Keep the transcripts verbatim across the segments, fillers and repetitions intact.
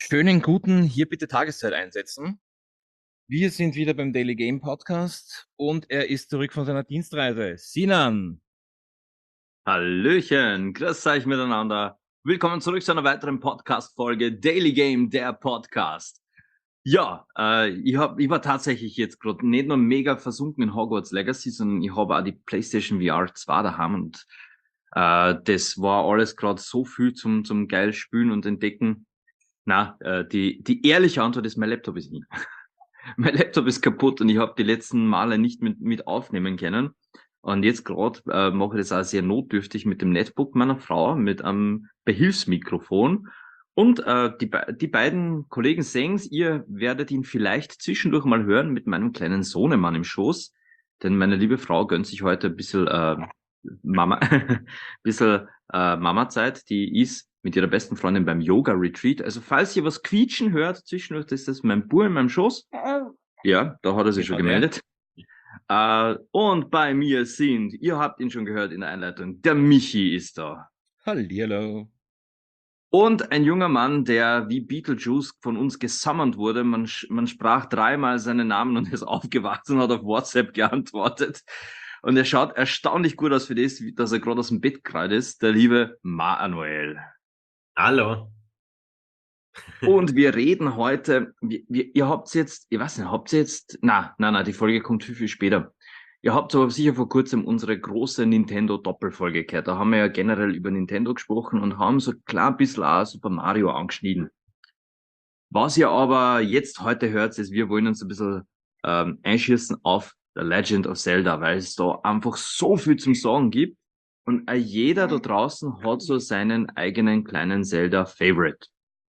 Schönen guten, hier bitte Tageszeit einsetzen. Wir sind wieder beim Daily Game Podcast und er ist zurück von seiner Dienstreise. Sinan. Hallöchen, grüß euch miteinander. Willkommen zurück zu einer weiteren Podcast-Folge Daily Game, der Podcast. Ja, äh, ich, hab, ich war tatsächlich jetzt gerade nicht nur mega versunken in Hogwarts Legacy, sondern ich habe auch die PlayStation V R zwei daheim und äh, das war alles gerade so viel zum, zum geil spülen und entdecken. Na, äh, die, die ehrliche Antwort ist, mein Laptop ist hin. Mein Laptop ist kaputt und ich habe die letzten Male nicht mit, mit aufnehmen können. Und jetzt gerade äh, mache ich das auch sehr notdürftig mit dem Netbook meiner Frau, mit einem Behilfsmikrofon. Und äh, die, die beiden Kollegen sehen's, ihr werdet ihn vielleicht zwischendurch mal hören mit meinem kleinen Sohnemann im Schoß. Denn meine liebe Frau gönnt sich heute ein bisschen äh, Mama, ein bisschen äh, Mama-Zeit. Die ist mit ihrer besten Freundin beim Yoga-Retreat. Also falls ihr was quietschen hört zwischendurch, das ist das mein Bub in meinem Schoß. Ja, da hat er sich schon gemeldet. Äh, und bei mir sind, ihr habt ihn schon gehört in der Einleitung, der Michi ist da. Hallihallo. Und ein junger Mann, der wie Beetlejuice von uns gesammelt wurde. Man, man sprach dreimal seinen Namen und er ist aufgewacht und hat auf WhatsApp geantwortet. Und er schaut erstaunlich gut aus für das, dass er gerade aus dem Bett gerade ist, der liebe Manuel. Hallo. Und wir reden heute, wir, wir, ihr habt jetzt, ich weiß nicht, habt ihr jetzt, na, na, na, die Folge kommt viel, viel später. Ihr habt aber sicher vor kurzem unsere große Nintendo-Doppelfolge gehört. Da haben wir ja generell über Nintendo gesprochen und haben so klar ein bisschen auch Super Mario angeschnitten. Was ihr aber jetzt heute hört, ist, wir wollen uns ein bisschen ähm, einschießen auf The Legend of Zelda, weil es da einfach so viel zum Sagen gibt und jeder da draußen hat so seinen eigenen kleinen Zelda-Favorite.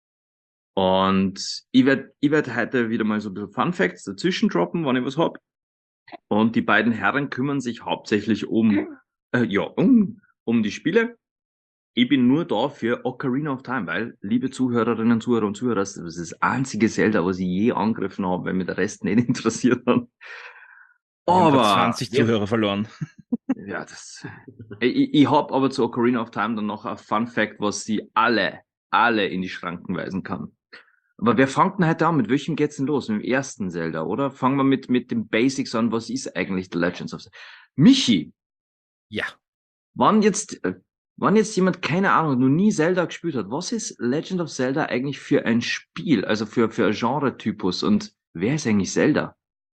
Und ich werde ich werd heute wieder mal so ein bisschen Fun Facts dazwischen droppen, wenn ich was hab. Und die beiden Herren kümmern sich hauptsächlich um, äh, ja, um, um die Spiele. Ich bin nur da für Ocarina of Time, weil, liebe Zuhörerinnen, Zuhörer und Zuhörer, das ist das einzige Zelda, was ich je angegriffen habe, weil mir der Rest nicht interessiert hat. Wir haben da Aber, zwanzig ja, Zuhörer verloren. ja, das, ich, ich habe aber zu Ocarina of Time dann noch ein Fun Fact, was sie alle, alle in die Schranken weisen kann. Aber wer fängt denn heute an? Mit welchem geht's denn los? Mit dem ersten Zelda, oder? Fangen wir mit, mit den Basics an. Was ist eigentlich The Legends of Zelda? Michi, Ja. wann jetzt, äh, wann jetzt jemand, keine Ahnung, noch nie Zelda gespielt hat, was ist Legend of Zelda eigentlich für ein Spiel? Also für, für ein Genre-Typus? Und wer ist eigentlich Zelda?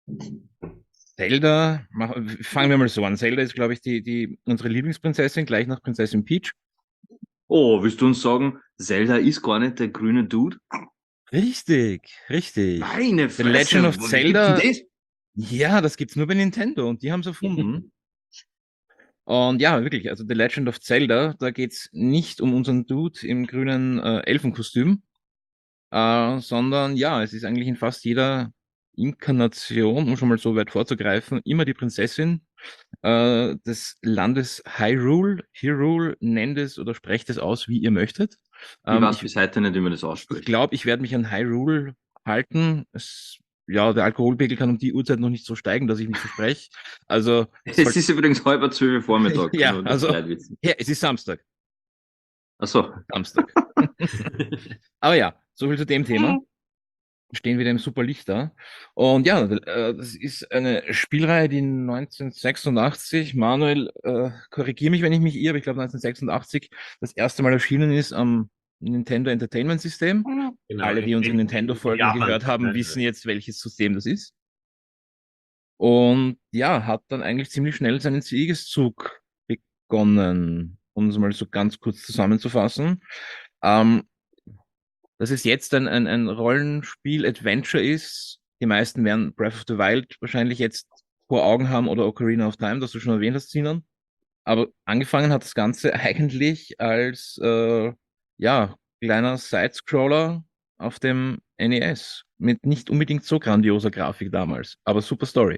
Zelda, mach, fangen wir mal so an. Zelda ist, glaube ich, die, die, unsere Lieblingsprinzessin, gleich nach Prinzessin Peach. Oh, willst du uns sagen, Zelda ist gar nicht der grüne Dude? Richtig, richtig. Meine The Fresse, Legend of wo gibt's denn Zelda, das? ja, das gibt's nur bei Nintendo und die haben es erfunden. Und ja, wirklich, also The Legend of Zelda, da geht's nicht um unseren Dude im grünen äh, Elfenkostüm, äh, sondern ja, es ist eigentlich in fast jeder Inkarnation, um schon mal so weit vorzugreifen, immer die Prinzessin äh, des Landes Hyrule. Hyrule, nennt es oder sprecht es aus, wie ihr möchtet. Ich Ähm, weiß ich bis heute nicht, wie man das ich ausspricht. glaube, ich werde mich an Hyrule halten. Es, ja, der Alkoholpegel kann um die Uhrzeit noch nicht so steigen, dass ich mich verspreche. Also, es Es soll, ist übrigens halb zwölf Uhr Vormittag, ja, nur dass die also, Leute wissen. ja, es ist Samstag. Ach so. Samstag. Aber ja, so viel zu dem Thema. Stehen wieder im super Licht da. Und ja, äh, das ist eine Spielreihe, die neunzehnhundertsechsundachtzig, Manuel, äh, korrigiere mich, wenn ich mich irre, aber ich glaube neunzehnhundertsechsundachtzig das erste Mal erschienen ist am Nintendo Entertainment System. Genau, Alle, die in, unsere in, in Nintendo-Folgen Japan. gehört haben, Ne? wissen jetzt, welches System das ist. Und ja, hat dann eigentlich ziemlich schnell seinen Siegeszug begonnen, um es mal so ganz kurz zusammenzufassen. Ähm, dass es jetzt ein, ein, ein Rollenspiel-Adventure ist. Die meisten werden Breath of the Wild wahrscheinlich jetzt vor Augen haben oder Ocarina of Time, das du schon erwähnt hast, Sinan. Aber angefangen hat das Ganze eigentlich als äh, ja, kleiner Side-Scroller auf dem N E S. Mit nicht unbedingt so grandioser Grafik damals, aber super Story.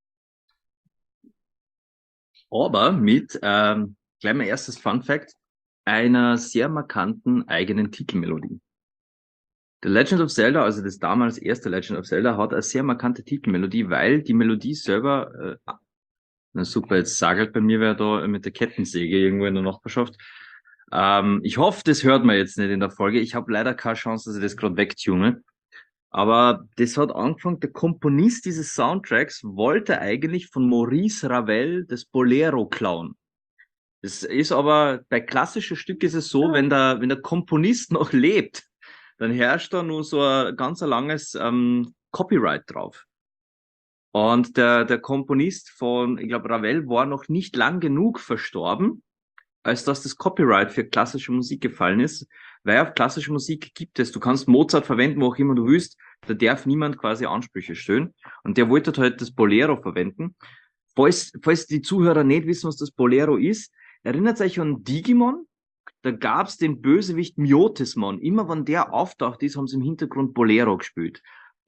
Aber mit, ähm, gleich mein erstes Fun Fact, einer sehr markanten eigenen Titelmelodie. The Legend of Zelda, also das damals erste Legend of Zelda, hat eine sehr markante Titelmelodie, weil die Melodie selber, äh, na super, jetzt sagelt bei mir wer da mit der Kettensäge irgendwo in der Nachbarschaft. Ähm, ich hoffe, das hört man jetzt nicht in der Folge. Ich habe leider keine Chance, dass ich das gerade wegtune. Aber das hat angefangen, der Komponist dieses Soundtracks wollte eigentlich von Maurice Ravel das Bolero klauen. Das ist aber, bei klassischen Stücken ist es so, wenn der, wenn der Komponist noch lebt, dann herrscht da nur so ein ganz ein langes ähm, Copyright drauf. Und der, der Komponist von, ich glaube, Ravel war noch nicht lang genug verstorben, als dass das Copyright für klassische Musik gefallen ist, weil auf klassische Musik gibt es, du kannst Mozart verwenden, wo auch immer du willst, da darf niemand quasi Ansprüche stellen. Und der wollte halt das Bolero verwenden. Falls, falls die Zuhörer nicht wissen, was das Bolero ist, erinnert euch an Digimon? Da gab's den Bösewicht Myotismon. Immer wenn der auftaucht ist, haben sie im Hintergrund Bolero gespielt.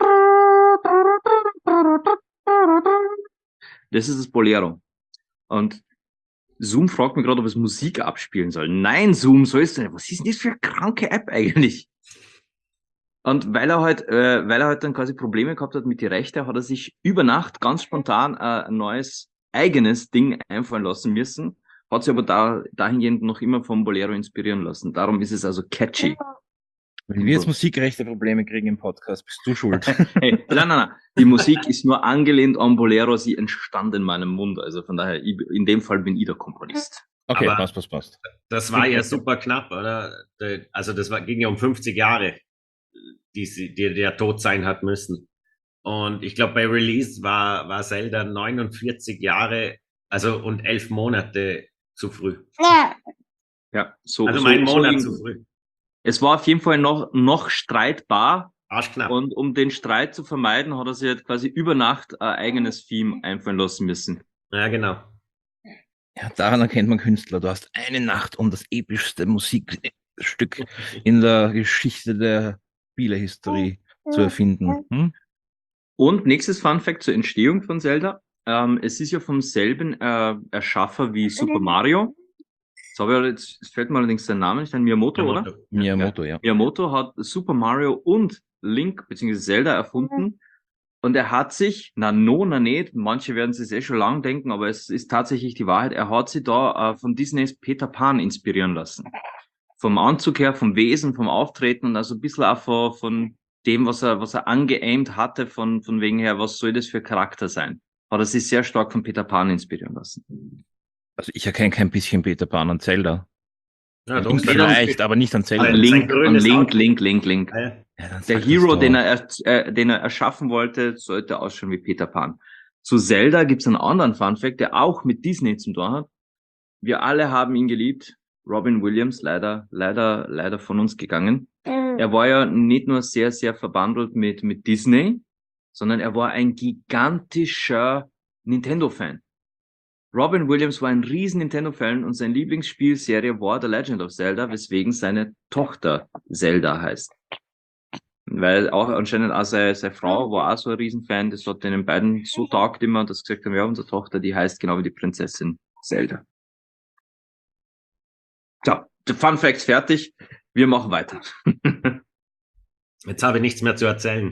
Das ist das Bolero. Und Zoom fragt mich gerade, ob es Musik abspielen soll. Nein, Zoom, sollst du nicht. Was ist denn das für eine kranke App eigentlich? Und weil er halt, äh, weil er halt dann quasi Probleme gehabt hat mit den Rechten, hat er sich über Nacht ganz spontan äh, ein neues eigenes Ding einfallen lassen müssen, hat sich aber da dahingehend noch immer vom Bolero inspirieren lassen. Darum ist es also catchy. Wenn wir jetzt musikrechte Probleme kriegen im Podcast, bist du schuld. Hey, nein, nein, nein. Die Musik ist nur angelehnt an Bolero, sie entstand in meinem Mund. Also von daher, ich, in dem Fall bin ich der Komponist. Okay, Aber passt, passt, passt. Das war ja super knapp, oder? Also das war, ging ja um fünfzig Jahre, die, sie- die der tot sein hat müssen. Und ich glaube, bei Release war, war Zelda neunundvierzig Jahre, also und elf Monate zu früh. Ja, so, Also so, mein so Monat in- zu früh. Es war auf jeden Fall noch, noch streitbar. Arschknapp. Und um den Streit zu vermeiden, hat er sich halt quasi über Nacht ein eigenes Theme einfallen lassen müssen. Ja, genau. Ja, daran erkennt man Künstler. Du hast eine Nacht, um das epischste Musikstück in der Geschichte der Spielehistorie zu erfinden. Hm? Und nächstes Fun Fact zur Entstehung von Zelda. Ähm, es ist ja vom selben äh, Erschaffer wie Super Mario. Jetzt, habe ich, jetzt es fällt mir allerdings der Name nicht ein, Miyamoto, oder? Miyamoto. Miyamoto, ja. Miyamoto hat Super Mario und Link bzw. Zelda erfunden. Und er hat sich, na no, na nicht, manche werden sich eh schon lang denken, aber es ist tatsächlich die Wahrheit, er hat sich da äh, von Disneys Peter Pan inspirieren lassen. Vom Anzug her, vom Wesen, vom Auftreten und also ein bisschen auch von, von dem, was er, was er angeaimt hatte, von, von wegen her, was soll das für Charakter sein. Hat er sich sehr stark von Peter Pan inspirieren lassen. Also ich erkenne kein bisschen Peter Pan an Zelda. Ja, Link doch, vielleicht, aber nicht an Zelda. An Sein Link, an grünes Link, Auto. Link, Link, Link. Ja, Ja, dann Der sag das Hero, doch. den er, er- äh, den er erschaffen wollte, sollte ausschauen wie Peter Pan. Zu Zelda gibt's einen anderen Funfact, der auch mit Disney zu tun hat. Wir alle haben ihn geliebt. Robin Williams, leider, leider, leider von uns gegangen. Er war ja nicht nur sehr, sehr verbandelt mit, mit Disney, sondern er war ein gigantischer Nintendo-Fan. Robin Williams war ein riesen Nintendo-Fan und sein Lieblingsspielserie war The Legend of Zelda, weswegen seine Tochter Zelda heißt. Weil auch anscheinend auch seine, seine Frau war auch so ein Riesenfan, das hat den beiden so taugt immer, dass sie gesagt haben, ja, unsere Tochter, die heißt genau wie die Prinzessin Zelda. So, der Fun Facts fertig. Wir machen weiter. Jetzt habe ich nichts mehr zu erzählen.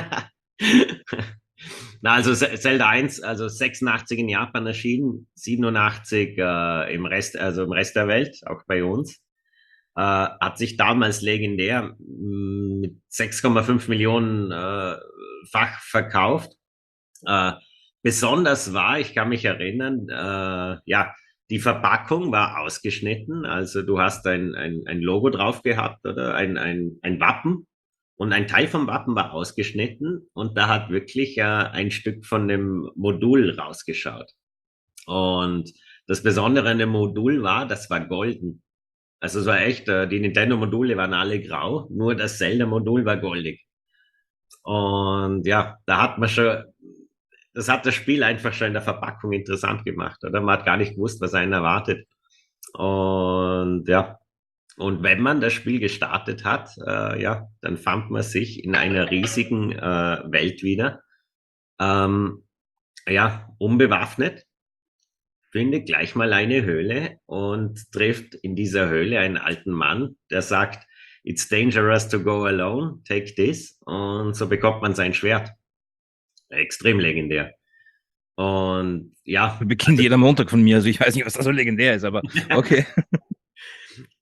Na, also Se- Zelda eins, also sechsundachtzig in Japan erschienen, siebenundachtzig äh, im Rest, also im Rest der Welt, auch bei uns. Äh, hat sich damals legendär mh, mit sechs Komma fünf Millionen äh, Fach verkauft. Äh, besonders war, ich kann mich erinnern, äh, ja, die Verpackung war ausgeschnitten, also du hast ein, ein, ein Logo drauf gehabt oder ein, ein, ein Wappen und ein Teil vom Wappen war ausgeschnitten und da hat wirklich äh, ein Stück von dem Modul rausgeschaut. Und das Besondere an dem Modul war, das war golden. Also es war echt, äh, die Nintendo-Module waren alle grau, nur das Zelda-Modul war goldig. Und ja, da hat man schon, das hat das Spiel einfach schon in der Verpackung interessant gemacht, oder? Man hat gar nicht gewusst, was einen erwartet. Und ja, und wenn man das Spiel gestartet hat, äh, ja, dann fand man sich in einer riesigen äh, Welt wieder. Ähm, ja, unbewaffnet, findet gleich mal eine Höhle und trifft in dieser Höhle einen alten Mann, der sagt, it's dangerous to go alone, take this. Und so bekommt man sein Schwert. Extrem legendär. Und ja. Beginnt jeder Montag von mir, also ich weiß nicht, was da so legendär ist, aber okay.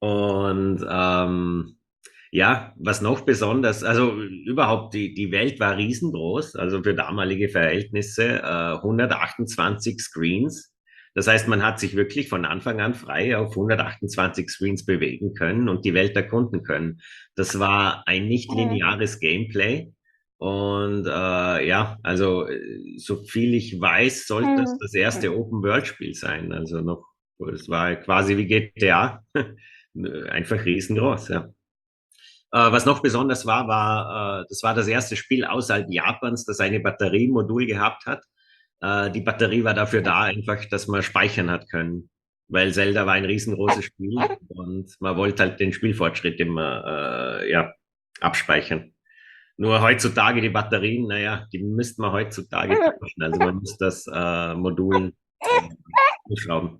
Und ähm, ja, was noch besonders, also überhaupt die, die Welt war riesengroß, also für damalige Verhältnisse, äh, hundertachtundzwanzig Screens. Das heißt, man hat sich wirklich von Anfang an frei auf hundertachtundzwanzig Screens bewegen können und die Welt erkunden können. Das war ein nicht lineares Gameplay. Und äh, ja, also äh, so viel ich weiß, sollte es das erste Open-World-Spiel sein. Also noch, es war quasi wie G T A, einfach riesengroß, ja. Äh, was noch besonders war, war, äh, das war das erste Spiel außerhalb Japans, das eine Batteriemodul gehabt hat. Äh, die Batterie war dafür da, einfach, dass man speichern hat können. Weil Zelda war ein riesengroßes Spiel und man wollte halt den Spielfortschritt immer äh, ja, abspeichern. Nur heutzutage die Batterien, naja, die müsste man heutzutage tauschen. Also man muss das äh, Modul äh, schrauben.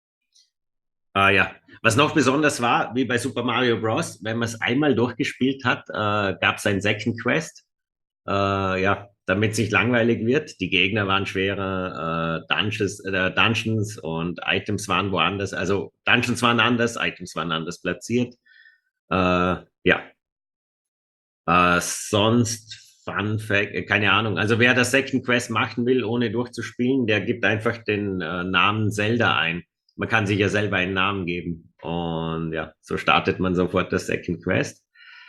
Ah ja, was noch besonders war, wie bei Super Mario Bros., wenn man es einmal durchgespielt hat, äh, gab es ein Second Quest. Äh, ja, damit es nicht langweilig wird. Die Gegner waren schwerer, äh, Dungeons, äh, Dungeons und Items waren woanders. Also Dungeons waren anders, Items waren anders platziert. Äh, ja, äh, sonst Fun Fact, äh, keine Ahnung. Also wer das Second Quest machen will, ohne durchzuspielen, der gibt einfach den äh, Namen Zelda ein. Man kann sich ja selber einen Namen geben. Und ja, so startet man sofort das Second Quest.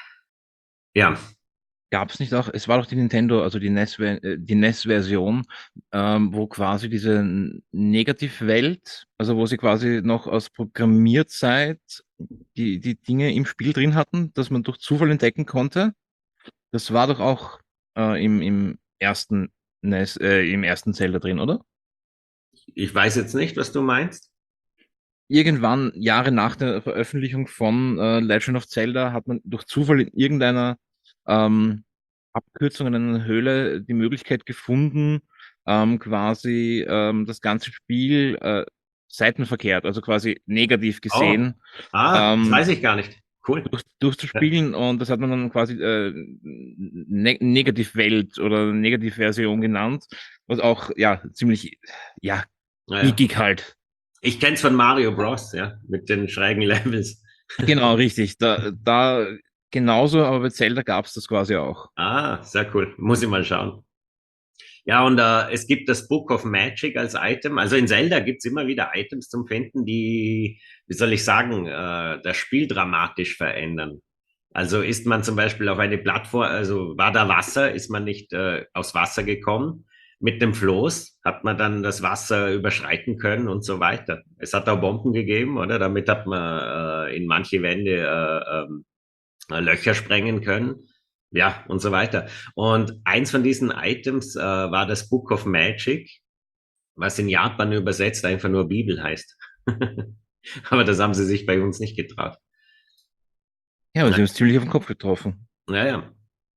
Ja. Gab es nicht auch, es war doch die Nintendo, also die NES, Ver- äh, die NES-Version, ähm, wo quasi diese N- Negativwelt, also wo sie quasi noch aus Programmierzeit die, die Dinge im Spiel drin hatten, dass man durch Zufall entdecken konnte. Das war doch auch äh, im, im ersten NES, äh, im ersten Zelda drin, oder? Ich weiß jetzt nicht, was du meinst. Irgendwann, Jahre nach der Veröffentlichung von äh, Legend of Zelda, hat man durch Zufall in irgendeiner ähm, Abkürzung in einer Höhle die Möglichkeit gefunden, ähm, quasi ähm, das ganze Spiel äh, seitenverkehrt, also quasi negativ Oh, gesehen, ah, das ähm, weiß ich gar nicht. Cool. durch, Ja, durchzuspielen, und das hat man dann quasi äh, ne Negativwelt oder Negativversion genannt, was auch ja ziemlich ja naja. geekig halt. Ich kenn's von Mario Bros, ja, mit den schrägen Levels. Genau, richtig. Da, da genauso, aber bei Zelda gab es das quasi auch. Ah, sehr cool. Muss ich mal schauen. Ja, und äh, es gibt das Book of Magic als Item. Also in Zelda gibt's immer wieder Items zum Finden, die, wie soll ich sagen, äh, das Spiel dramatisch verändern. Also ist man zum Beispiel auf eine Plattform, also war da Wasser, ist man nicht äh, aus Wasser gekommen. Mit dem Floß hat man dann das Wasser überschreiten können und so weiter. Es hat auch Bomben gegeben, oder? Damit hat man äh, in manche Wände äh, ähm, Löcher sprengen können. Ja, und so weiter. Und eins von diesen Items äh, war das Book of Magic, was in Japan übersetzt einfach nur Bibel heißt. Aber das haben sie sich bei uns nicht getraut. Ja, aber sie haben es ziemlich auf den Kopf getroffen. Naja.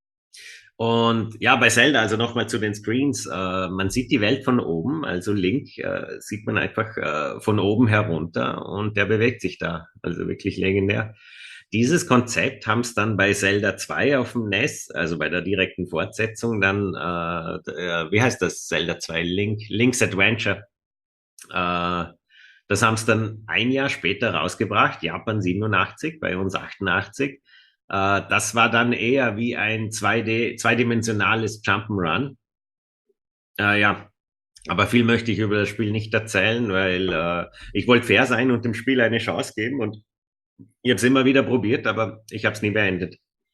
Und ja, bei Zelda, also nochmal zu den Screens, äh, man sieht die Welt von oben, also Link äh, sieht man einfach äh, von oben herunter und der bewegt sich da, also wirklich legendär. Dieses Konzept haben es dann bei Zelda zwei auf dem NES, also bei der direkten Fortsetzung, dann, äh, äh, wie heißt das, Zelda zwei, Link, Link's Adventure, äh, das haben es dann ein Jahr später rausgebracht, Japan siebenundachtzig, bei uns achtundachtzig. Äh, das war dann eher wie ein zwei D, zweidimensionales Jump'n'Run. Äh, ja, aber viel möchte ich über das Spiel nicht erzählen, weil äh, ich wollte fair sein und dem Spiel eine Chance geben und ich habe es immer wieder probiert, aber ich habe es nie beendet.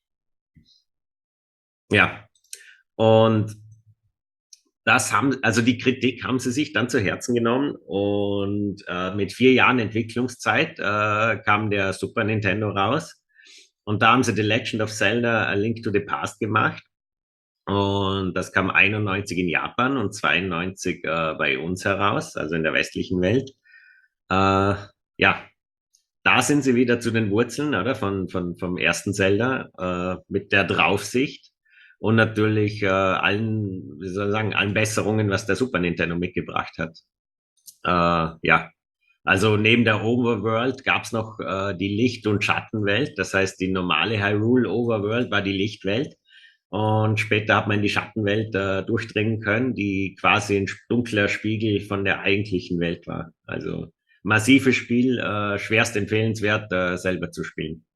Ja, und das haben, also die Kritik haben sie sich dann zu Herzen genommen und äh, mit vier Jahren Entwicklungszeit äh, kam der Super Nintendo raus und da haben sie The Legend of Zelda A Link to the Past gemacht und das kam einundneunzig in Japan und zweiundneunzig äh, bei uns heraus, also in der westlichen Welt. Äh, ja, da sind sie wieder zu den Wurzeln, oder? Von, von, vom ersten Zelda, äh, mit der Draufsicht und natürlich äh, allen, wie soll ich sagen, allen Besserungen, was der Super Nintendo mitgebracht hat. Äh, ja, also neben der Overworld gab's noch äh, die Licht- und Schattenwelt. Das heißt, die normale Hyrule Overworld war die Lichtwelt. Und später hat man in die Schattenwelt äh, durchdringen können, die quasi ein dunkler Spiegel von der eigentlichen Welt war. Also massives Spiel, äh, schwerst empfehlenswert, äh, selber zu spielen.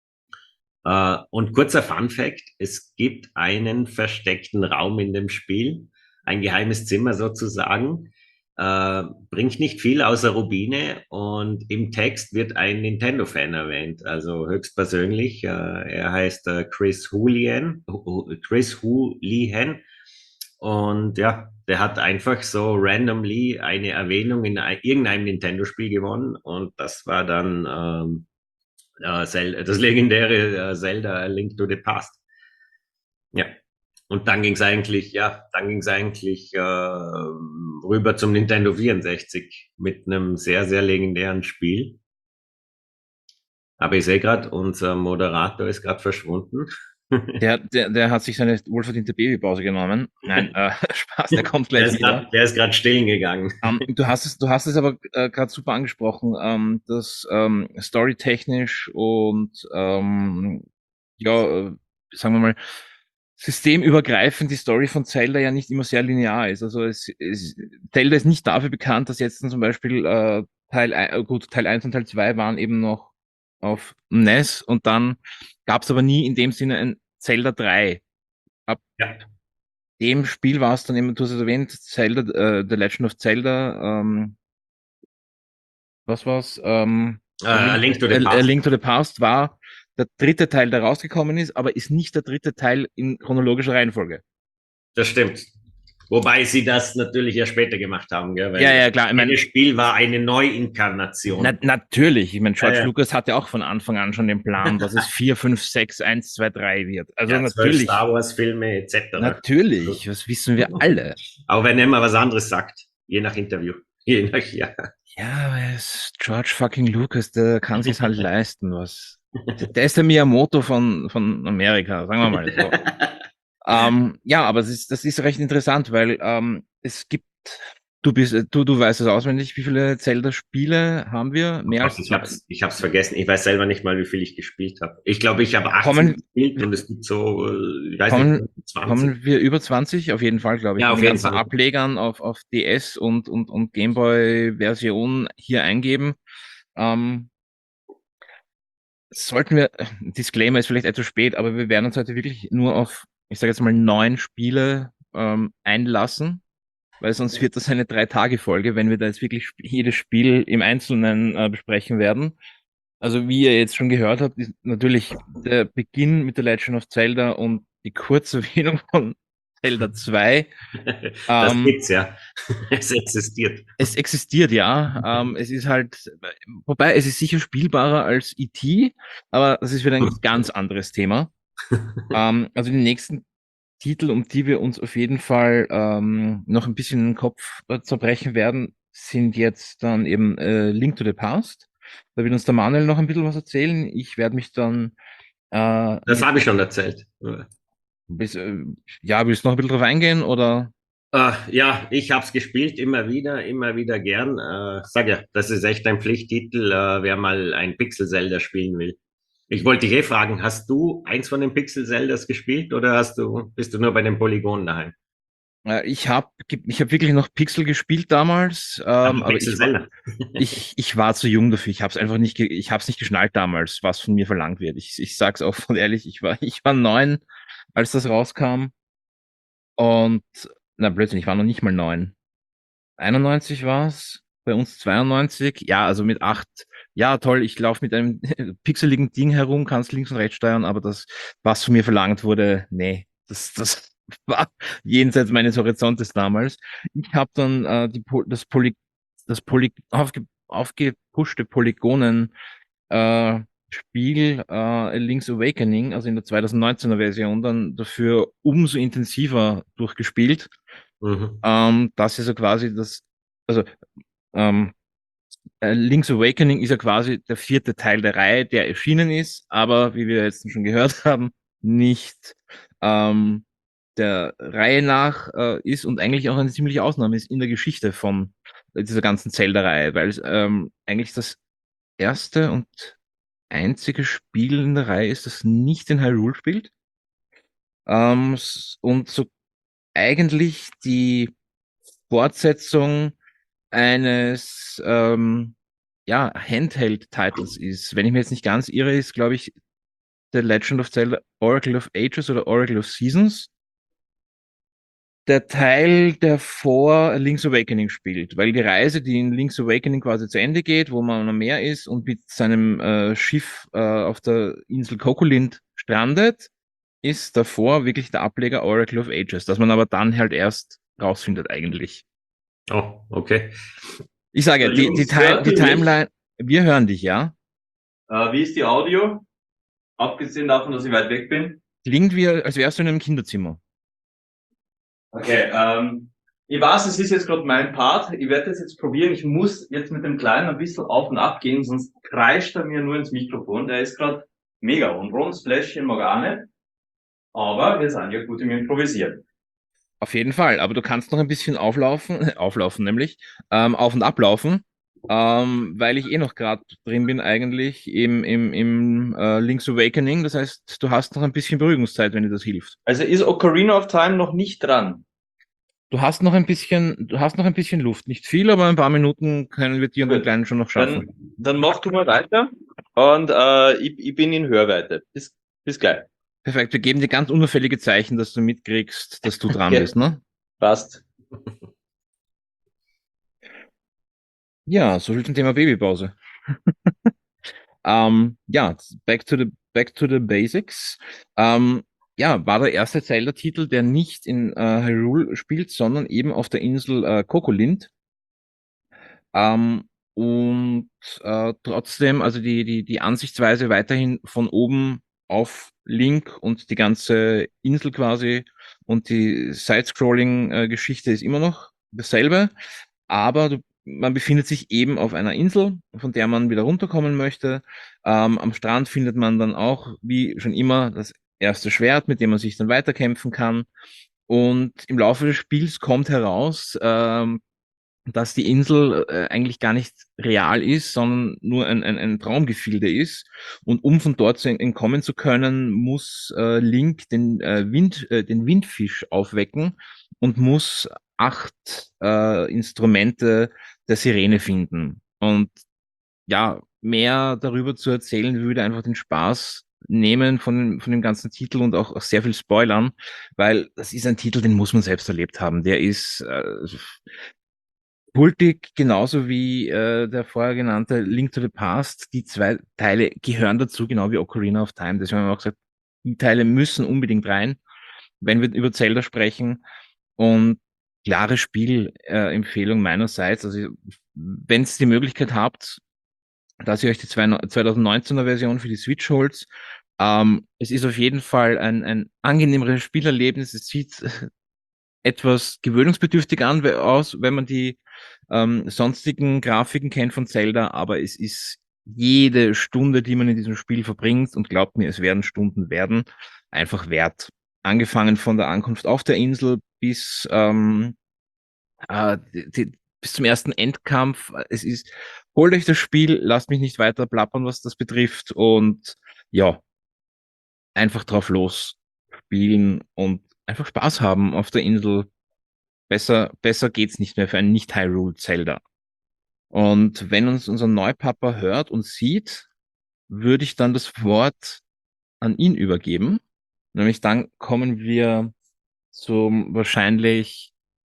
Äh, und kurzer Fun Fact, es gibt einen versteckten Raum in dem Spiel, ein geheimes Zimmer sozusagen, äh, bringt nicht viel außer Rubine und im Text wird ein Nintendo-Fan erwähnt, also höchstpersönlich. Äh, er heißt äh, Chris Houlihan, Chris Houlihan und ja, der hat einfach so randomly eine Erwähnung in ein, irgendeinem Nintendo-Spiel gewonnen und das war dann ähm, äh, Zel das legendäre äh, Zelda A Link to the Past. Ja. Und dann ging es eigentlich, ja, dann ging es eigentlich äh, rüber zum Nintendo vierundsechzig mit einem sehr, sehr legendären Spiel. Aber ich sehe gerade, unser Moderator ist gerade verschwunden. Der, der, der hat sich seine wohlverdiente Babypause genommen. Nein, äh, Spaß, der kommt Der gleich ist wieder. grad, der ist gerade stillen gegangen. Ähm, du hast es, du hast es aber äh, gerade super angesprochen, ähm, dass ähm, storytechnisch und ähm, ja, äh, sagen wir mal, systemübergreifend die Story von Zelda ja nicht immer sehr linear ist. Also es, es Zelda ist nicht dafür bekannt, dass jetzt zum Beispiel äh, Teil ein, äh, gut, Teil eins und Teil zwei waren eben noch auf N E S und dann gab es aber nie in dem Sinne ein Zelda drei. Ab Ja. dem Spiel war es dann eben, du hast es erwähnt, Zelda, äh, The Legend of Zelda, ähm, was war's? Ähm, Uh, A A Link, Link to A, the A Past. Link to the Past war der dritte Teil, der rausgekommen ist, aber ist nicht der dritte Teil in chronologischer Reihenfolge. Das stimmt. Wobei sie das natürlich ja später gemacht haben, gell? Ja, Weil ja, klar. Ich mein, jedes Spiel war eine na, Neuinkarnation. natürlich. Ich meine, George Ja, Lucas hatte auch von Anfang an schon den Plan, dass es vier, fünf, sechs, eins, zwei, drei wird. Also ja, zwölf natürlich, Star Wars-Filme et cetera. natürlich, das wissen wir alle. Auch wenn er immer was anderes sagt, je nach Interview. Je nach Jahr. Ja, aber es ist George fucking Lucas, der kann sich's halt leisten, was. Der ist der Miyamoto von, von Amerika, sagen wir mal so. Ähm, ja, aber das ist, das ist recht interessant, weil ähm, es gibt, du bist, du, du weißt es auswendig, wie viele Zelda-Spiele haben wir? Oh Mehr Gott, als ich zwei. hab's, ich hab's vergessen. Ich weiß selber nicht mal, wie viel ich gespielt habe. Ich glaube, ich habe achtzehn Kommen, gespielt und es gibt so, äh, ich weiß nicht, kommen, zwanzig. kommen wir über zwanzig? Auf jeden Fall, glaube ich. Ja, Mit auf den jeden ganzen Fall. Ablegern auf, auf D S und, und, und Gameboy-Version hier eingeben. Ähm, sollten wir, Disclaimer ist vielleicht etwas spät, aber wir werden uns heute wirklich nur auf, ich sage jetzt mal, neun Spiele ähm, einlassen, weil sonst wird das eine Drei-Tage-Folge, wenn wir da jetzt wirklich sp- jedes Spiel im Einzelnen äh, besprechen werden. Also wie ihr jetzt schon gehört habt, ist natürlich der Beginn mit The Legend of Zelda und die Kurzerwähnung von Zelda zwei. Das Ähm, gibt's ja. Es existiert. Es existiert, ja. Ähm, es ist halt, wobei es ist sicher spielbarer als E T, aber das ist wieder ein ganz anderes Thema. Ähm, also die nächsten Titel, um die wir uns auf jeden Fall ähm, noch ein bisschen den Kopf äh, zerbrechen werden, sind jetzt dann eben äh, Link to the Past. Da wird uns der Manuel noch ein bisschen was erzählen. Ich werde mich dann äh, Das mit habe ich schon erzählt. bis, äh, ja, willst du noch ein bisschen drauf eingehen oder? Äh, ja, ich habe es gespielt, immer wieder, immer wieder gern. Äh, sag ja, das ist echt ein Pflichttitel, äh, wer mal ein Pixel-Zelda spielen will. Ich wollte dich eh fragen, hast du eins von den Pixel-Zeldas gespielt oder hast du, bist du nur bei den Polygonen daheim? Äh, ich habe ich hab wirklich noch Pixel gespielt damals, ähm, Aber aber ich war Pixel-Zelda. ich, ich war zu jung dafür. Ich habe es einfach nicht, ge- ich habe es nicht geschnallt damals, was von mir verlangt wird. Ich, ich sag's auch von ehrlich, ich war, ich war neun, als das rauskam. Und, na Blödsinn, ich war noch nicht mal neun. einundneunzig war's, bei uns zweiundneunzig. Ja, also mit acht. Ja, toll, ich laufe mit einem pixeligen Ding herum, kannst links und rechts steuern, aber das, was von mir verlangt wurde, nee, das, das war jenseits meines Horizontes damals. Ich habe dann äh, die, Po- das Poly, das Poly, aufge, aufgepuschte Polygonen äh, Spiel äh, Link's Awakening, also in der zweitausendneunzehner Version, dann dafür umso intensiver durchgespielt. Mhm. Ähm, das ist ja quasi das, also ähm, äh, Link's Awakening ist ja quasi der vierte Teil der Reihe, der erschienen ist, aber wie wir jetzt schon gehört haben, nicht ähm, der Reihe nach äh, ist und eigentlich auch eine ziemliche Ausnahme ist in der Geschichte von dieser ganzen Zelda-Reihe, weil es ähm, eigentlich das erste und einzige Spiel in der Reihe ist, das nicht in Hyrule spielt. Ähm, s- und so eigentlich die Fortsetzung eines ähm, ja, Handheld-Titles ist. Wenn ich mir jetzt nicht ganz irre, ist, glaube ich, The Legend of Zelda Oracle of Ages oder Oracle of Seasons der Teil, der vor Link's Awakening spielt, weil die Reise, die in Link's Awakening quasi zu Ende geht, wo man am Meer ist und mit seinem äh, Schiff äh, auf der Insel Kokolind strandet, ist davor wirklich der Ableger Oracle of Ages, dass man aber dann halt erst rausfindet eigentlich. Oh, okay. Ich sage, So, die, die, Jungs, Time, hört die ihr mich? Timeline, wir hören dich, ja? Äh, wie ist die Audio? Abgesehen davon, dass ich weit weg bin. Klingt wie, als wärst du in einem Kinderzimmer. Okay, ähm, ich weiß, es ist jetzt gerade mein Part. Ich werde das jetzt probieren. Ich muss jetzt mit dem Kleinen ein bisschen auf und ab gehen, sonst kreischt er mir nur ins Mikrofon. Der ist gerade mega unruhig. Splashchen mag auch nicht. Aber wir sind ja gut im Improvisieren. Auf jeden Fall, aber du kannst noch ein bisschen auflaufen, auflaufen nämlich, ähm, auf und ablaufen, ähm, weil ich eh noch gerade drin bin eigentlich im, im, im äh, Link's Awakening. Das heißt, du hast noch ein bisschen Beruhigungszeit, wenn dir das hilft. Also ist Ocarina of Time noch nicht dran. Du hast noch ein bisschen, du hast noch ein bisschen Luft. Nicht viel, aber ein paar Minuten können wir dir und dem Gut. Kleinen schon noch schaffen. Dann, dann mach du mal weiter. Und äh, ich, ich bin in Hörweite. Bis, bis gleich. Perfekt, wir geben dir ganz unauffällige Zeichen, dass du mitkriegst, dass du dran Okay. bist, ne? Passt. Ja, so viel zum Thema Babypause. ähm, ja, back to the, back to the basics. Ähm, ja, war der erste Zelda-Titel, der nicht in äh, Hyrule spielt, sondern eben auf der Insel äh, Kokolind. Ähm, und äh, trotzdem, also die, die, die Ansichtsweise weiterhin von oben auf Link und die ganze Insel quasi und die Side-Scrolling-Geschichte ist immer noch dasselbe, aber du, man befindet sich eben auf einer Insel, von der man wieder runterkommen möchte. Ähm, am Strand findet man dann auch, wie schon immer, das erste Schwert, mit dem man sich dann weiterkämpfen kann. Und im Laufe des Spiels kommt heraus, ähm, dass die Insel äh, eigentlich gar nicht real ist, sondern nur ein, ein, ein Traumgefilde ist. Und um von dort zu entkommen zu können, muss äh, Link den, äh, Wind, äh, den Windfisch aufwecken und muss acht äh, Instrumente der Sirene finden. Und ja, mehr darüber zu erzählen, würde einfach den Spaß nehmen von, von dem ganzen Titel und auch, auch sehr viel spoilern, weil das ist ein Titel, den muss man selbst erlebt haben. Der ist äh, kultig, genauso wie äh, der vorher genannte Link to the Past. Die zwei Teile gehören dazu, genau wie Ocarina of Time. Deswegen haben wir auch gesagt, die Teile müssen unbedingt rein, wenn wir über Zelda sprechen. Und klare Spielempfehlung äh, meinerseits. Also wenn ihr die Möglichkeit habt, dass ihr euch die zwanzig neunzehner Version für die Switch holt, ähm, es ist auf jeden Fall ein, ein angenehmeres Spielerlebnis. Es sieht etwas gewöhnungsbedürftig an aus, wenn man die ähm, sonstigen Grafiken kennt von Zelda, aber es ist jede Stunde, die man in diesem Spiel verbringt, und glaubt mir, es werden Stunden werden, einfach wert. Angefangen von der Ankunft auf der Insel bis, ähm, äh, die, die, bis zum ersten Endkampf. Es ist, holt euch das Spiel, lasst mich nicht weiter plappern, was das betrifft, und ja, einfach drauf los spielen und einfach Spaß haben auf der Insel. Besser, besser geht's nicht mehr für ein Nicht-Hyrule-Zelda. Und wenn uns unser Neupapa hört und sieht, würde ich dann das Wort an ihn übergeben. Nämlich dann kommen wir zum wahrscheinlich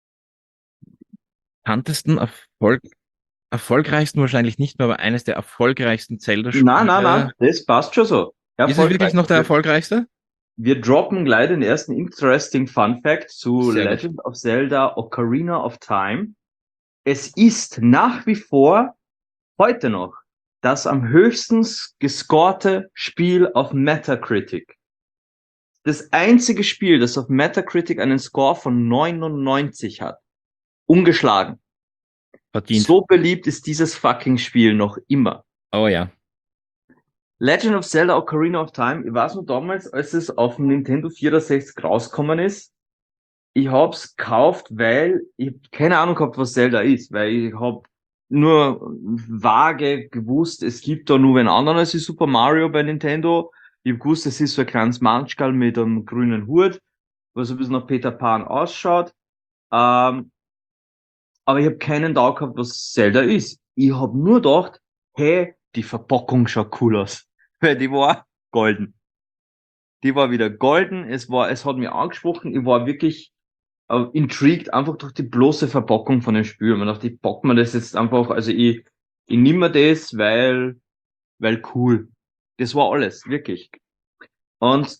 bekanntesten, Erfolg, erfolgreichsten wahrscheinlich nicht mehr, aber eines der erfolgreichsten Nein, nein, nein, Zelda-Spiele. das passt schon so. Ist es wirklich noch der erfolgreichste? Wir droppen gleich den ersten interesting Fun Fact zu Sehr Legend of Zelda Ocarina of Time. Es ist nach wie vor heute noch das am höchsten gescorte Spiel auf Metacritic. Das einzige Spiel, das auf Metacritic einen Score von neunundneunzig hat. Ungeschlagen. Verdient. So beliebt ist dieses fucking Spiel noch immer. Oh ja. Legend of Zelda Ocarina of Time, ich weiß noch damals, als es auf dem Nintendo vierundsechzig rausgekommen ist, ich hab's gekauft, weil ich keine Ahnung gehabt, was Zelda ist, weil ich hab nur vage gewusst, es gibt da nur einen anderen als Super Mario bei Nintendo. Ich hab gewusst, es ist so ein kleines Manschgal mit einem grünen Hut, was ein bisschen nach Peter Pan ausschaut. Ähm, aber ich habe keinen Tag gehabt, was Zelda ist. Ich hab nur gedacht, hey, die Verpackung schaut cool aus. Weil die war golden. Die war wieder golden, es war, es hat mir angesprochen, ich war wirklich äh, intrigued, einfach durch die bloße Verpackung von dem Spiel. Man dachte, ich pack mir das jetzt einfach, also ich, ich nimm mir das, weil, weil cool. Das war alles, wirklich. Und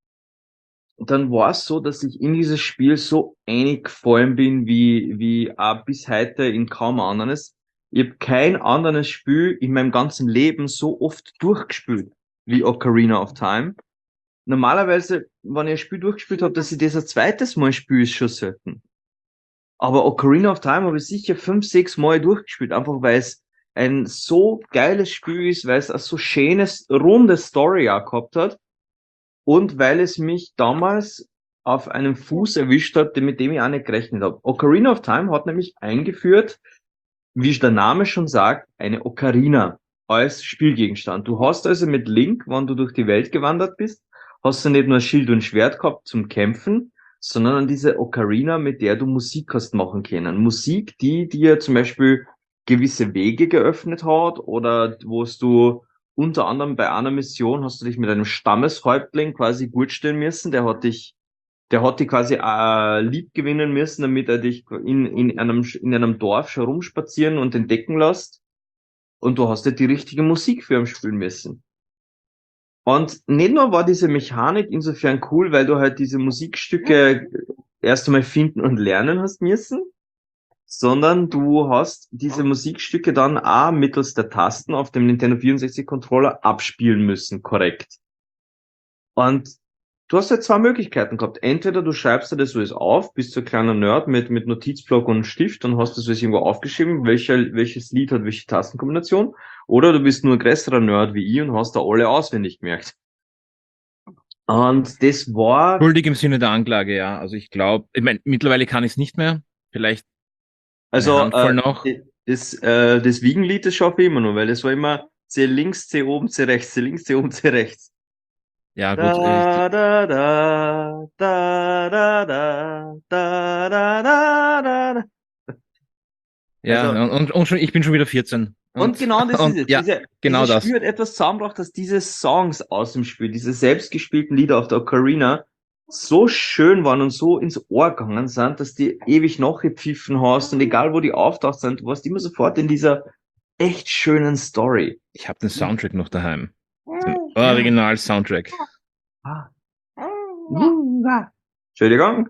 dann war es so, dass ich in dieses Spiel so eingefallen bin, wie, wie auch bis heute in kaum ein anderes. Ich habe kein anderes Spiel in meinem ganzen Leben so oft durchgespielt wie Ocarina of Time. Normalerweise, wenn ich ein Spiel durchgespielt habe, dass ich das ein zweites Mal spiele, ist schon selten. Aber Ocarina of Time habe ich sicher fünf, sechs Mal durchgespielt, einfach weil es ein so geiles Spiel ist, weil es eine so schönes, runde Story auch gehabt hat und weil es mich damals auf einem Fuß erwischt hat, mit dem ich auch nicht gerechnet habe. Ocarina of Time hat nämlich eingeführt, wie der Name schon sagt, eine Ocarina als Spielgegenstand. Du hast also mit Link, wenn du durch die Welt gewandert bist, hast du nicht nur Schild und Schwert gehabt zum Kämpfen, sondern an diese Ocarina, mit der du Musik hast machen können. Musik, die dir zum Beispiel gewisse Wege geöffnet hat oder wo du unter anderem bei einer Mission hast du dich mit einem Stammeshäuptling quasi gut stellen müssen, der hat dich der hat dich quasi äh, lieb gewinnen müssen, damit er dich in, in, einem, in einem Dorf schon rumspazieren und entdecken lässt. Und du hast ja die richtige Musik für ihn spielen müssen. Und nicht nur war diese Mechanik insofern cool, weil du halt diese Musikstücke erst einmal finden und lernen hast müssen, sondern du hast diese Musikstücke dann auch mittels der Tasten auf dem Nintendo vierundsechzig Controller abspielen müssen, korrekt. Und du hast ja zwei Möglichkeiten gehabt. Entweder du schreibst dir das alles auf, bist so ein kleiner Nerd mit, mit Notizblock und Stift und hast das alles irgendwo aufgeschrieben, welcher, welches Lied hat welche Tastenkombination. Oder du bist nur ein größerer Nerd wie ich und hast da alle auswendig gemerkt. Und das war... Schuldig im Sinne der Anklage, ja. Also ich glaube, ich meine, mittlerweile kann ich es nicht mehr. Vielleicht eine Also, Handvoll äh, noch. das, äh, das Wiegenlied, das schaffe ich immer noch, weil das war immer C links, C oben, C rechts, C links, C oben, C rechts. Ja, gut. äh, Da, da, da, da, da, da, da, da, da, da, da. Ja, Also, und, und, und schon, ich bin schon wieder vierzehn. und Und, genau das ist und es. ja, Diese, genau dieses das. Spiel hat etwas zusammengebracht, dass diese Songs aus dem Spiel, diese selbstgespielten Lieder auf der Ocarina, so schön waren und so ins Ohr gegangen sind, dass die ewig nachgepfiffen hast und egal wo die auftaucht sind, du warst immer sofort in dieser echt schönen Story. Ich habe den Soundtrack noch daheim. Den Original-Soundtrack. Ah. Entschuldigung.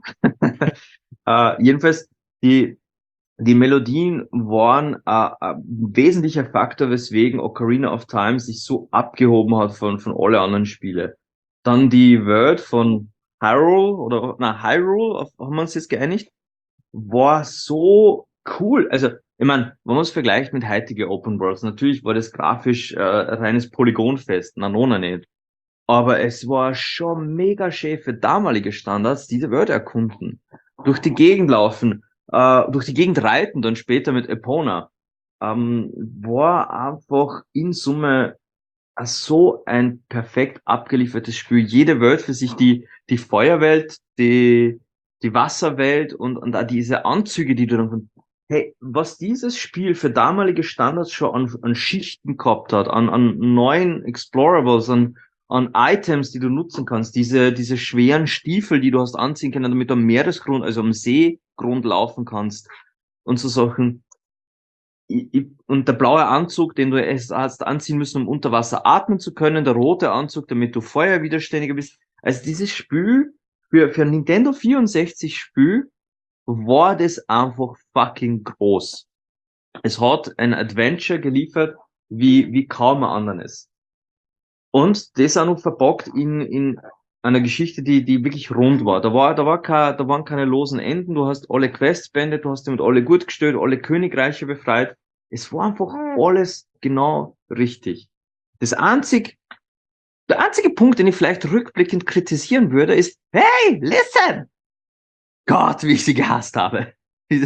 äh, jedenfalls, die, die Melodien waren äh, ein wesentlicher Faktor, weswegen Ocarina of Time sich so abgehoben hat von, von alle anderen Spiele. Dann die Word von Hyrule, oder, na, Hyrule, auf, haben wir uns jetzt geeinigt, war so cool. Also, ich meine, wenn man es vergleicht mit heutigen Open Worlds, natürlich war das grafisch äh, ein reines Polygonfest, na, noch nicht. Aber es war schon mega schön für damalige Standards, diese Welt erkunden. Durch die Gegend laufen, äh, durch die Gegend reiten, dann später mit Epona. Ähm, war einfach in Summe so ein perfekt abgeliefertes Spiel. Jede Welt für sich, die, die Feuerwelt, die, die Wasserwelt und, und auch diese Anzüge, die du dann, hey, was dieses Spiel für damalige Standards schon an, an Schichten gehabt hat, an, an neuen Explorables, an, an Items, die du nutzen kannst, diese, diese schweren Stiefel, die du hast anziehen können, damit du am Meeresgrund, also am Seegrund laufen kannst und so Sachen. Ich, ich, und der blaue Anzug, den du erst hast anziehen müssen, um unter Wasser atmen zu können, der rote Anzug, damit du feuerwiderständiger bist. Also dieses Spiel für, für ein Nintendo vierundsechzig Spiel war das einfach fucking groß. Es hat ein Adventure geliefert, wie, wie kaum ein anderes. Und das auch noch verpackt in, in einer Geschichte, die, die wirklich rund war. Da war, da war kein, da waren keine losen Enden. Du hast alle Quests beendet, du hast damit alle gut gestellt, alle Königreiche befreit. Es war einfach alles genau richtig. Das einzig, der einzige Punkt, den ich vielleicht rückblickend kritisieren würde, ist, hey, listen! Gott, wie ich sie gehasst habe.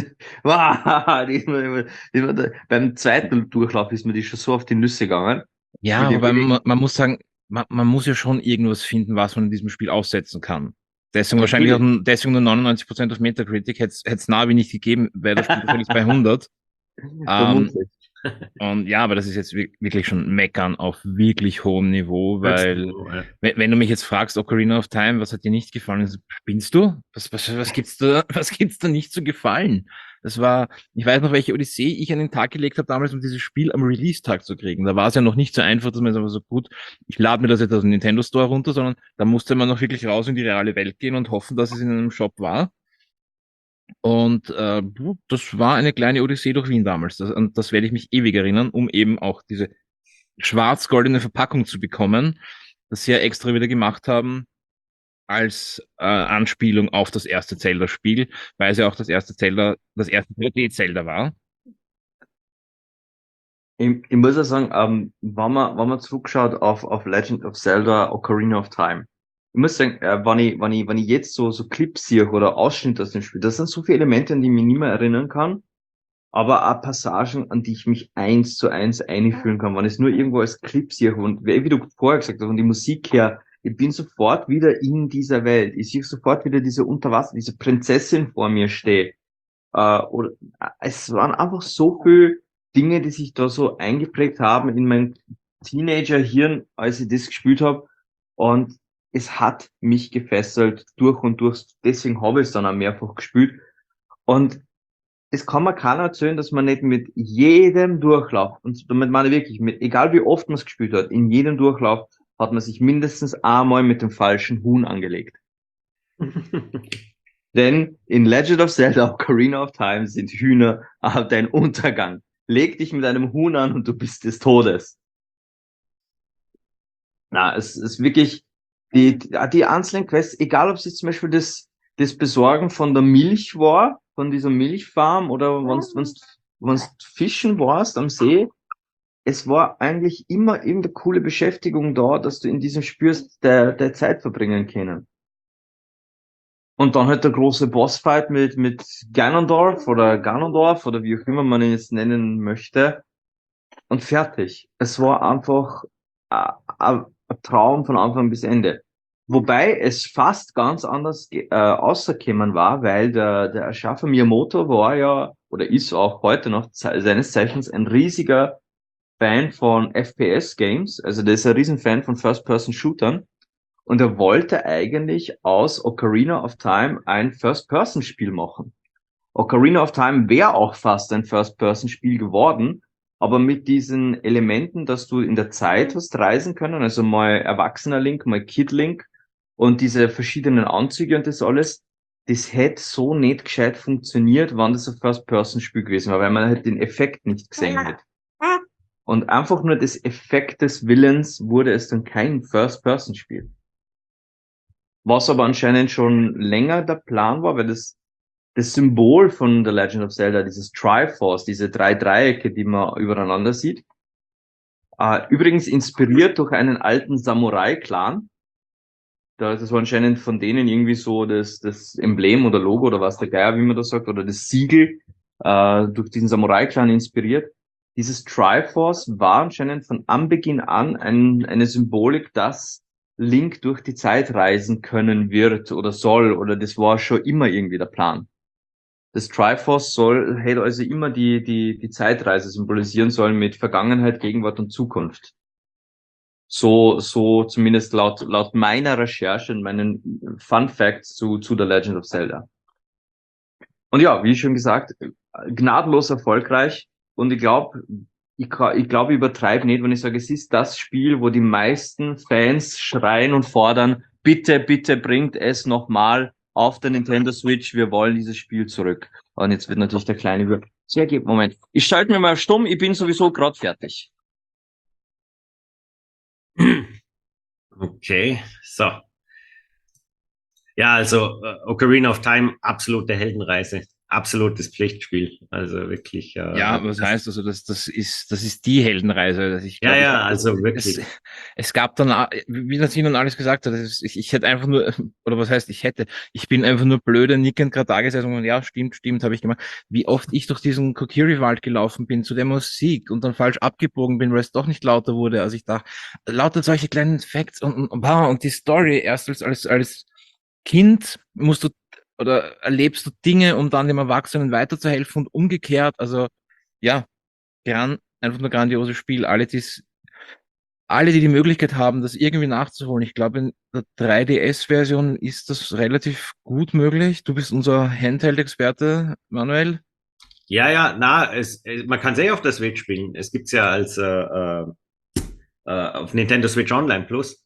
Wow, die, die, die, beim zweiten Durchlauf ist mir die schon so auf die Nüsse gegangen. Ja, aber man, man muss sagen, man, man muss ja schon irgendwas finden, was man in diesem Spiel aussetzen kann. Deswegen wahrscheinlich Natürlich. hat deswegen nur neunundneunzig Prozent auf Metacritic, hätte es Navi nicht gegeben, wäre das Spiel wahrscheinlich bei hundert. Ähm, Und ja, aber das ist jetzt wirklich schon Meckern auf wirklich hohem Niveau, weil wenn, wenn du mich jetzt fragst, Ocarina of Time, was hat dir nicht gefallen? So, spinnst du? Was, was, was gibt's da, was gibt's da nicht zu gefallen? Das war, ich weiß noch, welche Odyssee ich an den Tag gelegt habe damals, um dieses Spiel am Release-Tag zu kriegen. Da war es ja noch nicht so einfach, dass man so, so gut, ich lade mir das jetzt aus dem Nintendo Store runter, sondern da musste man noch wirklich raus in die reale Welt gehen und hoffen, dass es in einem Shop war. Und äh, das war eine kleine Odyssee durch Wien damals. Das, und das werde ich mich ewig erinnern, um eben auch diese schwarz-goldene Verpackung zu bekommen, das sie ja extra wieder gemacht haben als äh, Anspielung auf das erste Zelda-Spiel, weil es ja auch das erste Zelda, das erste drei D-Zelda war. Ich, ich muss ja sagen, ähm, wenn man, wenn man zurückschaut auf, auf Legend of Zelda Ocarina of Time, ich muss sagen, äh, wenn ich, wenn ich, wenn ich jetzt so, so Clips sehe oder Ausschnitte aus dem Spiel, das sind so viele Elemente, an die ich mich nicht mehr erinnern kann, aber auch Passagen, an die ich mich eins zu eins einfühlen kann, wenn ich es nur irgendwo als Clip sehe und wie wie du vorher gesagt hast, und die Musik her, ich bin sofort wieder in dieser Welt. Ich sehe sofort wieder diese Unterwasser, diese Prinzessin vor mir stehe. Äh, oder, äh, es waren einfach so viele Dinge, die sich da so eingeprägt haben in mein Teenager-Hirn, als ich das gespielt habe. Und es hat mich gefesselt durch und durch. Deswegen habe ich es dann auch mehrfach gespielt. Und es kann mir keiner erzählen, dass man nicht mit jedem Durchlauf, und damit meine ich wirklich, mit, egal wie oft man es gespielt hat, in jedem Durchlauf hat man sich mindestens einmal mit dem falschen Huhn angelegt. Denn in Legend of Zelda Ocarina of Time sind Hühner äh, dein Untergang. Leg dich mit einem Huhn an und du bist des Todes. Na, es ist wirklich die, die einzelnen Quests, egal ob es jetzt zum Beispiel das, das Besorgen von der Milch war, von dieser Milchfarm, oder wenn's, wenn's, wenn's fischen warst am See, es war eigentlich immer irgendeine coole Beschäftigung da, dass du in diesem spürst, der, der Zeit verbringen können. Und dann halt der große Bossfight mit, mit Ganondorf oder Ganondorf oder wie auch immer man ihn jetzt nennen möchte. Und fertig. Es war einfach ein, ein Traum von Anfang bis Ende. Wobei es fast ganz anders äh, ausgekommen war, weil der, der Erschaffer Miyamoto war ja, oder ist auch heute noch ze seines Zeichens ein riesiger Fan von F P S-Games. Also der ist ein Riesenfan von First-Person-Shootern. Und er wollte eigentlich aus Ocarina of Time ein First-Person-Spiel machen. Ocarina of Time wäre auch fast ein First-Person-Spiel geworden, aber mit diesen Elementen, dass du in der Zeit hast reisen können, also mal erwachsener Link, mal Kid Link und diese verschiedenen Anzüge und das alles, das hätte so nicht gescheit funktioniert, wenn das ein First-Person-Spiel gewesen wäre, weil man halt den Effekt nicht gesehen hätte. Und einfach nur des Effektes Willens wurde es dann kein First-Person-Spiel. Was aber anscheinend schon länger der Plan war, weil das, das Symbol von The Legend of Zelda, dieses Triforce, diese drei Dreiecke, die man übereinander sieht, äh, übrigens inspiriert durch einen alten Samurai-Clan. Das war anscheinend von denen irgendwie so das, das Emblem oder Logo oder was der Geier, wie man das sagt, oder das Siegel, äh, durch diesen Samurai-Clan inspiriert. Dieses Triforce war anscheinend von Anbeginn an ein, eine Symbolik, dass Link durch die Zeit reisen können wird oder soll, oder das war schon immer irgendwie der Plan. Das Triforce soll, hätte also immer die, die, die Zeitreise symbolisieren sollen mit Vergangenheit, Gegenwart und Zukunft. So, so zumindest laut, laut meiner Recherche und meinen Fun Facts zu, zu The Legend of Zelda. Und ja, wie schon gesagt, gnadenlos erfolgreich, und ich glaube, ich, ich glaube, ich übertreibe nicht, wenn ich sage, es ist das Spiel, wo die meisten Fans schreien und fordern, bitte, bitte bringt es nochmal auf der Nintendo Switch, wir wollen dieses Spiel zurück. Und jetzt wird natürlich der kleine Wür- Sehr gut, Moment. Ich schalte mir mal stumm, ich bin sowieso gerade fertig. Okay, so. Ja, also äh, Ocarina of Time, absolute Heldenreise, absolutes Pflichtspiel. Also wirklich. Äh, Ja, was heißt also, das, das ist, das ist die Heldenreise. Also ich glaub, ja, ja, ich, also wirklich. Es, es gab dann, wie das Ihnen alles gesagt hat, es, ich, ich hätte einfach nur, oder was heißt, ich hätte, ich bin einfach nur blöde, nickend gerade da gesessen und ja, stimmt, stimmt, habe ich gemacht. Wie oft ich durch diesen Kokiri-Wald gelaufen bin zu der Musik und dann falsch abgebogen bin, weil es doch nicht lauter wurde, als ich dachte. Lauter solche kleinen Facts und, und, wow, und die Story erst als, als, als Kind musst du oder erlebst du Dinge, um dann dem Erwachsenen weiterzuhelfen und umgekehrt. Also ja, grandios. einfach nur ein grandioses Spiel. Alle, die's, alle, die die Möglichkeit haben, das irgendwie nachzuholen. Ich glaube, in der drei D S-Version ist das relativ gut möglich. Du bist unser Handheld-Experte, Manuel. Ja, ja, na, es, es, man kann es eh auf der Switch spielen. Es gibt's ja als äh, äh, äh, auf Nintendo Switch Online Plus.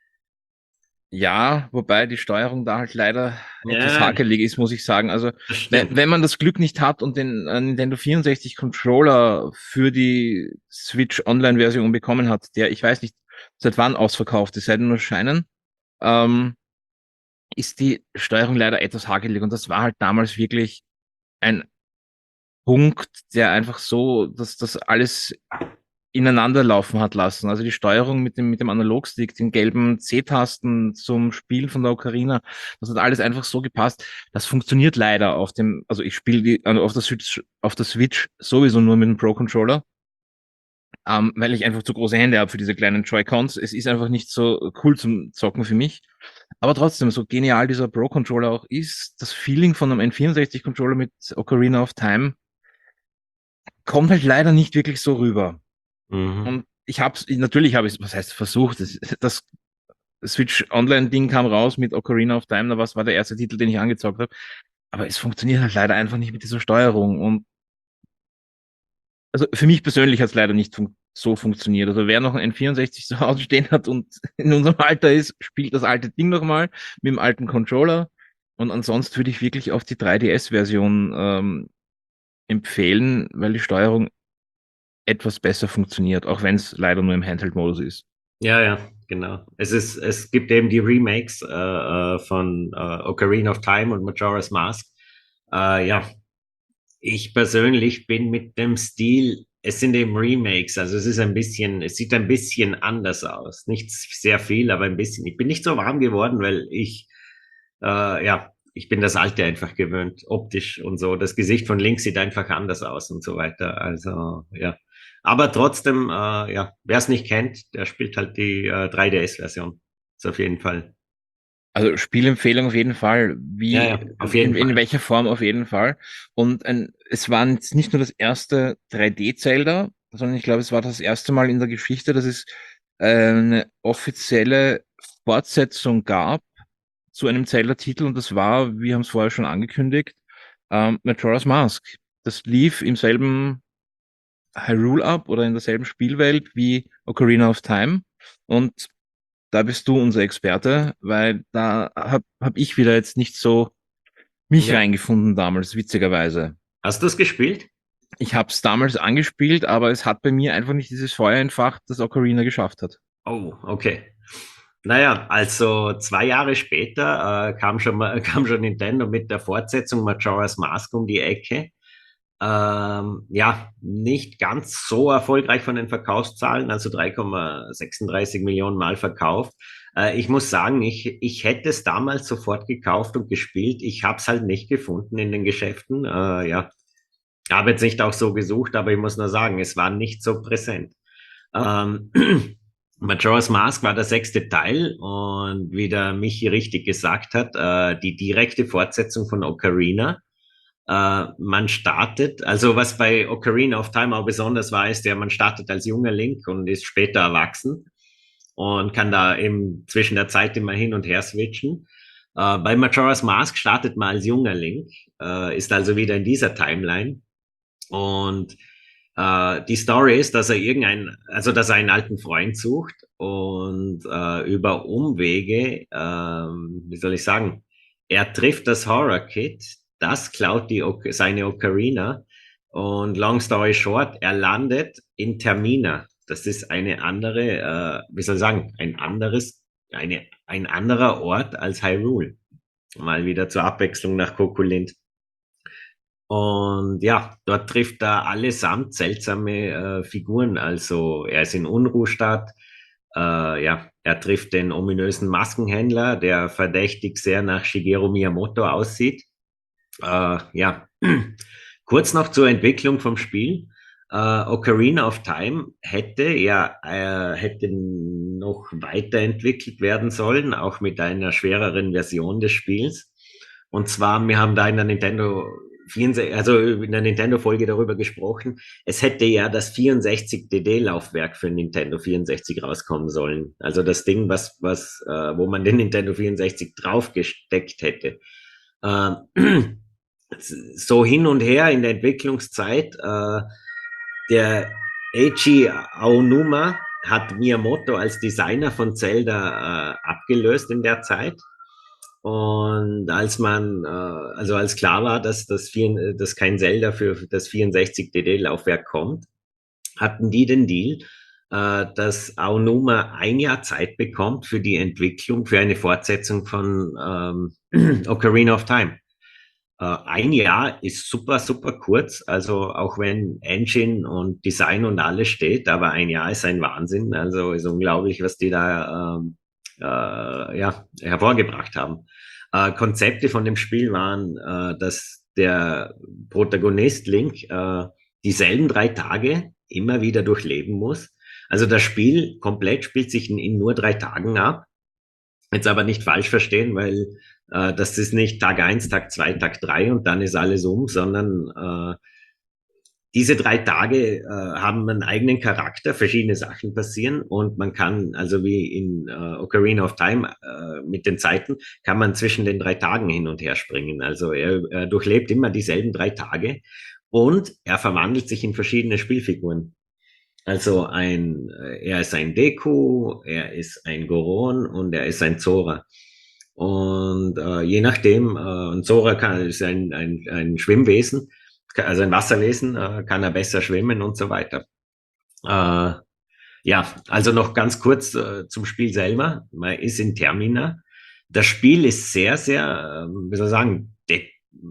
Ja, wobei die Steuerung da halt leider etwas Ja, hakelig ist, muss ich sagen. Also, das wenn, stimmt. wenn man das Glück nicht hat und den äh, Nintendo vierundsechzig Controller für die Switch Online-Version bekommen hat, der, ich weiß nicht, seit wann ausverkauft ist, seit nur Scheinen, ähm, ist die Steuerung leider etwas hakelig. Und das war halt damals wirklich ein Punkt, der einfach so, dass das alles ineinander laufen hat lassen. Also die Steuerung mit dem, mit dem Analogstick, den gelben C-Tasten zum Spielen von der Ocarina, das hat alles einfach so gepasst. Das funktioniert leider auf dem, also ich spiele die also auf der Switch, auf der Switch sowieso nur mit dem Pro-Controller, ähm, weil ich einfach zu große Hände habe für diese kleinen Joy-Cons. Es ist einfach nicht so cool zum Zocken für mich. Aber trotzdem, so genial dieser Pro-Controller auch ist, das Feeling von einem N vierundsechzig-Controller mit Ocarina of Time kommt halt leider nicht wirklich so rüber. Mhm. Und ich hab's, natürlich habe ich, was heißt versucht, das, das Switch Online-Ding kam raus mit Ocarina of Time, da was war der erste Titel, den ich angezockt habe. Aber es funktioniert halt leider einfach nicht mit dieser Steuerung. Und also für mich persönlich hat es leider nicht fun so funktioniert. Also wer noch ein N vierundsechzig zu Hause stehen hat und in unserem Alter ist, spielt das alte Ding nochmal mit dem alten Controller. Und ansonsten würde ich wirklich auf die drei D S-Version ähm, empfehlen, weil die Steuerung etwas besser funktioniert, auch wenn es leider nur im Handheld-Modus ist. Ja, ja, genau. Es ist, es gibt eben die Remakes äh, äh, von äh, Ocarina of Time und Majora's Mask. Äh, ja, ich persönlich bin mit dem Stil, es sind eben Remakes, also es ist ein bisschen, es sieht ein bisschen anders aus. Nicht sehr viel, aber ein bisschen. Ich bin nicht so warm geworden, weil ich, äh, ja, ich bin das Alte einfach gewöhnt, optisch und so. Das Gesicht von links sieht einfach anders aus und so weiter. Also, ja. Aber trotzdem, äh, ja, wer es nicht kennt, der spielt halt die äh, drei D S-Version. Ist auf jeden Fall. Also Spielempfehlung auf jeden Fall. Ja, Wie, ja, auf jeden in, in Fall. welcher Form auf jeden Fall. Und ein, es war jetzt nicht nur das erste drei D-Zelda, sondern ich glaube, es war das erste Mal in der Geschichte, dass es äh, eine offizielle Fortsetzung gab zu einem Zelda-Titel. Und das war, wir haben es vorher schon angekündigt, ähm, Majora's Mask. Das lief im selben Hyrule ab oder in derselben Spielwelt wie Ocarina of Time. Und da bist du unser Experte, weil da hab, hab ich wieder jetzt nicht so mich Ja. reingefunden damals, witzigerweise. Hast du es gespielt? Ich habe es damals angespielt, aber es hat bei mir einfach nicht dieses Feuer entfacht, das Ocarina geschafft hat. Oh, okay. Naja, also zwei Jahre später äh, kam schon mal, kam schon Nintendo mit der Fortsetzung Majora's Mask um die Ecke. Ähm, ja, nicht ganz so erfolgreich von den Verkaufszahlen, also drei Komma sechsunddreißig Millionen Mal verkauft. Äh, ich muss sagen, ich, ich hätte es damals sofort gekauft und gespielt. Ich habe es halt nicht gefunden in den Geschäften. Äh, ja, habe jetzt nicht auch so gesucht, aber ich muss nur sagen, es war nicht so präsent. Ähm, Majora's Mask war der sechste Teil und wie der Michi richtig gesagt hat, äh, die direkte Fortsetzung von Ocarina. Äh, man startet, also was bei Ocarina of Time auch besonders war, ist ja, man startet als junger Link und ist später erwachsen und kann da eben zwischen der Zeit immer hin und her switchen. Äh, bei Majora's Mask startet man als junger Link, äh, ist also wieder in dieser Timeline und äh, die Story ist, dass er irgendein, also dass er einen alten Freund sucht und äh, über Umwege, äh, wie soll ich sagen, er trifft das Horror Kid, das klaut die, seine Ocarina und long story short, er landet in Termina. Das ist eine andere, äh, wie soll ich sagen, ein anderes, eine, ein anderer Ort als Hyrule. Mal wieder zur Abwechslung nach Kokolint. Und ja, dort trifft er allesamt seltsame äh, Figuren. Also er ist in Unruhstadt. Äh, ja, er trifft den ominösen Maskenhändler, der verdächtig sehr nach Shigeru Miyamoto aussieht. Äh, ja, kurz noch zur Entwicklung vom Spiel. Äh, Ocarina of Time hätte ja äh, hätte noch weiterentwickelt werden sollen, auch mit einer schwereren Version des Spiels. Und zwar, wir haben da in der Nintendo vierundsechzig, also in der Nintendo-Folge darüber gesprochen, es hätte ja das vierundsechzig D D-Laufwerk für Nintendo vierundsechzig rauskommen sollen. Also das Ding, was, was, äh, wo man den Nintendo vierundsechzig draufgesteckt hätte. Äh, so hin und her in der Entwicklungszeit, äh, der Eiji Aonuma hat Miyamoto als Designer von Zelda äh, abgelöst in der Zeit. Und als man, äh, also als klar war, dass das vier, dass kein Zelda für das vierundsechzig D D-Laufwerk kommt, hatten die den Deal, äh, dass Aonuma ein Jahr Zeit bekommt für die Entwicklung, für eine Fortsetzung von ähm, Ocarina of Time. Äh, ein Jahr ist super, super kurz, also auch wenn Engine und Design und alles steht, aber ein Jahr ist ein Wahnsinn, also ist unglaublich, was die da ähm, äh, ja, hervorgebracht haben. Äh, Konzepte von dem Spiel waren, äh, dass der Protagonist Link äh, dieselben drei Tage immer wieder durchleben muss. Also das Spiel komplett spielt sich in, in nur drei Tagen ab. Jetzt aber nicht falsch verstehen, weil äh, das ist nicht Tag eins, Tag zwei, Tag drei und dann ist alles um, sondern äh, diese drei Tage äh, haben einen eigenen Charakter, verschiedene Sachen passieren und man kann, also wie in äh, Ocarina of Time äh, mit den Zeiten, kann man zwischen den drei Tagen hin und her springen. Also er, er durchlebt immer dieselben drei Tage und er verwandelt sich in verschiedene Spielfiguren. Also ein, er ist ein Deku, er ist ein Goron und er ist ein Zora. Und äh, je nachdem, äh, ein Zora kann, ist ein, ein, ein Schwimmwesen, also ein Wasserwesen, äh, kann er besser schwimmen und so weiter. Äh, ja, also noch ganz kurz äh, zum Spiel selber. Man ist in Termina. Das Spiel ist sehr, sehr, äh, wie soll ich sagen, de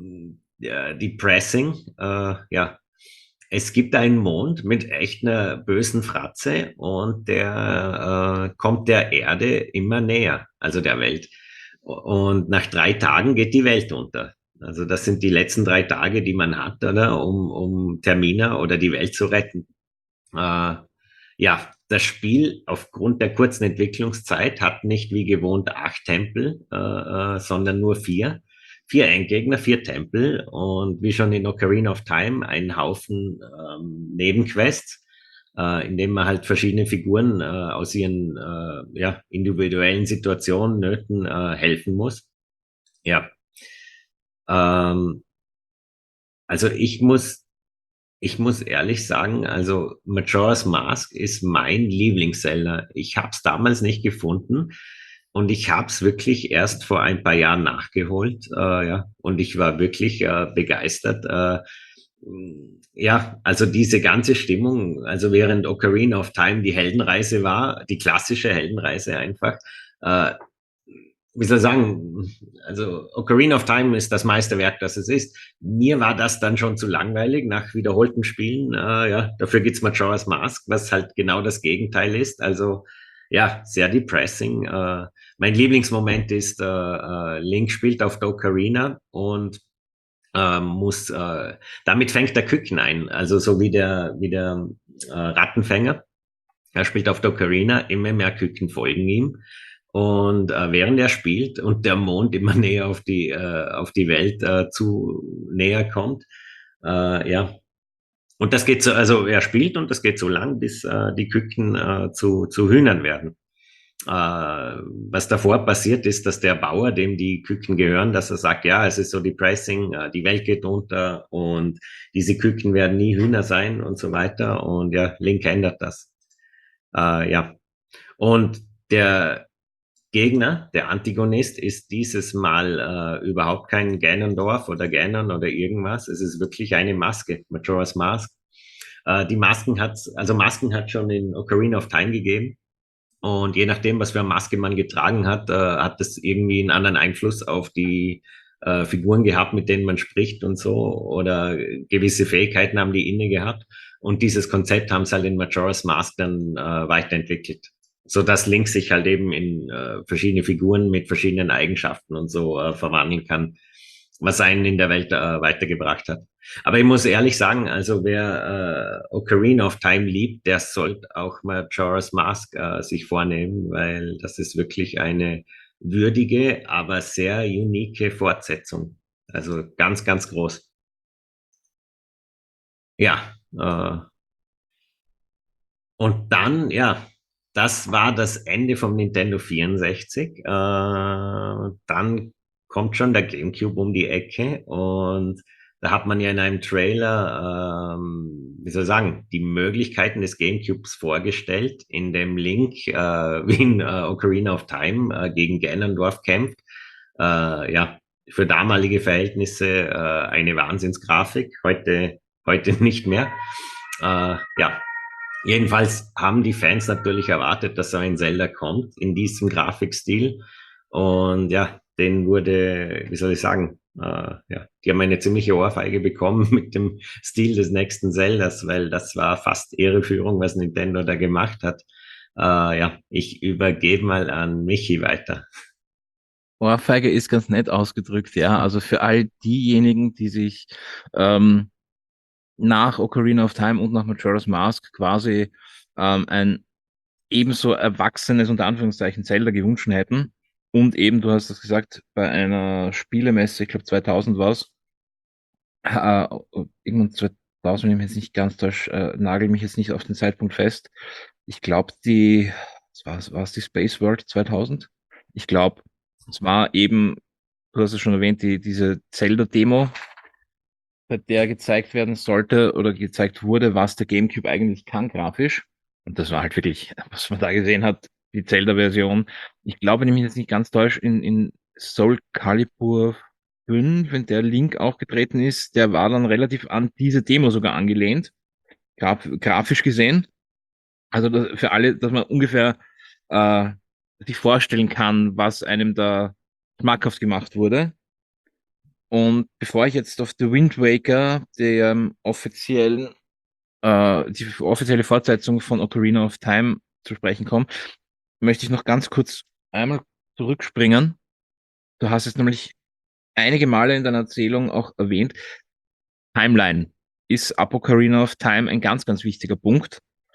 äh, depressing. Äh, ja, es gibt einen Mond mit echt einer bösen Fratze und der äh, kommt der Erde immer näher, also der Welt. Und nach drei Tagen geht die Welt unter. Also das sind die letzten drei Tage, die man hat, oder, um, um Termina oder die Welt zu retten. Äh, ja, das Spiel aufgrund der kurzen Entwicklungszeit hat nicht wie gewohnt acht Tempel, äh, äh, sondern nur vier. Vier Endgegner, vier Tempel und wie schon in Ocarina of Time einen Haufen ähm, Nebenquests, äh, in dem man halt verschiedene Figuren äh, aus ihren äh, ja, individuellen Situationen, Nöten äh, helfen muss. Ja. Ähm, also ich muss, ich muss ehrlich sagen, also Majora's Mask ist mein Lieblings-Zelda. Ich habe es damals nicht gefunden und ich habe es wirklich erst vor ein paar Jahren nachgeholt. Äh, ja, und ich war wirklich äh, begeistert. Äh, ja, also diese ganze Stimmung, also während Ocarina of Time die Heldenreise war, die klassische Heldenreise einfach, äh, wie soll ich sagen, also Ocarina of Time ist das Meisterwerk, das es ist. Mir war das dann schon zu langweilig nach wiederholten Spielen. Äh, ja, dafür gibt's Majora's Mask, was halt genau das Gegenteil ist. Also ja, sehr depressing. Äh, mein Lieblingsmoment ist, äh, äh, Link spielt auf der Ocarina und äh, muss, äh, damit fängt der Küken ein. Also so wie der, wie der äh, Rattenfänger. Er spielt auf der Ocarina, immer mehr Küken folgen ihm. Und äh, während er spielt und der Mond immer näher auf die äh, auf die Welt äh, zu näher kommt, äh, ja. Und das geht so, also er spielt und das geht so lang, bis äh, die Küken äh, zu zu Hühnern werden. Äh, was davor passiert ist, dass der Bauer, dem die Küken gehören, dass er sagt, ja, es ist so depressing, äh, die Welt geht unter und diese Küken werden nie Hühner sein und so weiter. Und ja, Link ändert das. Äh, ja. Und der Gegner, der Antagonist, ist dieses Mal äh, überhaupt kein Ganondorf oder Ganon oder irgendwas. Es ist wirklich eine Maske, Majora's Mask. Äh, die Masken hat, also Masken hat schon in Ocarina of Time gegeben. Und je nachdem, was für eine Maske man getragen hat, äh, hat das irgendwie einen anderen Einfluss auf die äh, Figuren gehabt, mit denen man spricht und so. Oder gewisse Fähigkeiten haben die inne gehabt. Und dieses Konzept haben sie halt in Majora's Mask dann äh, weiterentwickelt, so dass Link sich halt eben in äh, verschiedene Figuren mit verschiedenen Eigenschaften und so äh, verwandeln kann, was einen in der Welt äh, weitergebracht hat. Aber ich muss ehrlich sagen, also wer äh, Ocarina of Time liebt, der sollte auch Majora's Mask äh, sich vornehmen, weil das ist wirklich eine würdige, aber sehr unique Fortsetzung. Also ganz, ganz groß. ja, äh, und dann, ja, das war das Ende vom Nintendo vierundsechzig. Äh, dann kommt schon der GameCube um die Ecke und da hat man ja in einem Trailer, ähm, wie soll ich sagen, die Möglichkeiten des GameCubes vorgestellt, in dem Link, äh, wie in äh, Ocarina of Time äh, gegen Ganondorf kämpft. Äh, ja, für damalige Verhältnisse äh, eine Wahnsinnsgrafik, heute, heute nicht mehr. Äh, ja, jedenfalls haben die Fans natürlich erwartet, dass so ein Zelda kommt in diesem Grafikstil. Und ja, den wurde, wie soll ich sagen, äh, ja, die haben eine ziemliche Ohrfeige bekommen mit dem Stil des nächsten Zeldas, weil das war fast Irreführung, was Nintendo da gemacht hat. Äh, ja, ich übergebe mal an Michi weiter. Ohrfeige ist ganz nett ausgedrückt, ja. Also für all diejenigen, die sich ähm, nach Ocarina of Time und nach Majora's Mask quasi ähm, ein ebenso erwachsenes, unter Anführungszeichen, Zelda gewünscht hätten. Und eben, du hast es gesagt, bei einer Spielemesse, ich glaube zweitausend war es, äh, irgendwann zweitausend, wenn ich mich jetzt nicht ganz täusche, äh, nagel mich jetzt nicht auf den Zeitpunkt fest. Ich glaube, die, was war es, die Space World zweitausend? Ich glaube, es war eben, du hast es schon erwähnt, die, diese Zelda-Demo, bei der gezeigt werden sollte oder gezeigt wurde, was der GameCube eigentlich kann, grafisch. Und das war halt wirklich, was man da gesehen hat, die Zelda-Version. Ich glaube, wenn ich mich jetzt nicht ganz täusche, in, in Soul Calibur fünf, wenn der Link auch getreten ist, der war dann relativ an diese Demo sogar angelehnt, graf grafisch gesehen. Also das, für alle, dass man ungefähr äh, sich vorstellen kann, was einem da schmackhaft gemacht wurde. Und bevor ich jetzt auf The Wind Waker, der ähm, offiziellen, äh, die offizielle Fortsetzung von Ocarina of Time zu sprechen komme, möchte ich noch ganz kurz einmal zurückspringen. Du hast es nämlich einige Male in deiner Erzählung auch erwähnt. Timeline ist ab Ocarina of Time ein ganz, ganz wichtiger Punkt.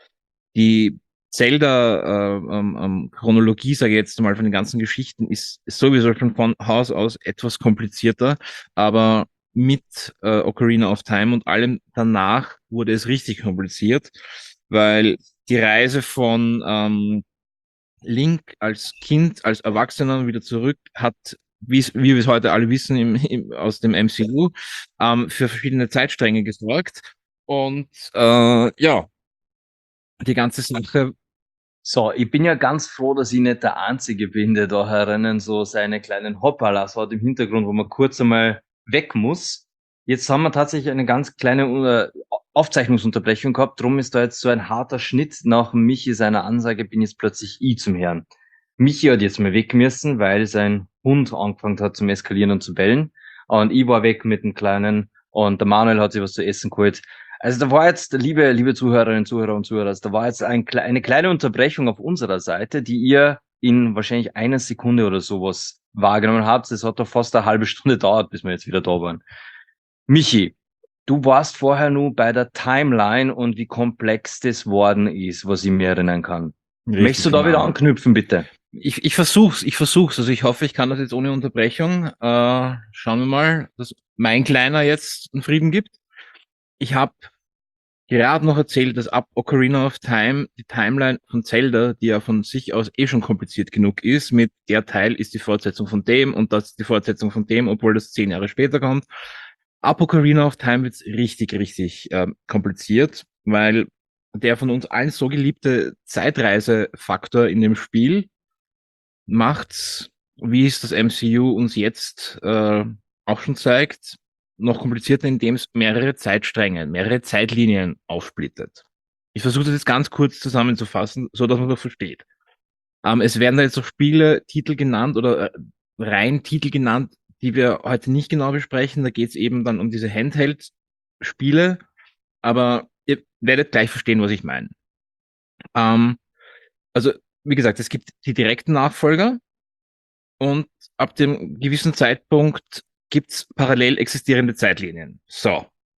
Die Zelda-Chronologie, äh, ähm, sage ich jetzt mal, von den ganzen Geschichten, ist, ist sowieso schon von Haus aus etwas komplizierter, aber mit äh, Ocarina of Time und allem danach wurde es richtig kompliziert, weil die Reise von ähm, Link als Kind, als Erwachsener wieder zurück hat, wie, wie wir es heute alle wissen im, im, aus dem M C U, ähm, für verschiedene Zeitstränge gesorgt. Und äh, ja, die ganze Sache. So, ich bin ja ganz froh, dass ich nicht der Einzige bin, der da herinnen so seine kleinen Hoppalas hat im Hintergrund, wo man kurz einmal weg muss. Jetzt haben wir tatsächlich eine ganz kleine äh, Aufzeichnungsunterbrechung gehabt, drum ist da jetzt so ein harter Schnitt. Nach Michi seiner Ansage bin jetzt plötzlich ich zum Herrn. Michi hat jetzt mal weg müssen, weil sein Hund angefangen hat zum Eskalieren und zu bellen. Und ich war weg mit dem Kleinen und der Manuel hat sich was zu essen geholt. Also da war jetzt, liebe, liebe Zuhörerinnen, Zuhörer und Zuhörer, also da war jetzt ein, eine kleine Unterbrechung auf unserer Seite, die ihr in wahrscheinlich einer Sekunde oder sowas wahrgenommen habt. Es hat doch fast eine halbe Stunde gedauert, bis wir jetzt wieder da waren. Michi, du warst vorher nur bei der Timeline und wie komplex das worden ist, was ich mir erinnern kann. Richtig, Möchtest du da genau. wieder anknüpfen, bitte? Ich, ich versuch's, ich versuch's. Also ich hoffe, ich kann das jetzt ohne Unterbrechung. Äh, schauen wir mal, dass mein Kleiner jetzt einen Frieden gibt. Ich habe gerade noch erzählt, dass ab Ocarina of Time die Timeline von Zelda, die ja von sich aus eh schon kompliziert genug ist, mit der Teil ist die Fortsetzung von dem und das ist die Fortsetzung von dem, obwohl das zehn Jahre später kommt. Ab Ocarina of Time wird's richtig, richtig äh, kompliziert, weil der von uns allen so geliebte Zeitreisefaktor in dem Spiel macht's, wie es das M C U uns jetzt äh, auch schon zeigt, noch komplizierter, indem es mehrere Zeitstränge, mehrere Zeitlinien aufsplittet. Ich versuche das jetzt ganz kurz zusammenzufassen, so dass man das versteht. Ähm, es werden da jetzt auch Spiele, Titel genannt oder äh, rein Titel genannt, die wir heute nicht genau besprechen. Da geht es eben dann um diese Handheld-Spiele, aber ihr werdet gleich verstehen, was ich meine. Ähm, also, wie gesagt, es gibt die direkten Nachfolger, und ab dem gewissen Zeitpunkt gibt's parallel existierende Zeitlinien. So.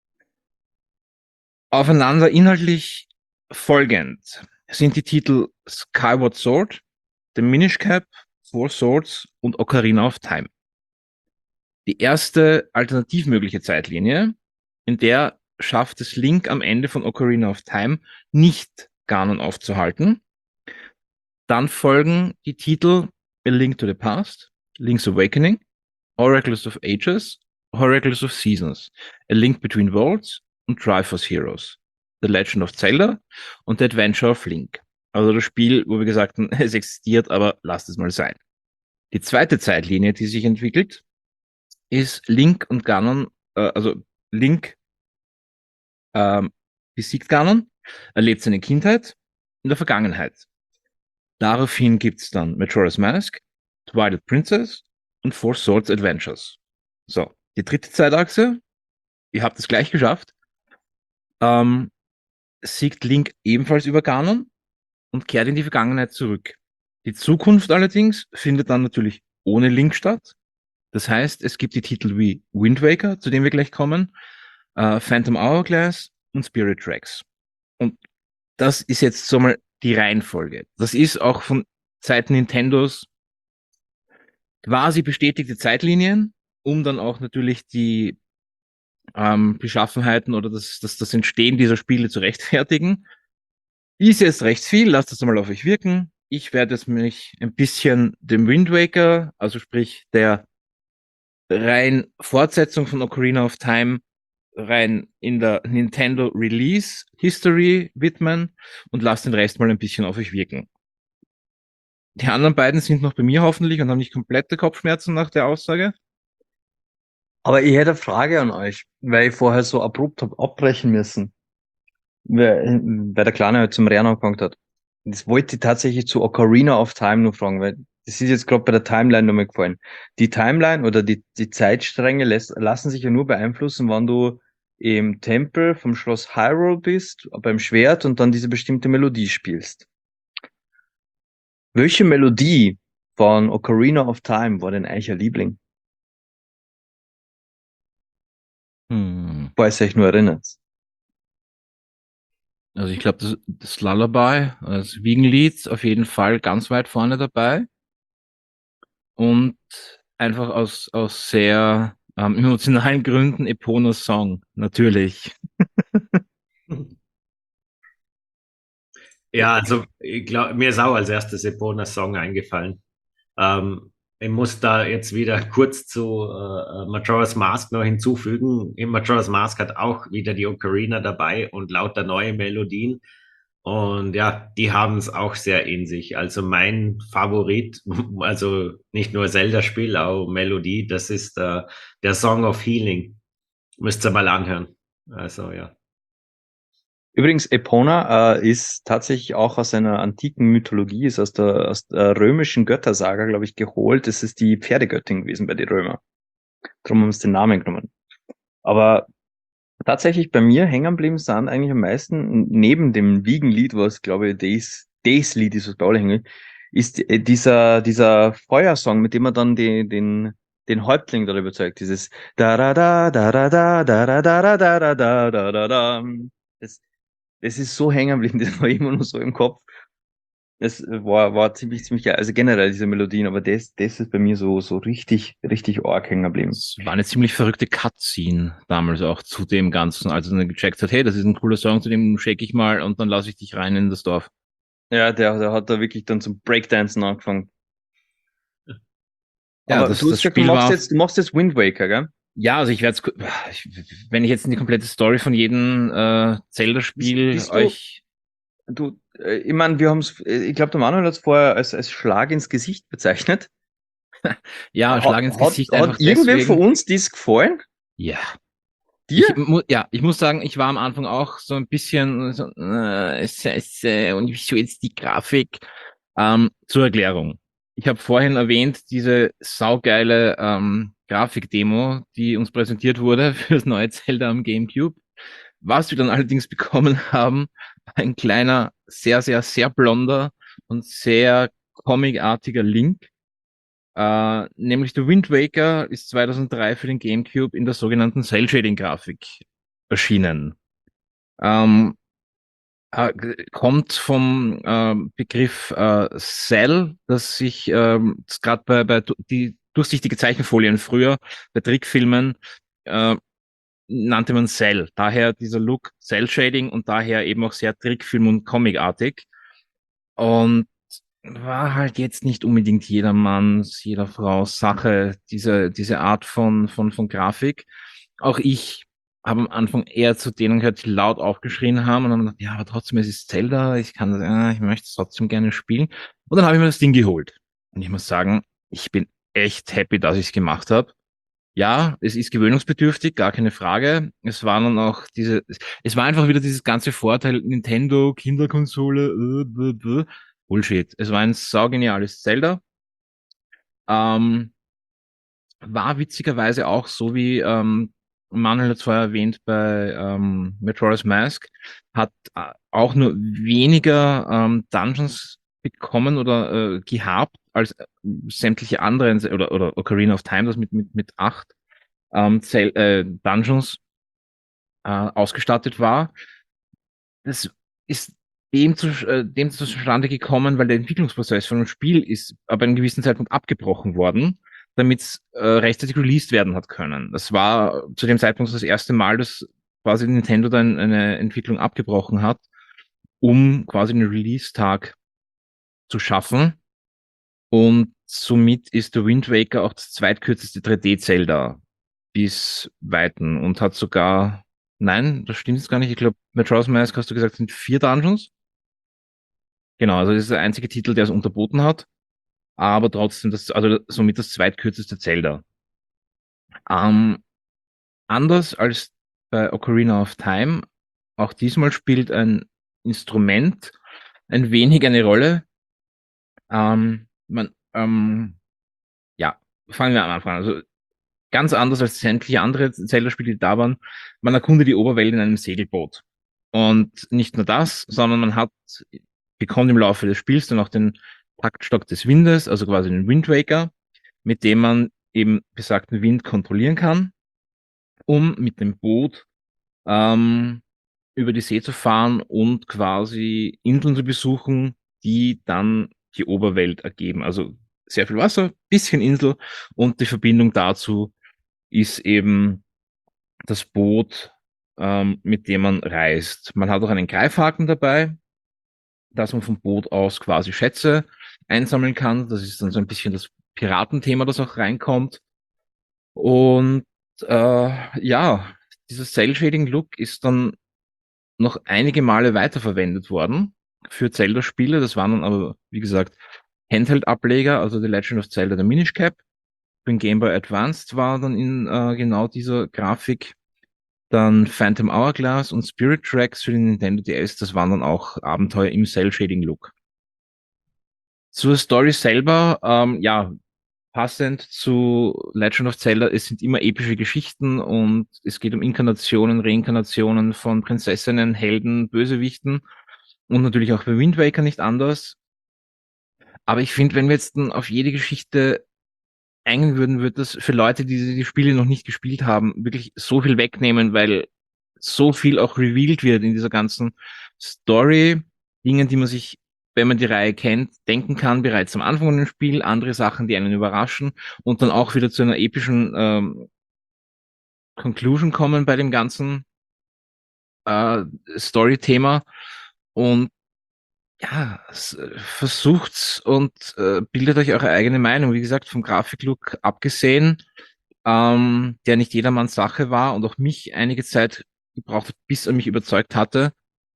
Aufeinander inhaltlich folgend sind die Titel Skyward Sword, The Minish Cap, Four Swords und Ocarina of Time. Die erste alternativmögliche Zeitlinie, in der schafft es Link am Ende von Ocarina of Time nicht, Ganon aufzuhalten. Dann folgen die Titel A Link to the Past, Link's Awakening, Oracles of Ages, Oracles of Seasons, A Link Between Worlds und Triforce Heroes, The Legend of Zelda und The Adventure of Link. Also das Spiel, wo wir gesagt haben, es existiert, aber lasst es mal sein. Die zweite Zeitlinie, die sich entwickelt, ist Link und Ganon, äh, also Link ähm, besiegt Ganon, erlebt seine Kindheit in der Vergangenheit. Daraufhin gibt's dann Majora's Mask, Twilight Princess und Four Swords Adventures. So, die dritte Zeitachse, ihr habt es gleich geschafft, ähm, siegt Link ebenfalls über Ganon und kehrt in die Vergangenheit zurück. Die Zukunft allerdings findet dann natürlich ohne Link statt. Das heißt, es gibt die Titel wie Wind Waker, zu dem wir gleich kommen, äh, Phantom Hourglass und Spirit Tracks. Und das ist jetzt so mal die Reihenfolge. Das ist auch von Seiten Nintendos quasi bestätigte Zeitlinien, um dann auch natürlich die ähm, Beschaffenheiten oder das, das, das Entstehen dieser Spiele zu rechtfertigen. Ist jetzt recht viel, lasst das mal auf euch wirken. Ich werde jetzt mich ein bisschen dem Wind Waker, also sprich der rein Fortsetzung von Ocarina of Time, rein in der Nintendo Release History widmen und lasst den Rest mal ein bisschen auf euch wirken. Die anderen beiden sind noch bei mir hoffentlich und haben nicht komplette Kopfschmerzen nach der Aussage. Aber ich hätte eine Frage an euch, weil ich vorher so abrupt habe abbrechen müssen, weil, weil der Kleine halt zum Rennen angefangen hat. Das wollte ich tatsächlich zu Ocarina of Time noch fragen, weil das ist jetzt gerade bei der Timeline nochmal gefallen. Die Timeline oder die, die Zeitstränge lässt, lassen sich ja nur beeinflussen, wenn du im Tempel vom Schloss Hyrule bist, beim Schwert und dann diese bestimmte Melodie spielst. Welche Melodie von Ocarina of Time war denn eigentlich ein Liebling? Hm. Falls ihr euch nur erinnert. Also ich glaube, das, das Lullaby, das Wiegenlied, auf jeden Fall ganz weit vorne dabei. Und einfach aus, aus sehr ähm, emotionalen Gründen Eponas Song, natürlich. Ja, also ich glaube, mir ist auch als erstes Eponas Song eingefallen. Ähm, ich muss da jetzt wieder kurz zu äh, Majora's Mask noch hinzufügen. In Majora's Mask hat auch wieder die Ocarina dabei und lauter neue Melodien. Und ja, die haben es auch sehr in sich. Also mein Favorit, also nicht nur Zelda-Spiel, auch Melodie, das ist äh, der Song of Healing. Müsst ihr mal anhören. Also ja. Übrigens, Epona äh, ist tatsächlich auch aus einer antiken Mythologie, ist aus der, aus der römischen Göttersaga, glaube ich, geholt. Das ist die Pferdegöttin gewesen bei den Römern. Darum haben sie den Namen genommen. Aber tatsächlich bei mir hängen geblieben sind eigentlich am meisten, neben dem Wiegenlied, was, glaube ich, das, das Lied ist, was bei alle hängen, ist äh, dieser, dieser Feuersong, mit dem man dann die, den, den Häuptling darüber überzeugt. Dieses da da da da da da da da da da da da da da da. Das, das ist so hängen geblieben, das war immer nur so im Kopf. Das war, war ziemlich, ziemlich geil. Also generell diese Melodien, aber das, das ist bei mir so, so richtig, richtig arg hängen geblieben. Es war eine ziemlich verrückte Cutscene damals auch zu dem Ganzen, als er dann gecheckt hat, hey, das ist ein cooler Song, zu dem shake ich mal und dann lasse ich dich rein in das Dorf. Ja, der, der hat da wirklich dann zum Breakdancen angefangen. Ja, Aber das, du, das hast gesagt, du Spiel machst war, jetzt, du machst jetzt Wind Waker, gell? ja, also ich werde wenn ich jetzt in die komplette Story von jedem äh, Zelda-Spiel Bist, bist du, euch, du, äh, ich meine, wir haben es, ich glaube, der Manuel hat es vorher als, als Schlag ins Gesicht bezeichnet. ja, Hat, Schlag ins hat, Gesicht hat einfach irgendwer von deswegen. uns dies gefallen? Ja. Dir? Ich, mu ja, ich muss sagen, ich war am Anfang auch so ein bisschen so, äh, es, es, äh, und wieso jetzt die Grafik? Ähm, zur Erklärung. Ich habe vorhin erwähnt, diese saugeile ähm, Grafikdemo, die uns präsentiert wurde für das neue Zelda am GameCube. Was wir dann allerdings bekommen haben, war ein kleiner, sehr, sehr, sehr blonder und sehr comicartiger Link. Äh, nämlich der Wind Waker ist zweitausenddrei für den GameCube in der sogenannten Cell-Shading-Grafik erschienen. Ähm, äh, kommt vom ähm, Begriff äh, Cell, das sich ähm, gerade bei, bei die durchsichtige Zeichenfolien früher bei Trickfilmen äh, nannte man Cell. Daher dieser Look Cell-Shading und daher eben auch sehr Trickfilm- und Comicartig. Und war halt jetzt nicht unbedingt jedermanns, jeder Frau's Sache, diese, diese Art von, von, von Grafik. Auch ich habe am Anfang eher zu denen gehört, die laut aufgeschrien haben und dann gedacht, ja, aber trotzdem, es ist Zelda, ich kann, äh, ich möchte es trotzdem gerne spielen. Und dann habe ich mir das Ding geholt. Und ich muss sagen, ich bin echt happy, dass ich es gemacht habe. Ja, es ist gewöhnungsbedürftig, gar keine Frage. Es waren dann auch diese, es war einfach wieder dieses ganze Vorteil, Nintendo, Kinderkonsole, äh, bäh, bäh. Bullshit. Es war ein saugeniales Zelda. Ähm, war witzigerweise auch so wie, ähm, Manuel hat es vorher erwähnt, bei ähm, Majora's Mask, hat äh, auch nur weniger ähm, Dungeons bekommen oder äh, gehabt als äh, sämtliche anderen, oder, oder Ocarina of Time, das mit, mit, mit acht ähm, Zel äh, Dungeons äh, ausgestattet war. Das ist dem, zu, äh, dem zustande gekommen, weil der Entwicklungsprozess von dem Spiel ist ab einem gewissen Zeitpunkt abgebrochen worden, damit es äh, rechtzeitig released werden hat können. Das war zu dem Zeitpunkt das erste Mal, dass quasi Nintendo dann eine Entwicklung abgebrochen hat, um quasi einen Release-Tag zu schaffen. Und somit ist der Wind Waker auch das zweitkürzeste drei D-Zelda bis Weiten und hat sogar, nein, das stimmt jetzt gar nicht. Ich glaube, Majora's Mask, hast du gesagt, sind vier Dungeons. Genau, also das ist der einzige Titel, der es unterboten hat, aber trotzdem, das, also somit das zweitkürzeste Zelda. Ähm, anders als bei Ocarina of Time, auch diesmal spielt ein Instrument ein wenig eine Rolle. Ähm, man, ähm, ja, fangen wir am Anfang an. Also ganz anders als sämtliche andere Zelda-Spiele, die da waren. Man erkundet die Oberwelt in einem Segelboot. Und nicht nur das, sondern man hat, bekommt im Laufe des Spiels dann auch den Taktstock des Windes, also quasi den Wind Waker, mit dem man eben besagten Wind kontrollieren kann, um mit dem Boot ähm, über die See zu fahren und quasi Inseln zu besuchen, die dann die Oberwelt ergeben. Also sehr viel Wasser, bisschen Insel und die Verbindung dazu ist eben das Boot, ähm, mit dem man reist. Man hat auch einen Greifhaken dabei, dass man vom Boot aus quasi Schätze einsammeln kann. Das ist dann so ein bisschen das Piratenthema, das auch reinkommt. Und äh, ja, dieser Cell-Shading-Look ist dann noch einige Male weiterverwendet worden für Zelda-Spiele. Das waren dann aber, wie gesagt, Handheld-Ableger, also The Legend of Zelda, der Minish Cap. Für den Game Boy Advanced war dann in äh, genau dieser Grafik. Dann Phantom Hourglass und Spirit Tracks für den Nintendo D S, das waren dann auch Abenteuer im Cell-Shading-Look. Zur Story selber, ähm, ja, passend zu Legend of Zelda, es sind immer epische Geschichten und es geht um Inkarnationen, Reinkarnationen von Prinzessinnen, Helden, Bösewichten und natürlich auch bei Wind Waker nicht anders. Aber ich finde, wenn wir jetzt dann auf jede Geschichte eingehen würden, wird das für Leute, die die Spiele noch nicht gespielt haben, wirklich so viel wegnehmen, weil so viel auch revealed wird in dieser ganzen Story, Dingen, die man sich, wenn man die Reihe kennt, denken kann, bereits am Anfang von dem Spiel, andere Sachen, die einen überraschen und dann auch wieder zu einer epischen ähm, Conclusion kommen bei dem ganzen äh, Story-Thema. Und ja, s- versucht's und äh, bildet euch eure eigene Meinung. Wie gesagt, vom Grafiklook abgesehen, ähm, der nicht jedermanns Sache war und auch mich einige Zeit gebraucht hat, bis er mich überzeugt hatte,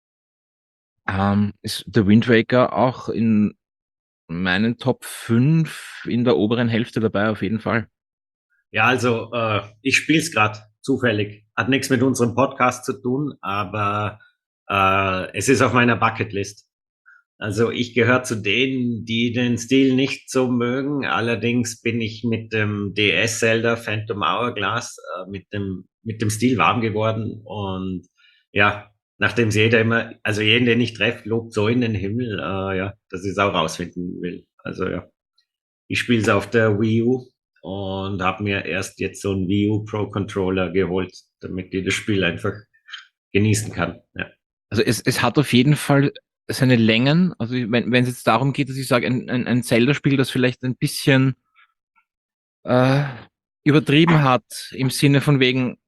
ähm, ist der Wind Waker auch in meinen Top fünf in der oberen Hälfte dabei, auf jeden Fall. Ja, also äh, ich spiele es gerade zufällig. Hat nichts mit unserem Podcast zu tun, aber äh, es ist auf meiner Bucketlist. Also ich gehöre zu denen, die den Stil nicht so mögen. Allerdings bin ich mit dem D S-Zelda Phantom Hourglass äh, mit dem mit dem Stil warm geworden. Und ja, nachdem es jeder immer, also jeden, den ich treffe, lobt so in den Himmel, äh, ja, dass ich es auch rausfinden will. Also ja, ich spiele es auf der Wii U und habe mir erst jetzt so einen Wii U Pro Controller geholt, damit ich das Spiel einfach genießen kann. Ja. Also es, es hat auf jeden Fall seine Längen. Also wenn wenn es jetzt darum geht, dass ich sage, ein, ein, ein Zelda-Spiel, das vielleicht ein bisschen äh, übertrieben hat, im Sinne von wegen,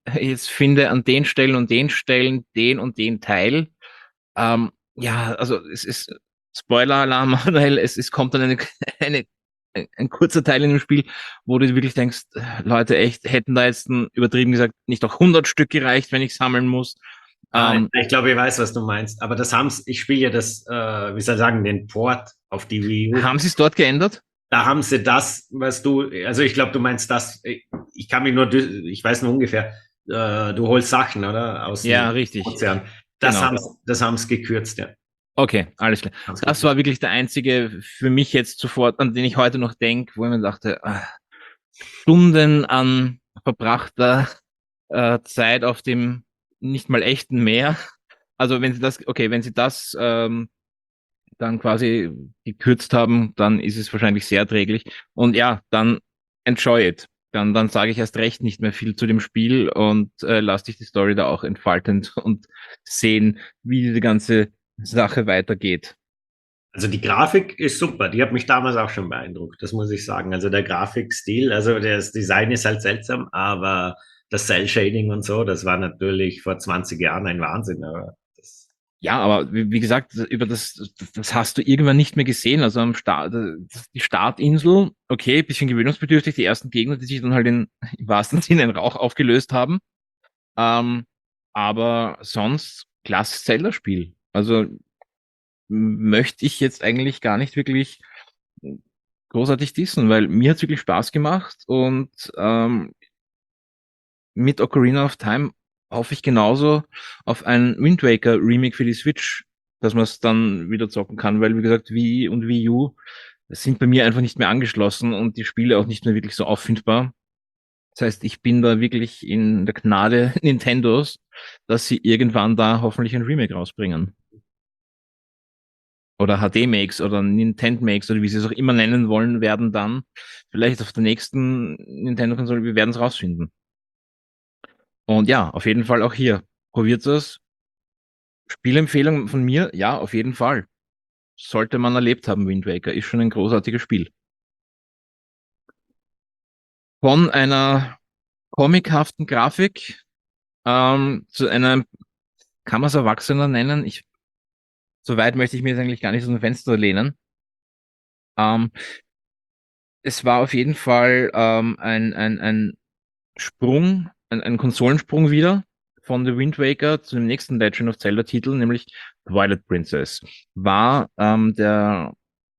jetzt finde an den Stellen und den Stellen den und den Teil. Ähm, ja, also es ist Spoiler-Alarm, Manuel, es, es kommt dann eine, eine, ein, ein kurzer Teil in dem Spiel, wo du wirklich denkst, Leute, echt, hätten da jetzt ein, übertrieben gesagt, nicht auch hundert Stück gereicht, wenn ich sammeln muss. Ah, Ähm, ich glaube, ich weiß, was du meinst. Aber das haben's, ich spiele ja das, äh, wie soll ich sagen, den Port auf die Wii U. haben sie es dort geändert? Da haben sie das, was du, also ich glaube, du meinst das, ich kann mich nur, ich weiß nur ungefähr, äh, du holst Sachen, oder? Aus Ja, dem richtig. Ozean. Das Genau. haben das haben's gekürzt, ja. Okay, alles klar. Haben's Das gekürzt. war wirklich der einzige für mich jetzt sofort, an den ich heute noch denke, wo ich mir dachte, ah, Stunden an verbrachter äh, Zeit auf dem nicht mal echten Meer. Also wenn sie das, okay, wenn sie das ähm, dann quasi gekürzt haben, dann ist es wahrscheinlich sehr erträglich. Und ja, dann enjoy it. Dann, dann sage ich erst recht nicht mehr viel zu dem Spiel und äh, lass dich die Story da auch entfalten und sehen, wie diese ganze Sache weitergeht. Also die Grafik ist super, die hat mich damals auch schon beeindruckt, das muss ich sagen. Also der Grafikstil, also das Design ist halt seltsam, aber das Cell-Shading und so, das war natürlich vor zwanzig Jahren ein Wahnsinn. Aber das Ja, aber wie, wie gesagt, über das, das hast du irgendwann nicht mehr gesehen. Also am Start, die Startinsel, okay, bisschen gewöhnungsbedürftig, die ersten Gegner, die sich dann halt in, im wahrsten Sinne in Rauch aufgelöst haben. Ähm, aber sonst klasse Zelda-Spiel. Also möchte ich jetzt eigentlich gar nicht wirklich großartig dissen, weil mir hat's wirklich Spaß gemacht und ähm, mit Ocarina of Time hoffe ich genauso auf ein Wind Waker Remake für die Switch, dass man es dann wieder zocken kann, weil wie gesagt, Wii und Wii U sind bei mir einfach nicht mehr angeschlossen und die Spiele auch nicht mehr wirklich so auffindbar. Das heißt, ich bin da wirklich in der Gnade Nintendos, dass sie irgendwann da hoffentlich ein Remake rausbringen. Oder H D-Makes oder Nintendo-Makes oder wie sie es auch immer nennen wollen, werden dann vielleicht auf der nächsten Nintendo-Konsole, wir werden es rausfinden. Und ja, auf jeden Fall auch hier. Probiert es. Spielempfehlung von mir, ja, auf jeden Fall. Sollte man erlebt haben, Wind Waker. Ist schon ein großartiges Spiel. Von einer comichaften Grafik ähm, zu einer, kann man es Erwachsener nennen? Ich, so weit möchte ich mir jetzt eigentlich gar nicht aus dem Fenster lehnen. Ähm, es war auf jeden Fall ähm, ein, ein, ein Sprung, ein, ein Konsolensprung wieder von The Wind Waker zu dem nächsten Legend of Zelda Titel, nämlich Twilight Princess. War ähm, der,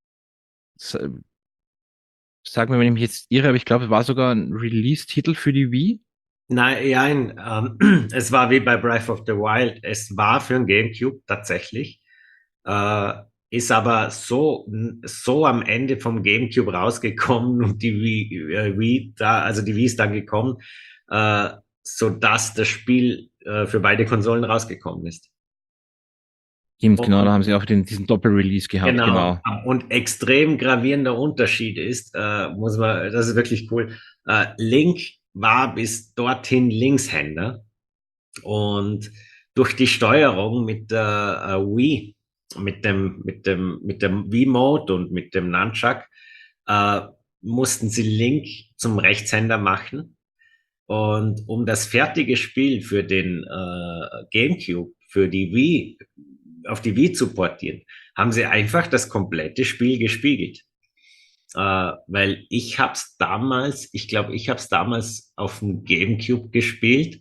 sag mir, wenn ich mich jetzt irre, aber ich glaube, es war sogar ein Release-Titel für die Wii. Nein, nein, ähm, es war wie bei Breath of the Wild. Es war für ein GameCube tatsächlich, äh, ist aber so, so am Ende vom GameCube rausgekommen und die Wii, äh, Wii da, also die Wii ist dann gekommen, äh, so dass das Spiel äh, für beide Konsolen rausgekommen ist. Stimmt, genau, da Und haben sie auch den, diesen Doppel-Release gehabt, genau. genau. Und extrem gravierender Unterschied ist, äh, muss man, das ist wirklich cool. Äh, Link war bis dorthin Linkshänder und durch die Steuerung mit der äh, Wii, mit dem, mit dem, mit dem Wii-Mode und mit dem Nunchuck, äh, mussten sie Link zum Rechtshänder machen. Und um das fertige Spiel für den äh, GameCube, für die Wii, auf die Wii zu portieren, haben sie einfach das komplette Spiel gespiegelt. Äh, weil ich hab's damals, ich glaube, ich hab's damals auf dem GameCube gespielt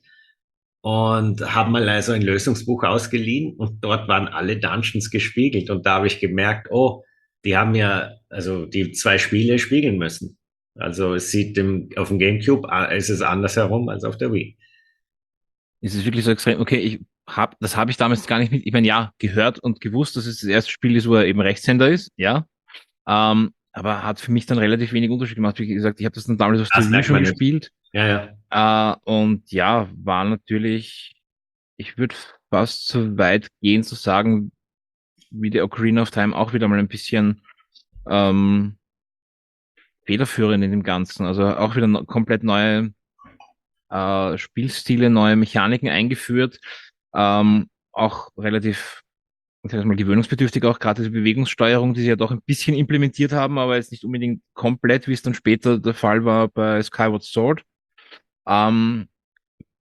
und habe mal also ein Lösungsbuch ausgeliehen und dort waren alle Dungeons gespiegelt und da habe ich gemerkt, oh, die haben ja, also die zwei Spiele spiegeln müssen. Also es sieht dem, auf dem GameCube, äh, ist es anders herum als auf der Wii. Es ist wirklich so extrem, okay, ich hab, das habe ich damals gar nicht mit, ich meine, ja, gehört und gewusst, dass es das erste Spiel ist, wo er eben Rechtshänder ist, ja. Ähm, aber hat für mich dann relativ wenig Unterschied gemacht. Wie gesagt, ich habe das dann damals auf der Das Wii merkt schon man nicht. gespielt. Ja, ja. Äh, und ja, war natürlich, ich würde fast so weit gehen zu sagen, wie der Ocarina of Time auch wieder mal ein bisschen ähm, federführend in dem Ganzen. Also auch wieder no komplett neue äh, Spielstile, neue Mechaniken eingeführt. Ähm, auch relativ, ich sag mal, gewöhnungsbedürftig auch, gerade diese Bewegungssteuerung, die sie ja doch ein bisschen implementiert haben, aber jetzt nicht unbedingt komplett, wie es dann später der Fall war bei Skyward Sword. Ähm,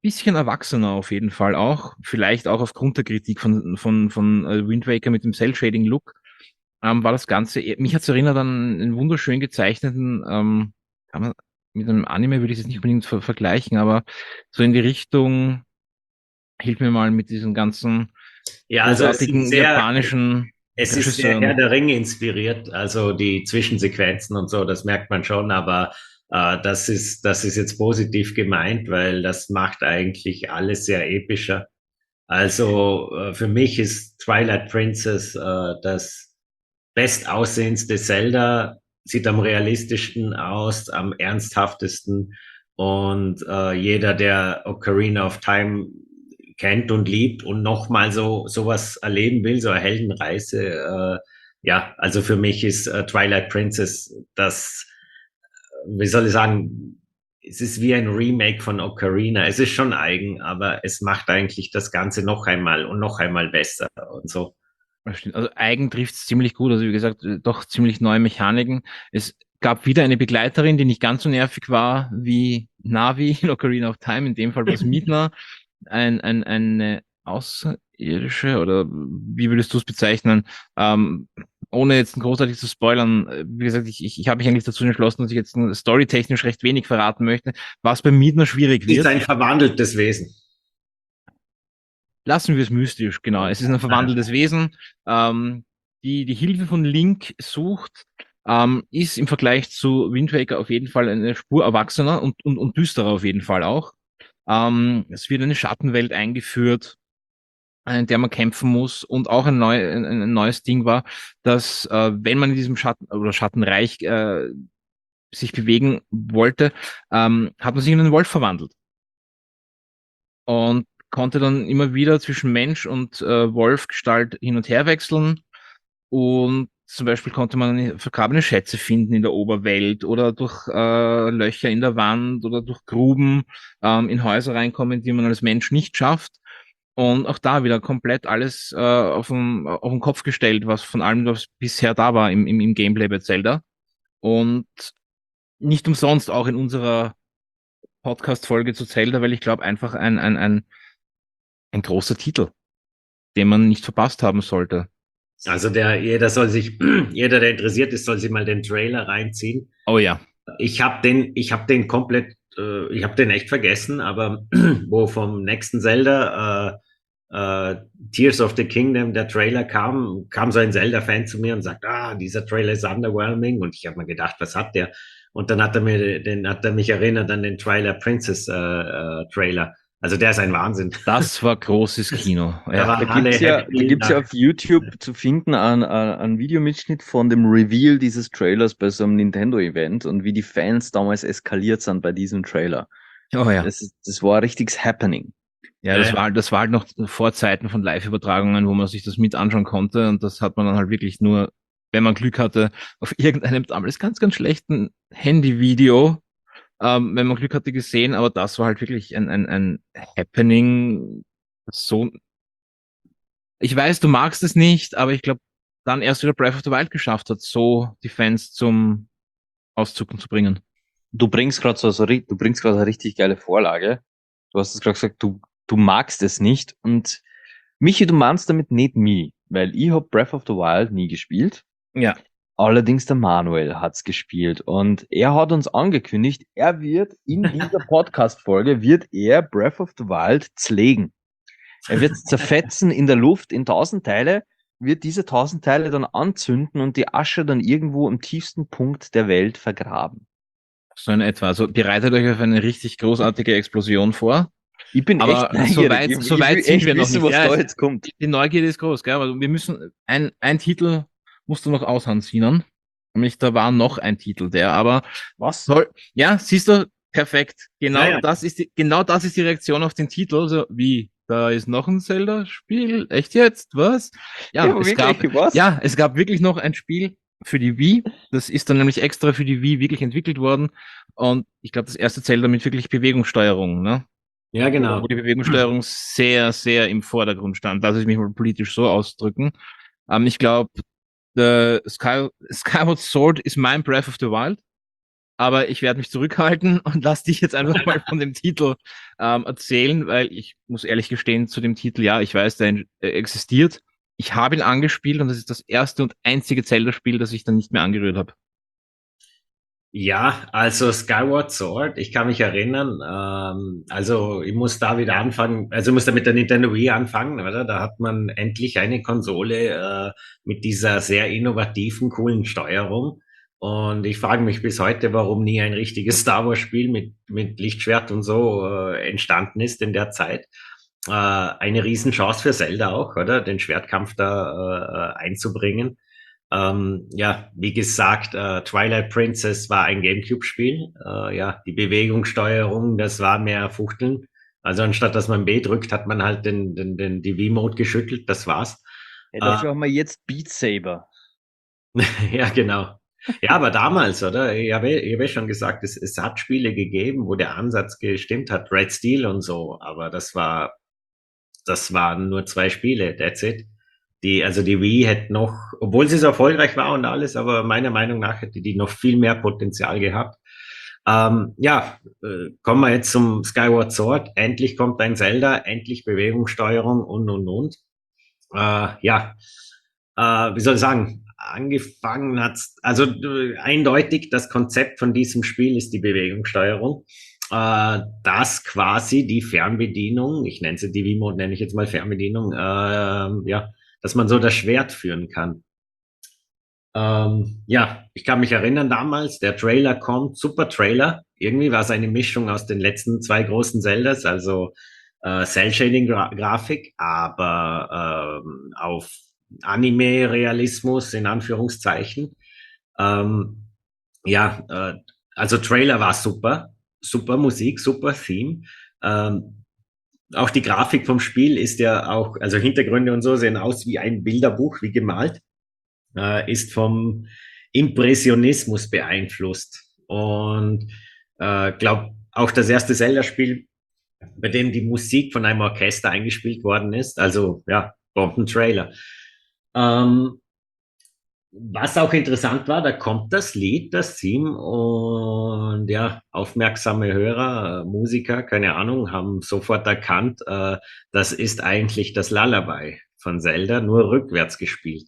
bisschen erwachsener auf jeden Fall auch. Vielleicht auch aufgrund der Kritik von, von, von äh, Wind Waker mit dem Cell-Shading-Look. Ähm, war das Ganze, eh- mich hat's erinnert an einen wunderschön gezeichneten, ähm, kann man, mit einem Anime würde ich es nicht unbedingt ver vergleichen, aber so in die Richtung, hilf mir mal mit diesen ganzen Ja, also es sind großartigen sehr, japanischen es ist sehr Herr Regisseuren. der Ringe inspiriert, also die Zwischensequenzen und so, das merkt man schon, aber äh, das ist, das ist jetzt positiv gemeint, weil das macht eigentlich alles sehr epischer. Also äh, für mich ist Twilight Princess äh, das bestaussehendste Zelda, sieht am realistischsten aus, am ernsthaftesten und äh, jeder, der Ocarina of Time kennt und liebt und nochmal so sowas erleben will, so eine Heldenreise, äh, ja, also für mich ist äh, Twilight Princess das, wie soll ich sagen, es ist wie ein Remake von Ocarina. Es ist schon eigen, aber es macht eigentlich das Ganze noch einmal und noch einmal besser und so. Das stimmt. Also Eigen trifft es ziemlich gut. Also wie gesagt, äh, doch ziemlich neue Mechaniken. Es gab wieder eine Begleiterin, die nicht ganz so nervig war wie Navi in Ocarina of Time. In dem Fall war es Midna, ein, ein, eine Außerirdische oder wie würdest du es bezeichnen? Ähm, ohne jetzt großartig zu spoilern, äh, wie gesagt, ich, ich, ich habe mich eigentlich dazu entschlossen, dass ich jetzt storytechnisch recht wenig verraten möchte, was bei Midna schwierig Ist wird. ein verwandeltes Wesen. Lassen wir es mystisch, genau. Es ist ein verwandeltes Wesen, ähm, die die Hilfe von Link sucht, ähm, ist im Vergleich zu Wind Waker auf jeden Fall eine Spur erwachsener und, und, und düsterer auf jeden Fall auch. Ähm, es wird eine Schattenwelt eingeführt, in der man kämpfen muss und auch ein, neu, ein, ein neues Ding war, dass äh, wenn man in diesem Schatten oder Schattenreich äh, sich bewegen wollte, ähm, hat man sich in einen Wolf verwandelt. Und konnte dann immer wieder zwischen Mensch und äh, Wolfgestalt hin und her wechseln. Und zum Beispiel konnte man vergrabene Schätze finden in der Oberwelt oder durch äh, Löcher in der Wand oder durch Gruben ähm, in Häuser reinkommen, die man als Mensch nicht schafft. Und auch da wieder komplett alles äh, auf, den, auf den Kopf gestellt, was von allem, was bisher da war im, im, im Gameplay bei Zelda. Und nicht umsonst auch in unserer Podcast-Folge zu Zelda, weil ich glaube, einfach ein, ein, ein, ein großer Titel, den man nicht verpasst haben sollte. Also der, jeder soll sich, jeder, der interessiert ist, soll sich mal den Trailer reinziehen. Oh ja. Ich habe den, ich habe den komplett, äh, ich habe den echt vergessen, aber wo vom nächsten Zelda äh, äh, Tears of the Kingdom der Trailer kam, kam so ein Zelda-Fan zu mir und sagt, ah, dieser Trailer ist underwhelming. Und ich habe mir gedacht, was hat der? Und dann hat er mir, den hat er mich erinnert an den Trailer Princess äh, äh, Trailer. Also der ist ein Wahnsinn. Das war großes Kino. Da Ja. war Da gibt's ja, da gibt's ja auf YouTube zu finden einen, einen Videomitschnitt von dem Reveal dieses Trailers bei so einem Nintendo-Event und wie die Fans damals eskaliert sind bei diesem Trailer. Oh ja. Das, ist- das war ein richtiges Happening. Ja, das Ja. war, das war halt noch vor Zeiten von Live-Übertragungen, wo man sich das mit anschauen konnte. Und das hat man dann halt wirklich nur, wenn man Glück hatte, auf irgendeinem damals ganz, ganz schlechten Handyvideo, ähm, wenn man Glück hatte, gesehen. Aber das war halt wirklich ein, ein, ein Happening. So, ich weiß, du magst es nicht, aber ich glaube, dann erst wieder Breath of the Wild geschafft hat, so die Fans zum Auszucken zu bringen. Du bringst gerade so, so, ri- du bringst gerade eine richtig geile Vorlage. Du hast es gerade gesagt, du, du magst es nicht. Und Michi, du meinst damit nicht mich, weil ich hab Breath of the Wild nie gespielt. Ja. Allerdings der Manuel hat's gespielt und er hat uns angekündigt, er wird in dieser Podcast-Folge, wird er Breath of the Wild zerlegen. Er wird zerfetzen in der Luft in tausend Teile, wird diese tausend Teile dann anzünden und die Asche dann irgendwo am tiefsten Punkt der Welt vergraben. So in etwa. Also bereitet euch auf eine richtig großartige Explosion vor. Ich bin Aber echt so neugierig. weit, Ich- so ich weit will sind echt wir noch wissen, nicht. was Ja, da es- jetzt kommt. Die Neugierde ist groß, gell? Aber wir müssen, ein, ein Titel musst du noch aushandziehen. Nämlich, da war noch ein Titel, der aber Was? soll, ja, siehst du, perfekt. Genau Ja, ja. das ist die, genau das ist die Reaktion auf den Titel. So, wie? Da ist noch ein Zelda-Spiel? Echt jetzt? Was? Ja, Ja, aber es gab, wirklich, was? ja, es gab wirklich noch ein Spiel für die Wii. Das ist dann nämlich extra für die Wii wirklich entwickelt worden. Und ich glaube, das erste Zelda mit wirklich Bewegungssteuerung, ne? Ja, genau. Wo die Bewegungssteuerung sehr, sehr im Vordergrund stand. Lass ich mich mal politisch so ausdrücken. Ähm, ich glaube, Sky, Skyward Sword ist mein Breath of the Wild. aber ich werde mich zurückhalten und lass dich jetzt einfach mal von dem Titel ähm, erzählen, weil ich muss ehrlich gestehen zu dem Titel, ja, ich weiß, der äh, existiert. Ich habe ihn angespielt und das ist das erste und einzige Zelda-Spiel, das ich dann nicht mehr angerührt habe. Ja, also Skyward Sword, ich kann mich erinnern, ähm, also ich muss da wieder anfangen, also ich muss da mit der Nintendo Wii anfangen, oder? Da hat man endlich eine Konsole äh, mit dieser sehr innovativen, coolen Steuerung. Und ich frage mich bis heute, warum nie ein richtiges Star Wars-Spiel mit, mit Lichtschwert und so äh, entstanden ist in der Zeit. Äh, eine Riesenchance für Zelda auch, oder? Den Schwertkampf da äh, einzubringen. Ähm, ja, wie gesagt, äh, Twilight Princess war ein GameCube-Spiel. Äh, ja, die Bewegungssteuerung, das war mehr Fuchteln. Also anstatt dass man B drückt, hat man halt den, den, den die Wii-Mode geschüttelt. Das war's. Ja, dafür haben wir jetzt Beat Saber. Ja, genau. Ja, aber damals, oder? Ich habe, ich habe schon gesagt, es, es hat Spiele gegeben, wo der Ansatz gestimmt hat, Red Steel und so, aber das war, das waren nur zwei Spiele, that's it. Die, also die Wii hätte noch, obwohl sie so erfolgreich war und alles, aber meiner Meinung nach hätte die noch viel mehr Potenzial gehabt. Ähm, ja, äh, kommen wir jetzt zum Skyward Sword. Endlich kommt ein Zelda, endlich Bewegungssteuerung und, und, und. Äh, ja, äh, wie soll ich sagen, angefangen hat's, also äh, eindeutig das Konzept von diesem Spiel ist die Bewegungssteuerung. Äh, dass quasi die Fernbedienung, ich nenne sie die Wii-Mode, nenne ich jetzt mal Fernbedienung, äh, ja, dass man so das Schwert führen kann. Ähm, ja, ich kann mich erinnern damals, der Trailer kommt, super Trailer. Irgendwie war es eine Mischung aus den letzten zwei großen Zeldas, also äh, Cell-Shading-Grafik, aber ähm, auf Anime-Realismus in Anführungszeichen. Ähm, ja, äh, also Trailer war super, super Musik, super Theme. Ähm, auch die Grafik vom Spiel ist ja auch, also Hintergründe und so sehen aus wie ein Bilderbuch, wie gemalt, äh, ist vom Impressionismus beeinflusst. Und äh, glaube auch das erste Zelda-Spiel, bei dem die Musik von einem Orchester eingespielt worden ist. Also ja, Bomben-Trailer. Ähm, was auch interessant war, da kommt das Lied, das Theme und ja, aufmerksame Hörer, äh, Musiker, keine Ahnung, haben sofort erkannt, äh, das ist eigentlich das Lullaby von Zelda, nur rückwärts gespielt.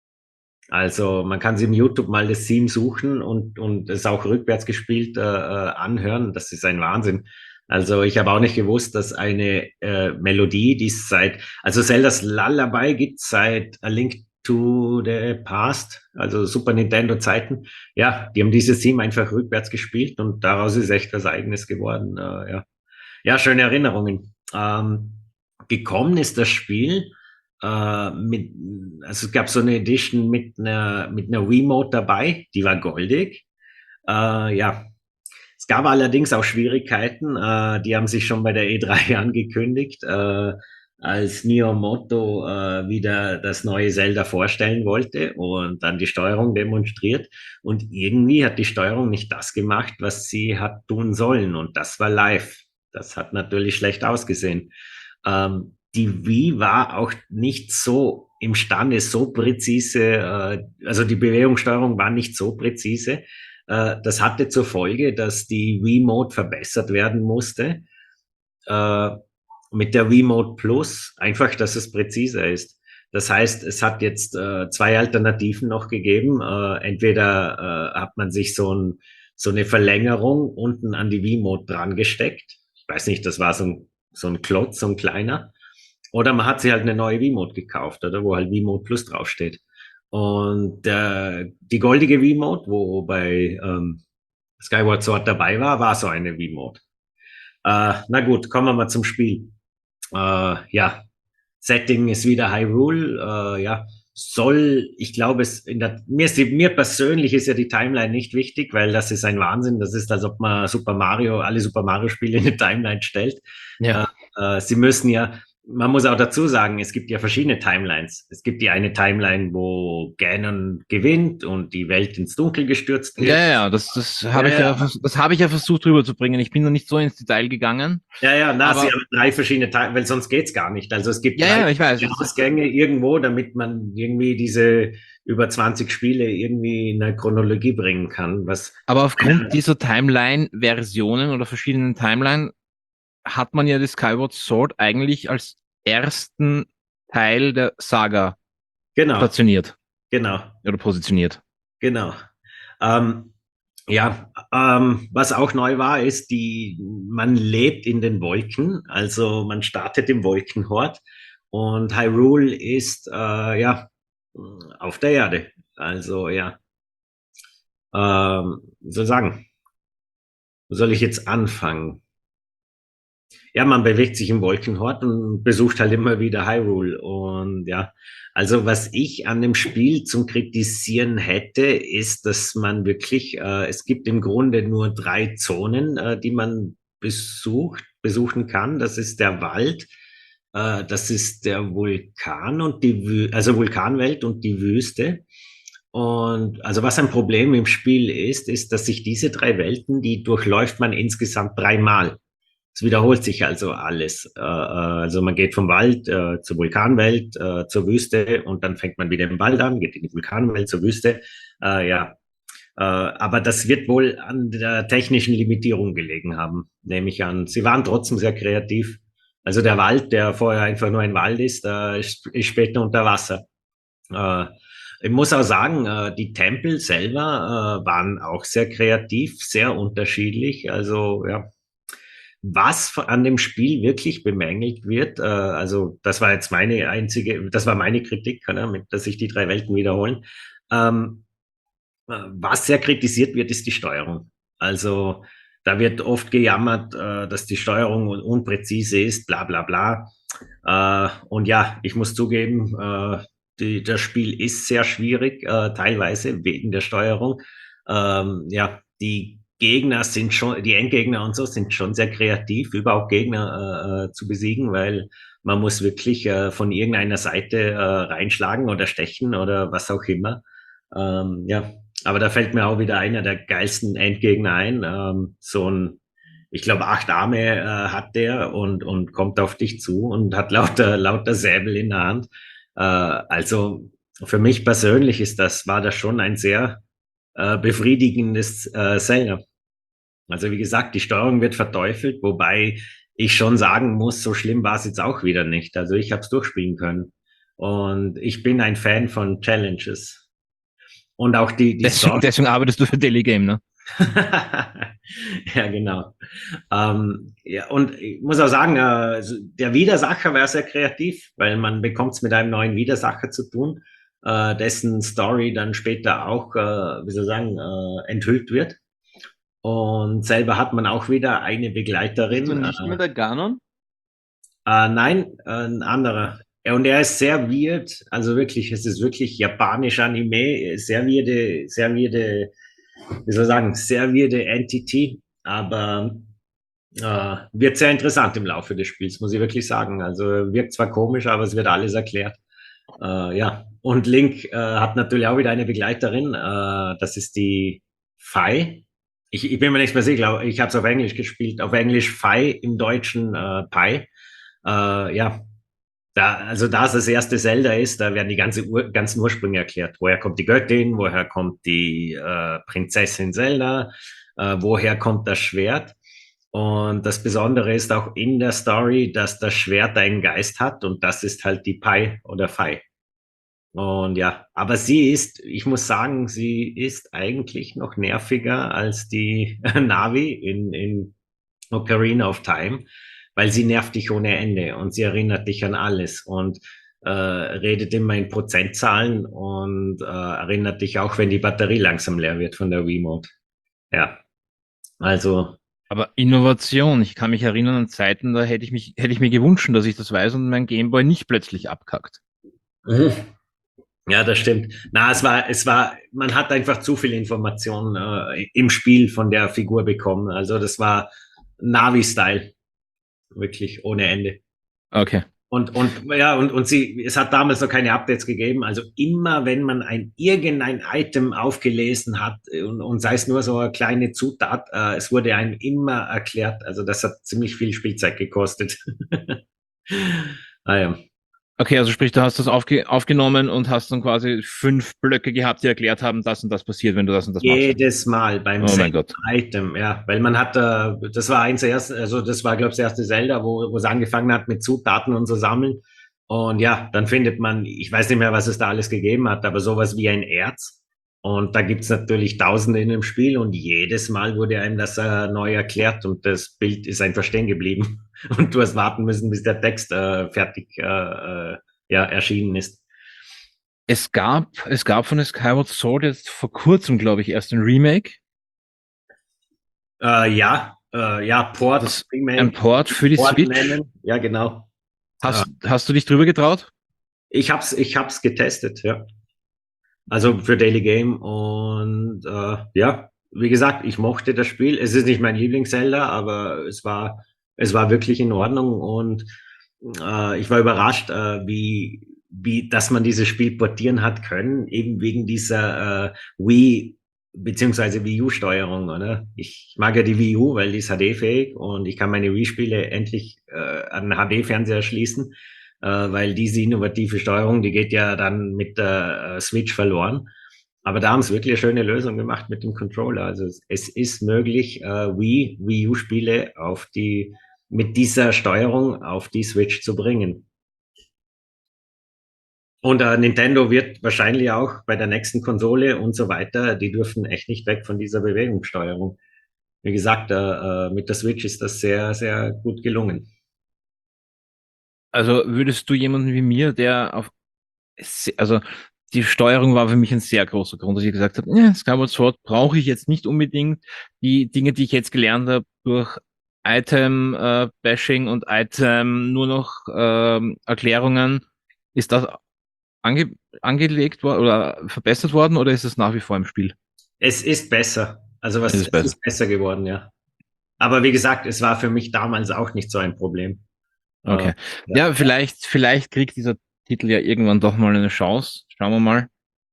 Also man kann sich im YouTube mal das Theme suchen und, und es auch rückwärts gespielt äh, äh, anhören. Das ist ein Wahnsinn. Also ich habe auch nicht gewusst, dass eine äh, Melodie, die es seit, also Zeldas Lullaby gibt seit A Link to the Past, also Super Nintendo Zeiten. Ja, die haben dieses Theme einfach rückwärts gespielt und daraus ist echt was Eigenes geworden. Äh, ja. ja, schöne Erinnerungen. Ähm, gekommen ist das Spiel äh, mit, also es gab so eine Edition mit einer mit einer Wiimote dabei, die war goldig. Äh, ja, es gab allerdings auch Schwierigkeiten, äh, die haben sich schon bei der E drei angekündigt, äh, als Miyamoto äh, wieder das neue Zelda vorstellen wollte und dann die Steuerung demonstriert. Und irgendwie hat die Steuerung nicht das gemacht, was sie hat tun sollen. Und das war live. Das hat natürlich schlecht ausgesehen. Ähm, die Wii war auch nicht so imstande, so präzise, äh, also die Bewegungssteuerung war nicht so präzise. Äh, das hatte zur Folge, dass die Wii-Mode verbessert werden musste. Äh, mit der Wii-Mode Plus, einfach, dass es präziser ist. Das heißt, es hat jetzt äh, zwei Alternativen noch gegeben. Äh, entweder äh, hat man sich so, ein, so eine Verlängerung unten an die Wii-Mode dran gesteckt. Ich weiß nicht, das war so ein, so ein Klotz, so ein kleiner. Oder man hat sich halt eine neue Wii-Mode gekauft, oder wo halt Wii-Mode Plus draufsteht. Und äh, die goldige Wii-Mode, wo bei ähm, Skyward Sword dabei war, war so eine Wii-Mode. Äh, na gut, kommen wir mal zum Spiel. Äh, ja, Setting ist wieder Hyrule. Äh, ja, soll, ich glaube, es in der, mir, ist die, mir persönlich ist ja die Timeline nicht wichtig, weil das ist ein Wahnsinn. Das ist, als ob man Super Mario, alle Super Mario Spiele in eine Timeline stellt. Ja. Äh, äh, sie müssen ja, man muss auch dazu sagen, es gibt ja verschiedene Timelines. Es gibt die eine Timeline, wo Ganon gewinnt und die Welt ins Dunkel gestürzt wird. Ja, ja, ja, das, das habe ich Ja, ja, vers- das habe ich ja versucht rüberzubringen. Ich bin noch nicht so ins Detail gegangen. Ja, ja, na, Aber- sie haben drei verschiedene Teile, weil sonst geht's gar nicht. Also es gibt Ja, drei ja, ich weiß. verschiedene Ausgänge irgendwo, damit man irgendwie diese über zwanzig Spiele irgendwie in eine Chronologie bringen kann. Was, Aber aufgrund dieser Timeline-Versionen oder verschiedenen Timeline hat man ja das Skyward Sword eigentlich als ersten Teil der Saga genau, stationiert genau, oder positioniert. genau. Ähm, ja, ähm, was auch neu war, ist, die, man lebt in den Wolken, also man startet im Wolkenhort und Hyrule ist, äh, ja, auf der Erde. Also, ja, ähm, wie soll ich sagen, wo soll ich jetzt anfangen? Ja, man bewegt sich im Wolkenhort und besucht halt immer wieder Hyrule. Und ja, also was ich an dem Spiel zum Kritisieren hätte, ist, dass man wirklich, äh, es gibt im Grunde nur drei Zonen, äh, die man besucht, besuchen kann. Das ist der Wald, äh, das ist der Vulkan und die Wü also Vulkanwelt und die Wüste. Und also was ein Problem im Spiel ist, ist, dass sich diese drei Welten, die durchläuft man insgesamt dreimal. Es wiederholt sich also alles. Äh, also man geht vom Wald äh, zur Vulkanwelt, äh, zur Wüste und dann fängt man wieder im Wald an, geht in die Vulkanwelt, zur Wüste. Äh, ja, äh, aber das wird wohl an der technischen Limitierung gelegen haben, nehme ich an. Sie waren trotzdem sehr kreativ. Also der Wald, der vorher einfach nur ein Wald ist, äh, ist später unter Wasser. Äh, ich muss auch sagen, äh, die Tempel selber äh, waren auch sehr kreativ, sehr unterschiedlich. Also ja, was an dem Spiel wirklich bemängelt wird, äh, also das war jetzt meine einzige, das war meine Kritik, ne, mit, dass sich die drei Welten wiederholen. Ähm, äh, was sehr kritisiert wird, ist die Steuerung. Also da wird oft gejammert, äh, dass die Steuerung un unpräzise ist, bla bla bla. Äh, und ja, ich muss zugeben, äh, die, das Spiel ist sehr schwierig, äh, teilweise wegen der Steuerung. Ähm, ja, die Gegner sind schon, die Endgegner und so sind schon sehr kreativ, überhaupt Gegner äh, zu besiegen, weil man muss wirklich äh, von irgendeiner Seite äh, reinschlagen oder stechen oder was auch immer. Ähm, ja, aber da fällt mir auch wieder einer der geilsten Endgegner ein. Ähm, so ein, ich glaube, acht Arme äh, hat der und, und kommt auf dich zu und hat lauter, lauter Säbel in der Hand. Äh, also für mich persönlich ist das, war das schon ein sehr äh, befriedigendes äh, Zelda. Also wie gesagt, die Steuerung wird verteufelt, wobei ich schon sagen muss, so schlimm war es jetzt auch wieder nicht. Also ich habe es durchspielen können. Und ich bin ein Fan von Challenges. Und auch die, die Deswegen, Story. deswegen arbeitest du für Daily Game, ne? Ja, genau. Ähm, ja, und ich muss auch sagen, äh, der Widersacher war sehr kreativ, weil man bekommt es mit einem neuen Widersacher zu tun, äh, dessen Story dann später auch, äh, wie soll ich sagen, äh, enthüllt wird. Und selber hat man auch wieder eine Begleiterin. Bist du nicht äh, mehr der Ganon? äh, nein, äh, ein anderer. Ja, und er ist sehr weird, also wirklich, es ist wirklich japanisch Anime, sehr weirde, sehr weirde, wie soll ich sagen, sehr weirde Entity, aber äh, wird sehr interessant im Laufe des Spiels, muss ich wirklich sagen. Also wirkt zwar komisch, aber es wird alles erklärt. Äh, ja, und Link äh, hat natürlich auch wieder eine Begleiterin, äh, das ist die Fei. Ich, ich bin mir nicht mehr sicher, ich habe es auf Englisch gespielt, auf Englisch Fei, im Deutschen äh, Pai. Äh, ja, da, also da es das erste Zelda ist, da werden die ganze Ur ganzen Ursprünge erklärt. Woher kommt die Göttin, woher kommt die äh, Prinzessin Zelda, äh, woher kommt das Schwert? Und das Besondere ist auch in der Story, dass das Schwert einen Geist hat und das ist halt die Pai oder Fei. Und ja, aber sie ist, ich muss sagen, sie ist eigentlich noch nerviger als die Navi in, in Ocarina of Time, weil sie nervt dich ohne Ende und sie erinnert dich an alles und äh, redet immer in Prozentzahlen und äh, erinnert dich auch, wenn die Batterie langsam leer wird von der Wiimote. Ja, also Aber Innovation, ich kann mich erinnern an Zeiten, da hätte ich mich, hätte ich mir gewünscht, dass ich das weiß und mein Gameboy nicht plötzlich abkackt. mhm. Ja, das stimmt. Na, es war, es war, man hat einfach zu viel Informationen äh, im Spiel von der Figur bekommen. Also das war Navi-Style, wirklich ohne Ende. Okay. Und, und, ja, und, und sie, es hat damals noch keine Updates gegeben. Also immer, wenn man ein, irgendein Item aufgelesen hat und, und sei es nur so eine kleine Zutat, äh, es wurde einem immer erklärt. Also das hat ziemlich viel Spielzeit gekostet. ah, ja. Okay, also sprich, du hast das aufge aufgenommen und hast dann quasi fünf Blöcke gehabt, die erklärt haben, das und das passiert, wenn du das und das machst. Jedes Mal beim Oh mein Gott. Item, ja, weil man hat, äh, das war eins der ersten, also das war, glaube ich, das erste Zelda, wo, wo es angefangen hat mit Zutaten und so sammeln. Und ja, dann findet man, ich weiß nicht mehr, was es da alles gegeben hat, aber sowas wie ein Erz. Und da gibt's natürlich Tausende in dem Spiel und jedes Mal wurde einem das äh, neu erklärt und das Bild ist einfach stehen geblieben. Und du hast warten müssen, bis der Text äh, fertig äh, äh, ja, erschienen ist. Es gab, es gab von Skyward Sword jetzt vor kurzem, glaube ich, erst ein Remake. Äh, ja, äh, ja, Port. Das, Remake, ein Port für die Port Switch. nennen. Ja, genau. Hast, hast du dich drüber getraut? Ich hab's, ich hab's getestet, ja. Also für Daily Game und äh, ja, wie gesagt, ich mochte das Spiel. Es ist nicht mein Lieblings-Zelda, aber es war, es war wirklich in Ordnung und äh, ich war überrascht, äh, wie, wie, dass man dieses Spiel portieren hat können, eben wegen dieser äh, Wii beziehungsweise Wii U-Steuerung, oder? Ich mag ja die Wii U, weil die ist H D-fähig und ich kann meine Wii-Spiele endlich äh, an H D-Fernseher schließen. Äh, weil diese innovative Steuerung, die geht ja dann mit der äh, Switch verloren. Aber da haben sie wirklich eine schöne Lösung gemacht mit dem Controller. Also es, es ist möglich, äh, Wii, Wii U-Spiele auf die, mit dieser Steuerung auf die Switch zu bringen. Und äh, Nintendo wird wahrscheinlich auch bei der nächsten Konsole und so weiter, die dürfen echt nicht weg von dieser Bewegungssteuerung. Wie gesagt, äh, mit der Switch ist das sehr, sehr gut gelungen. Also würdest du jemanden wie mir, der auf, also die Steuerung war für mich ein sehr großer Grund, dass ich gesagt habe, ja, Skyward Sword brauche ich jetzt nicht unbedingt. Die Dinge, die ich jetzt gelernt habe durch Item-Bashing äh, und Item nur noch ähm, Erklärungen, ist das ange angelegt worden oder verbessert worden oder ist es nach wie vor im Spiel? Es ist besser. Also was Es ist es besser. ist besser geworden, ja. Aber wie gesagt, es war für mich damals auch nicht so ein Problem. Okay. Äh, ja. Ja, vielleicht, vielleicht kriegt dieser Titel ja irgendwann doch mal eine Chance. Schauen wir mal.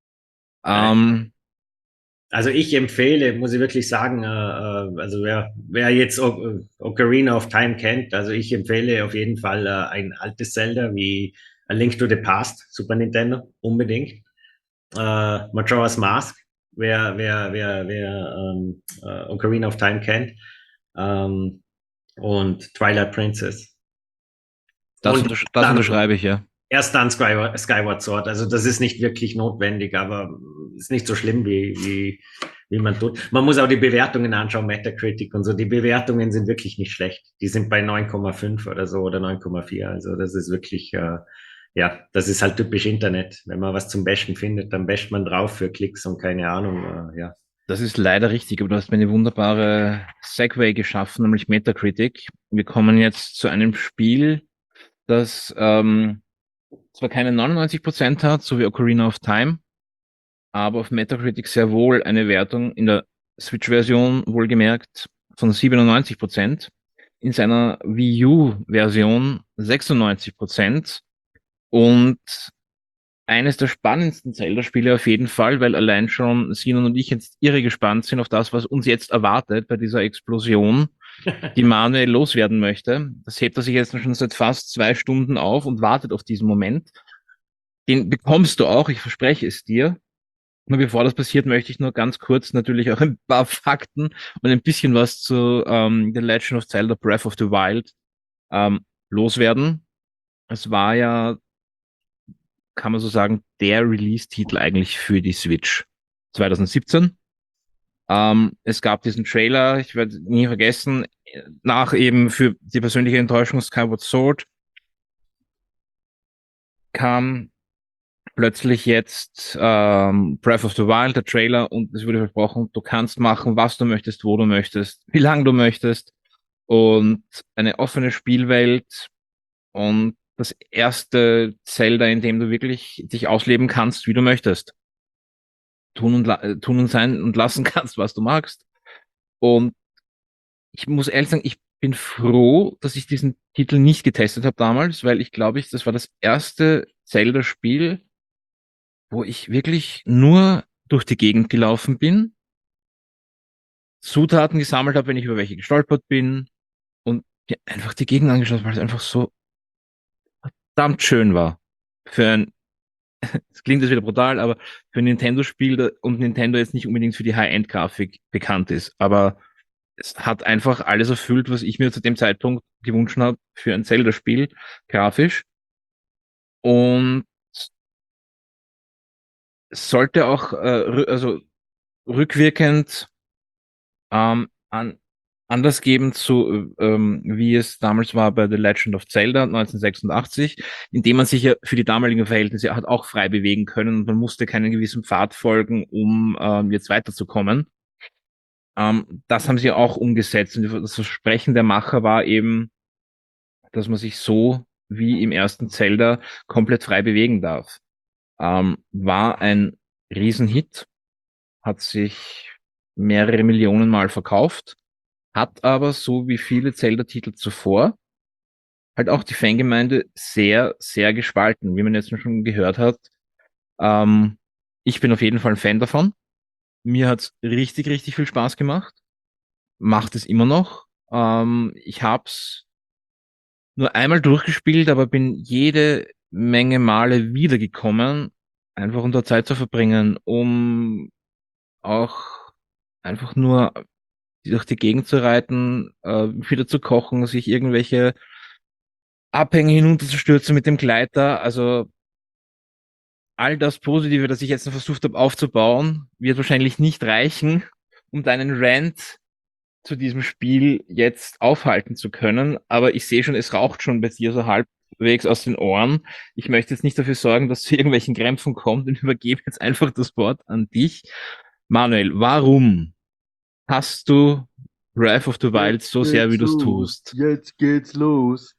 Ähm, Also ich empfehle, muss ich wirklich sagen, äh, äh, also wer, wer jetzt o Ocarina of Time kennt, also ich empfehle auf jeden Fall äh, ein altes Zelda wie A Link to the Past, Super Nintendo, unbedingt. Äh, Majora's Mask, wer, wer, wer, wer ähm, äh, Ocarina of Time kennt. Ähm, und Twilight Princess. das Und untersch das dann- unterschreibe ich, ja. Erst dann Skyward, Skyward Sword. Also das ist nicht wirklich notwendig, aber ist nicht so schlimm, wie, wie, wie man tut. Man muss auch die Bewertungen anschauen, Metacritic und so. Die Bewertungen sind wirklich nicht schlecht. Die sind bei neun Komma fünf oder so oder neun Komma vier. Also das ist wirklich, äh, ja, das ist halt typisch Internet. Wenn man was zum Bashen findet, dann basht man drauf für Klicks und keine Ahnung, äh, ja. Das ist leider richtig, aber du hast mir eine wunderbare Segway geschaffen, nämlich Metacritic. Wir kommen jetzt zu einem Spiel, das ähm, zwar keine neunundneunzig Prozent hat, so wie Ocarina of Time, aber auf Metacritic sehr wohl eine Wertung in der Switch-Version wohlgemerkt von siebenundneunzig Prozent, in seiner Wii U-Version sechsundneunzig Prozent und eines der spannendsten Zelda-Spiele auf jeden Fall, weil allein schon Sinon und ich jetzt irre gespannt sind auf das, was uns jetzt erwartet bei dieser Explosion, die Manuel loswerden möchte. Das hebt er sich jetzt schon seit fast zwei Stunden auf und wartet auf diesen Moment. Den bekommst du auch, ich verspreche es dir. Nur bevor das passiert, möchte ich nur ganz kurz natürlich auch ein paar Fakten und ein bisschen was zu ähm, The Legend of Zelda Breath of the Wild ähm, loswerden. Es war ja, kann man so sagen, der Release-Titel eigentlich für die Switch zwanzig siebzehn. Ähm, es gab diesen Trailer, ich werde nie vergessen, nach eben für die persönliche Enttäuschung Skyward Sword kam plötzlich jetzt ähm, Breath of the Wild, der Trailer, und es wurde versprochen, du kannst machen, was du möchtest, wo du möchtest, wie lange du möchtest und eine offene Spielwelt und das erste Zelda, in dem du wirklich dich ausleben kannst, wie du möchtest. Tun und, la- tun und sein und lassen kannst, was du magst. Und ich muss ehrlich sagen, ich bin froh, dass ich diesen Titel nicht getestet habe damals, weil ich glaube, ich, das war das erste Zelda-Spiel, wo ich wirklich nur durch die Gegend gelaufen bin, Zutaten gesammelt habe, wenn ich über welche gestolpert bin und mir einfach die Gegend angeschaut, weil es einfach so verdammt schön war. Für ein, es klingt jetzt wieder brutal, aber für ein Nintendo-Spiel da- und Nintendo jetzt nicht unbedingt für die High-End-Grafik bekannt ist, aber es hat einfach alles erfüllt, was ich mir zu dem Zeitpunkt gewünscht habe für ein Zelda-Spiel, grafisch. Und es sollte auch äh, rü- also rückwirkend ähm, an, anders geben zu, ähm, wie es damals war bei The Legend of Zelda neunzehnhundertsechsundachtzig, indem man sich ja für die damaligen Verhältnisse hat auch frei bewegen können und man musste keinen gewissen Pfad folgen, um ähm, jetzt weiterzukommen. Ähm, das haben sie auch umgesetzt und das Versprechen der Macher war eben, dass man sich so wie im ersten Zelda komplett frei bewegen darf. Ähm, war ein Riesenhit, hat sich mehrere Millionen Mal verkauft, hat aber, so wie viele Zelda-Titel zuvor, halt auch die Fangemeinde sehr, sehr gespalten, wie man jetzt schon gehört hat. Ähm, ich bin auf jeden Fall ein Fan davon. Mir hat's richtig, richtig viel Spaß gemacht. Macht es immer noch. Ähm, ich hab's nur einmal durchgespielt, aber bin jede Menge Male wiedergekommen, einfach um da Zeit zu verbringen, um auch einfach nur durch die Gegend zu reiten, äh, wieder zu kochen, sich irgendwelche Abhänge hinunterzustürzen mit dem Gleiter. Also all das Positive, das ich jetzt noch versucht habe aufzubauen, wird wahrscheinlich nicht reichen, um deinen Rant zu diesem Spiel jetzt aufhalten zu können. Aber ich sehe schon, es raucht schon bei dir so halbwegs aus den Ohren. Ich möchte jetzt nicht dafür sorgen, dass zu irgendwelchen Krämpfen kommt und übergebe jetzt einfach das Wort an dich. Manuel, warum hast du Breath of the Wild so sehr, wie du es tust? Jetzt geht's los.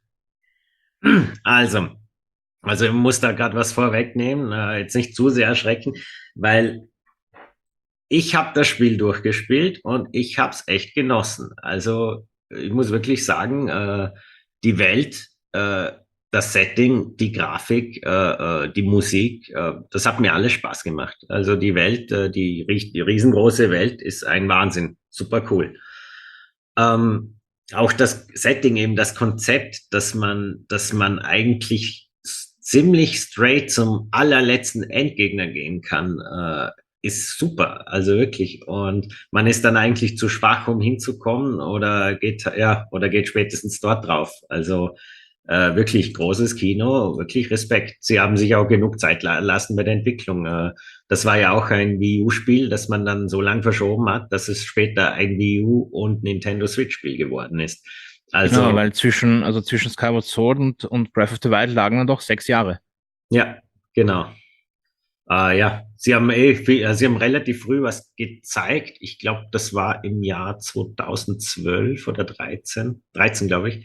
Also, also ich muss da gerade was vorwegnehmen, äh, jetzt nicht zu sehr erschrecken, weil ich habe das Spiel durchgespielt und ich habe es echt genossen. Also ich muss wirklich sagen, äh, die Welt, äh, das Setting, die Grafik, äh, äh, die Musik, äh, das hat mir alles Spaß gemacht. Also die Welt, äh, die, rie- die riesengroße Welt ist ein Wahnsinn, super cool. Ähm, auch das Setting, eben das Konzept, dass man, dass man eigentlich ziemlich straight zum allerletzten Endgegner gehen kann, äh, ist super, also wirklich. Und man ist dann eigentlich zu schwach, um hinzukommen, oder geht, ja, oder geht spätestens dort drauf. Also äh, wirklich großes Kino, wirklich Respekt. Sie haben sich auch genug Zeit la lassen bei der Entwicklung. Äh, das war ja auch ein Wii U-Spiel, das man dann so lang verschoben hat, dass es später ein Wii U und Nintendo Switch-Spiel geworden ist. Genau, Also, weil zwischen, also zwischen Skyward Sword und, und Breath of the Wild lagen dann doch sechs Jahre. ja, genau. Äh, ja, sie haben eh viel, äh, sie haben relativ früh was gezeigt. Ich glaube, das war im Jahr zweitausendzwölf oder dreizehn, dreizehn glaube ich.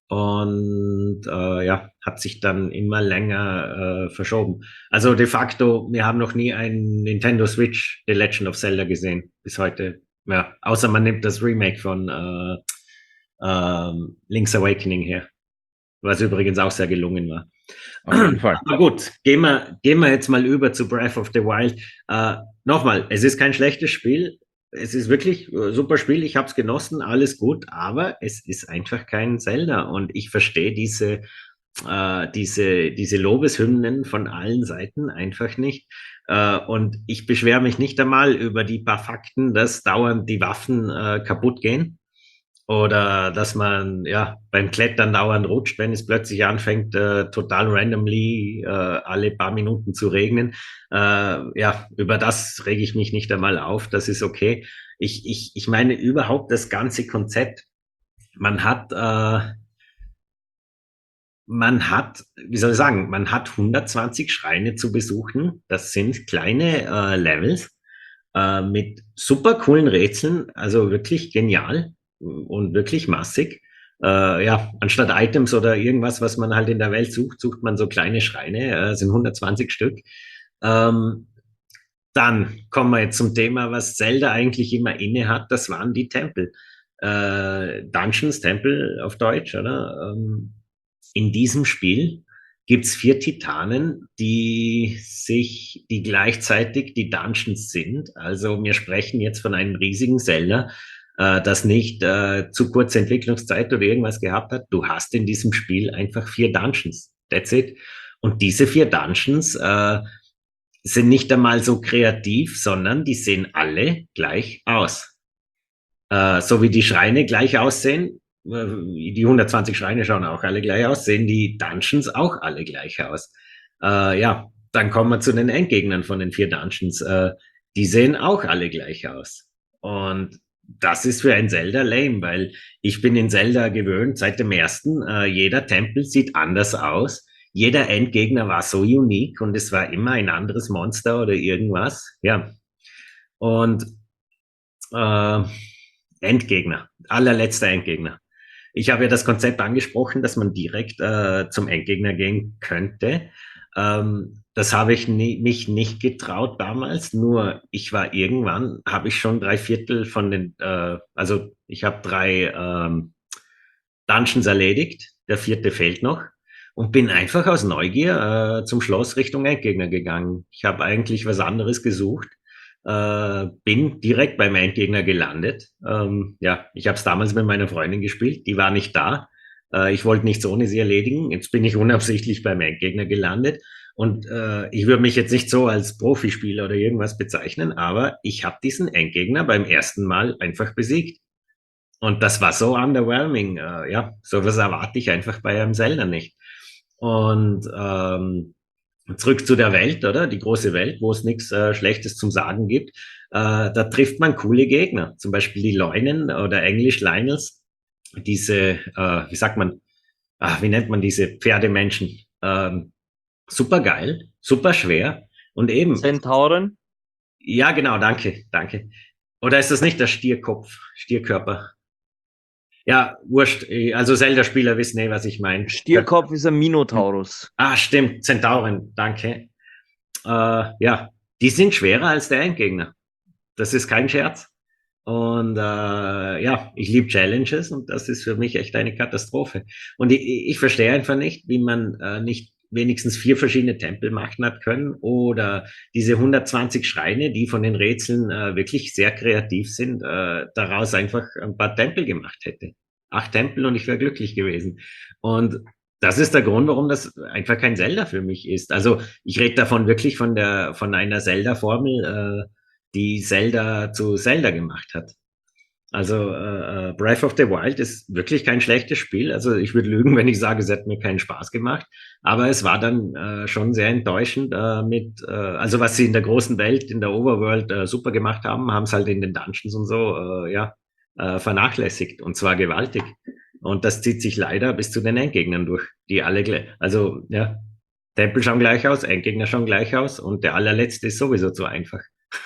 Und äh, ja, hat sich dann immer länger äh, verschoben. Also de facto, wir haben noch nie ein Nintendo Switch The Legend of Zelda gesehen bis heute. Ja, außer man nimmt das Remake von äh, ähm, Link's Awakening her, was übrigens auch sehr gelungen war. Auf jeden Fall. Aber gut, gehen wir, gehen wir jetzt mal über zu Breath of the Wild. Äh, nochmal, es ist kein schlechtes Spiel. Es ist wirklich ein super Spiel. Ich habe es genossen, alles gut, aber es ist einfach kein Zelda. Und ich verstehe diese, äh, diese, diese Lobeshymnen von allen Seiten einfach nicht. Äh, und ich beschwere mich nicht einmal über die paar Fakten, dass dauernd die Waffen äh, kaputt gehen. Oder dass man ja beim Klettern dauernd rutscht, wenn es plötzlich anfängt, äh, total randomly äh, alle paar Minuten zu regnen. Äh, ja, über das rege ich mich nicht einmal auf. Das ist okay. Ich, ich, ich meine überhaupt das ganze Konzept. Man hat, äh, man hat, wie soll ich sagen, man hat hundertzwanzig Schreine zu besuchen. Das sind kleine äh, Levels äh, mit super coolen Rätseln, also wirklich genial und wirklich massig. Äh, ja, anstatt Items oder irgendwas, was man halt in der Welt sucht, sucht man so kleine Schreine, äh, sind hundertzwanzig Stück. Ähm, Dann kommen wir jetzt zum Thema, was Zelda eigentlich immer inne hat, das waren die Tempel. äh, Dungeons, Tempel auf Deutsch, oder? Ähm, in diesem Spiel gibt's vier Titanen, die sich, die gleichzeitig die Dungeons sind. Also wir sprechen jetzt von einem riesigen Zelda, äh, das nicht äh, zu kurze Entwicklungszeit oder irgendwas gehabt hat. Du hast in diesem Spiel einfach vier Dungeons. That's it. Und diese vier Dungeons äh, sind nicht einmal so kreativ, sondern die sehen alle gleich aus. Äh, so wie die Schreine gleich aussehen, äh, die hundertzwanzig Schreine schauen auch alle gleich aus, sehen die Dungeons auch alle gleich aus. Äh, ja, dann kommen wir zu den Endgegnern von den vier Dungeons. Äh, die sehen auch alle gleich aus. Und das ist für ein Zelda lame, weil ich bin in Zelda gewöhnt, seit dem ersten, äh, jeder Tempel sieht anders aus. Jeder Endgegner war so unique und es war immer ein anderes Monster oder irgendwas. Ja. Und äh, Endgegner, allerletzter Endgegner. Ich habe ja das Konzept angesprochen, dass man direkt äh, zum Endgegner gehen könnte. Ähm, das habe ich nie, mich nicht getraut damals, nur ich war irgendwann, habe ich schon drei Viertel von den, äh, also ich habe drei ähm, Dungeons erledigt, der vierte fehlt noch und bin einfach aus Neugier äh, zum Schloss Richtung Endgegner gegangen. Ich habe eigentlich was anderes gesucht, äh, bin direkt beim Endgegner gelandet. Ähm, ja, ich habe es damals mit meiner Freundin gespielt, die war nicht da. Äh, ich wollte nichts ohne sie erledigen. Jetzt bin ich unabsichtlich beim Endgegner gelandet. Und äh, ich würde mich jetzt nicht so als Profispieler oder irgendwas bezeichnen, aber ich habe diesen Endgegner beim ersten Mal einfach besiegt. Und das war so underwhelming. Äh, ja, sowas erwarte ich einfach bei einem Zelda nicht. Und ähm, zurück zu der Welt, oder? Die große Welt, wo es nichts äh, Schlechtes zum Sagen gibt. Äh, da trifft man coole Gegner. Zum Beispiel die Leunen oder Englisch Lionels. Diese, äh, wie sagt man, ach, wie nennt man diese Pferdemenschen? Ähm, super geil, super schwer. Und eben, Zentauren? ja, genau, danke, danke. Oder ist das nicht der Stierkopf, Stierkörper? Ja, wurscht. Also Zelda-Spieler wissen eh, was ich meine. Stierkopf ist ein Minotaurus. Ah, stimmt. Zentauren, danke. Äh, ja, die sind schwerer als der Endgegner. Das ist kein Scherz. Und äh, ja, ich liebe Challenges und das ist für mich echt eine Katastrophe. Und ich, ich verstehe einfach nicht, wie man äh, nicht wenigstens vier verschiedene Tempel machen hat können oder diese hundertzwanzig Schreine, die von den Rätseln äh, wirklich sehr kreativ sind, äh, daraus einfach ein paar Tempel gemacht hätte. Acht Tempel und ich wäre glücklich gewesen. Und das ist der Grund, warum das einfach kein Zelda für mich ist. Also ich rede davon wirklich von der von einer Zelda-Formel, äh, die Zelda zu Zelda gemacht hat. Also äh, Breath of the Wild ist wirklich kein schlechtes Spiel. Also ich würde lügen, wenn ich sage, es hat mir keinen Spaß gemacht. Aber es war dann äh, schon sehr enttäuschend äh, mit, äh, also was sie in der großen Welt, in der Overworld äh, super gemacht haben, haben es halt in den Dungeons und so, äh, ja, äh, vernachlässigt. Und zwar gewaltig. Und das zieht sich leider bis zu den Endgegnern durch, die alle, gleich, also ja, Tempel schauen gleich aus, Endgegner schauen gleich aus und der allerletzte ist sowieso zu einfach.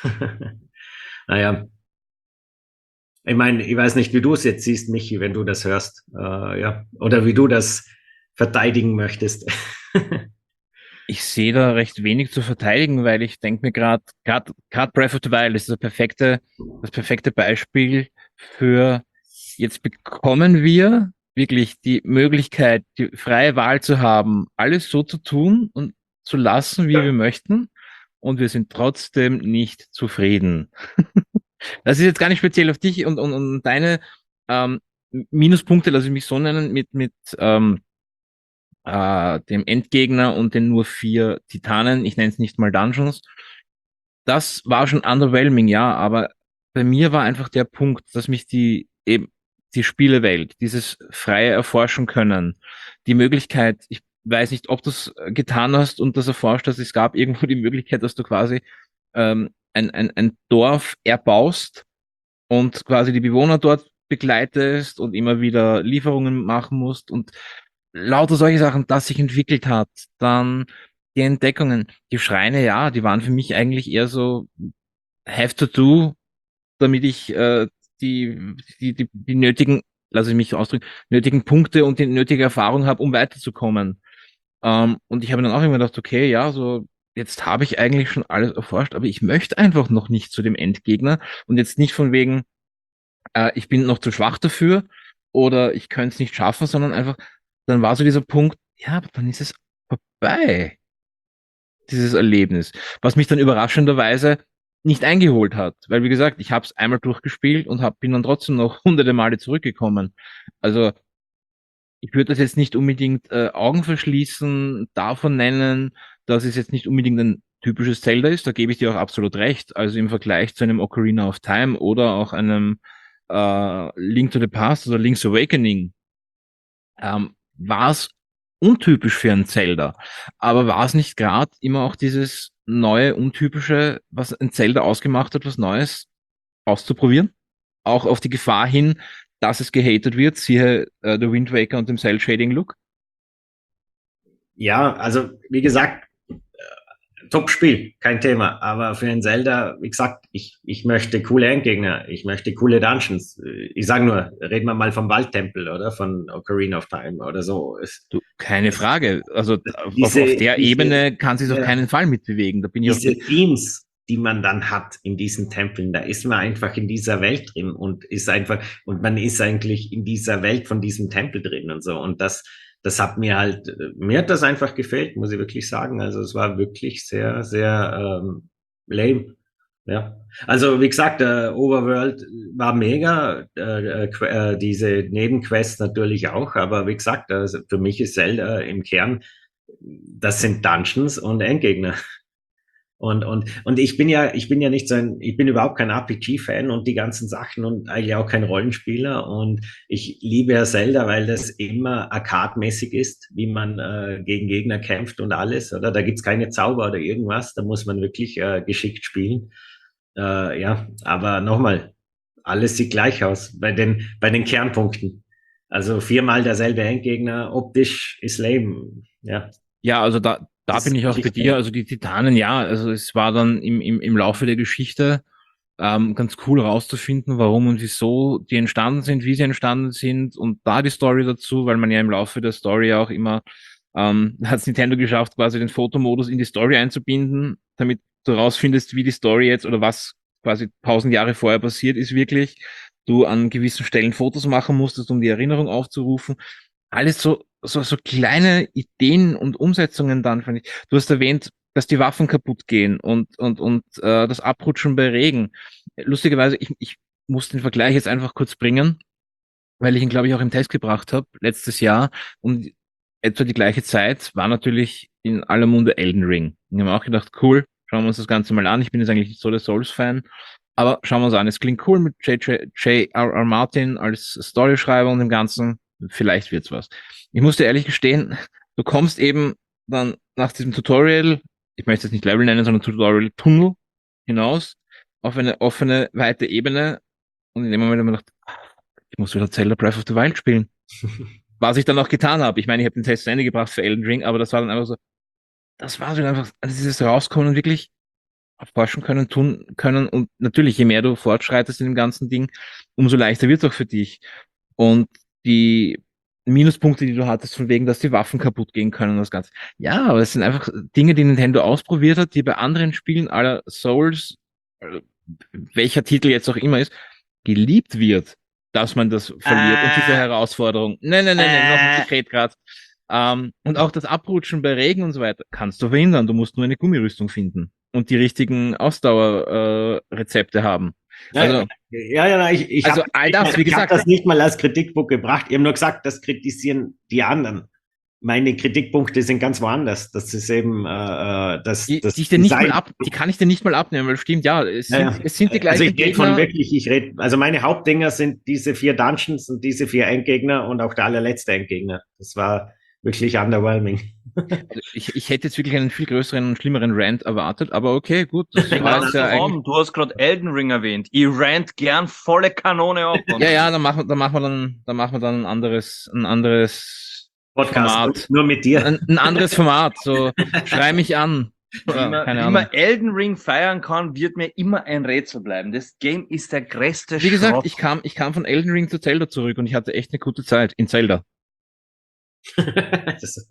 Naja, ich meine, ich weiß nicht, wie du es jetzt siehst, Michi, wenn du das hörst, äh, ja, oder wie du das verteidigen möchtest. Ich sehe da recht wenig zu verteidigen, weil ich denke mir gerade, gerade Breath of the Wild ist das perfekte, das perfekte Beispiel für, jetzt bekommen wir wirklich die Möglichkeit, die freie Wahl zu haben, alles so zu tun und zu lassen, wie wir möchten, und wir sind trotzdem nicht zufrieden. Das ist jetzt gar nicht speziell auf dich und, und, und deine ähm, Minuspunkte, lasse ich mich so nennen, mit, mit ähm, äh, dem Endgegner und den nur vier Titanen. Ich nenne es nicht mal Dungeons. Das war schon underwhelming, ja, aber bei mir war einfach der Punkt, dass mich die eben die Spielewelt, dieses freie Erforschen können, die Möglichkeit, ich weiß nicht, ob du es getan hast und das erforscht hast, es gab irgendwo die Möglichkeit, dass du quasi ähm, ein, ein, ein Dorf erbaust und quasi die Bewohner dort begleitest und immer wieder Lieferungen machen musst und lauter solche Sachen, das sich entwickelt hat. Dann die Entdeckungen, die Schreine, ja, die waren für mich eigentlich eher so have to do, damit ich äh, die, die, die, die nötigen, lasse ich mich ausdrücken, nötigen Punkte und die nötige Erfahrung habe, um weiterzukommen. Ähm, und ich habe dann auch immer gedacht, okay, ja, so jetzt habe ich eigentlich schon alles erforscht, aber ich möchte einfach noch nicht zu dem Endgegner und jetzt nicht von wegen, äh, ich bin noch zu schwach dafür oder ich könnte es nicht schaffen, sondern einfach, dann war so dieser Punkt, ja, aber dann ist es vorbei, dieses Erlebnis, was mich dann überraschenderweise nicht eingeholt hat, weil wie gesagt, ich habe es einmal durchgespielt und hab, bin dann trotzdem noch hunderte Male zurückgekommen. Also ich würde das jetzt nicht unbedingt äh, Augen verschließen, davon nennen, dass es jetzt nicht unbedingt ein typisches Zelda ist. Da gebe ich dir auch absolut recht. Also im Vergleich zu einem Ocarina of Time oder auch einem äh, Link to the Past oder Link's Awakening ähm, war es untypisch für ein Zelda. Aber war es nicht gerade immer auch dieses neue, untypische, was ein Zelda ausgemacht hat, was Neues auszuprobieren? Auch auf die Gefahr hin, dass es gehatet wird, siehe äh, The Wind Waker und dem Cell-Shading-Look. Ja, also wie gesagt, Top-Spiel, kein Thema. Aber für ein Zelda, wie gesagt, ich, ich möchte coole Endgegner, ich möchte coole Dungeons. Ich sage nur, reden wir mal vom Waldtempel oder von Ocarina of Time oder so. Es, Du, keine es, Frage. Also auf, diese, auf der diese, Ebene kann sich auf ja, keinen Fall mitbewegen. Da bin ich auch. diese Themes, die man dann hat in diesen Tempeln, da ist man einfach in dieser Welt drin und ist einfach, und man ist eigentlich in dieser Welt von diesem Tempel drin und so. Und das, das hat mir halt, mir hat das einfach gefällt, muss ich wirklich sagen. Also es war wirklich sehr, sehr ähm, lame. Ja, also wie gesagt, äh, Overworld war mega, äh, äh, diese Nebenquests natürlich auch, aber wie gesagt, also für mich ist Zelda im Kern, das sind Dungeons und Endgegner. Und, und, und ich bin ja, ich bin ja nicht so ein, ich bin überhaupt kein R P G-Fan und die ganzen Sachen und eigentlich auch kein Rollenspieler. Und ich liebe ja Zelda, weil das immer arcade-mäßig ist, wie man äh, gegen Gegner kämpft und alles, oder? Da gibt's keine Zauber oder irgendwas, da muss man wirklich äh, geschickt spielen. Äh, ja, aber nochmal, alles sieht gleich aus bei den, bei den Kernpunkten. Also viermal derselbe Endgegner, optisch ist lame, ja. Ja, also da, da Das bin ich auch bei ist dir. Also die Titanen, ja, also es war dann im, im, im Laufe der Geschichte ähm, ganz cool rauszufinden, warum und wieso die entstanden sind, wie sie entstanden sind und da die Story dazu, weil man ja im Laufe der Story auch immer ähm, hat es Nintendo geschafft, quasi den Fotomodus in die Story einzubinden, damit du rausfindest, wie die Story jetzt oder was quasi tausend Jahre vorher passiert ist wirklich. Du an gewissen Stellen Fotos machen musstest, um die Erinnerung aufzurufen. Alles so, so, so kleine Ideen und Umsetzungen dann, finde ich. Du hast erwähnt, dass die Waffen kaputt gehen und, und, und äh, das Abrutschen bei Regen. Lustigerweise, ich, ich muss den Vergleich jetzt einfach kurz bringen, weil ich ihn, glaube ich, auch im Test gebracht habe, letztes Jahr. Und etwa die gleiche Zeit war natürlich in aller Munde Elden Ring. Und ich habe auch gedacht, cool, schauen wir uns das Ganze mal an. Ich bin jetzt eigentlich nicht so der Souls-Fan, aber schauen wir uns an. Es klingt cool mit J R R. Martin als Storyschreiber und dem Ganzen. Vielleicht wird's was. Ich muss dir ehrlich gestehen, du kommst eben dann nach diesem Tutorial, ich möchte es nicht Level nennen, sondern Tutorial-Tunnel hinaus auf eine offene, weite Ebene und in dem Moment habe ich gedacht, ich muss wieder Zelda Breath of the Wild spielen. Was ich dann auch getan habe. Ich meine, ich habe den Test zu Ende gebracht für Elden Ring, aber das war dann einfach so, das war so einfach, also dieses Rauskommen und wirklich erforschen können, tun können und natürlich, je mehr du fortschreitest in dem ganzen Ding, umso leichter wird es auch für dich. Und die Minuspunkte, die du hattest, von wegen, dass die Waffen kaputt gehen können und das Ganze. Ja, aber es sind einfach Dinge, die Nintendo ausprobiert hat, die bei anderen Spielen aller Souls, äh, welcher Titel jetzt auch immer ist, geliebt wird, dass man das verliert Äh, und diese Herausforderung. Nein, nein, nein, nein, noch nicht, äh, ich rede gerade. Ähm, und auch das Abrutschen bei Regen und so weiter kannst du verhindern. Du musst nur eine Gummirüstung finden und die richtigen Ausdauerrezepte äh, Rezepte haben. Also, ja, ja, ja, ich, ich also habe all das, wie ich hab gesagt, das nicht mal als Kritikpunkt gebracht. Ich habe nur gesagt, das kritisieren die anderen. Meine Kritikpunkte sind ganz woanders. Das ist eben äh, das, die, das die ich dir nicht mal Design. ab, die kann ich dir nicht mal abnehmen, weil stimmt, ja, es Ja, sind, ja. es sind die Also gleichen ich rede von Gegner. wirklich, ich rede, also meine Hauptdinger sind diese vier Dungeons und diese vier Endgegner und auch der allerletzte Endgegner. Das war wirklich underwhelming. Ich, ich hätte jetzt wirklich einen viel größeren und schlimmeren Rant erwartet, aber okay, gut, das Den war kannst jetzt du ja eigentlich. haben. Du hast gerade Elden Ring erwähnt. Ich rant gern volle Kanone ab. Ja, ja, dann machen, dann machen wir dann, dann machen wir dann ein anderes, ein anderes Podcast, Format. nur mit dir. Ein, ein anderes Format, so schrei mich an. Wie Oder, man, keine wie Ahnung. man Elden Ring feiern kann, wird mir immer ein Rätsel bleiben. Das Game ist der größte Wie gesagt, Schrott. ich kam, ich kam von Elden Ring zu Zelda zurück und ich hatte echt eine gute Zeit in Zelda. Das-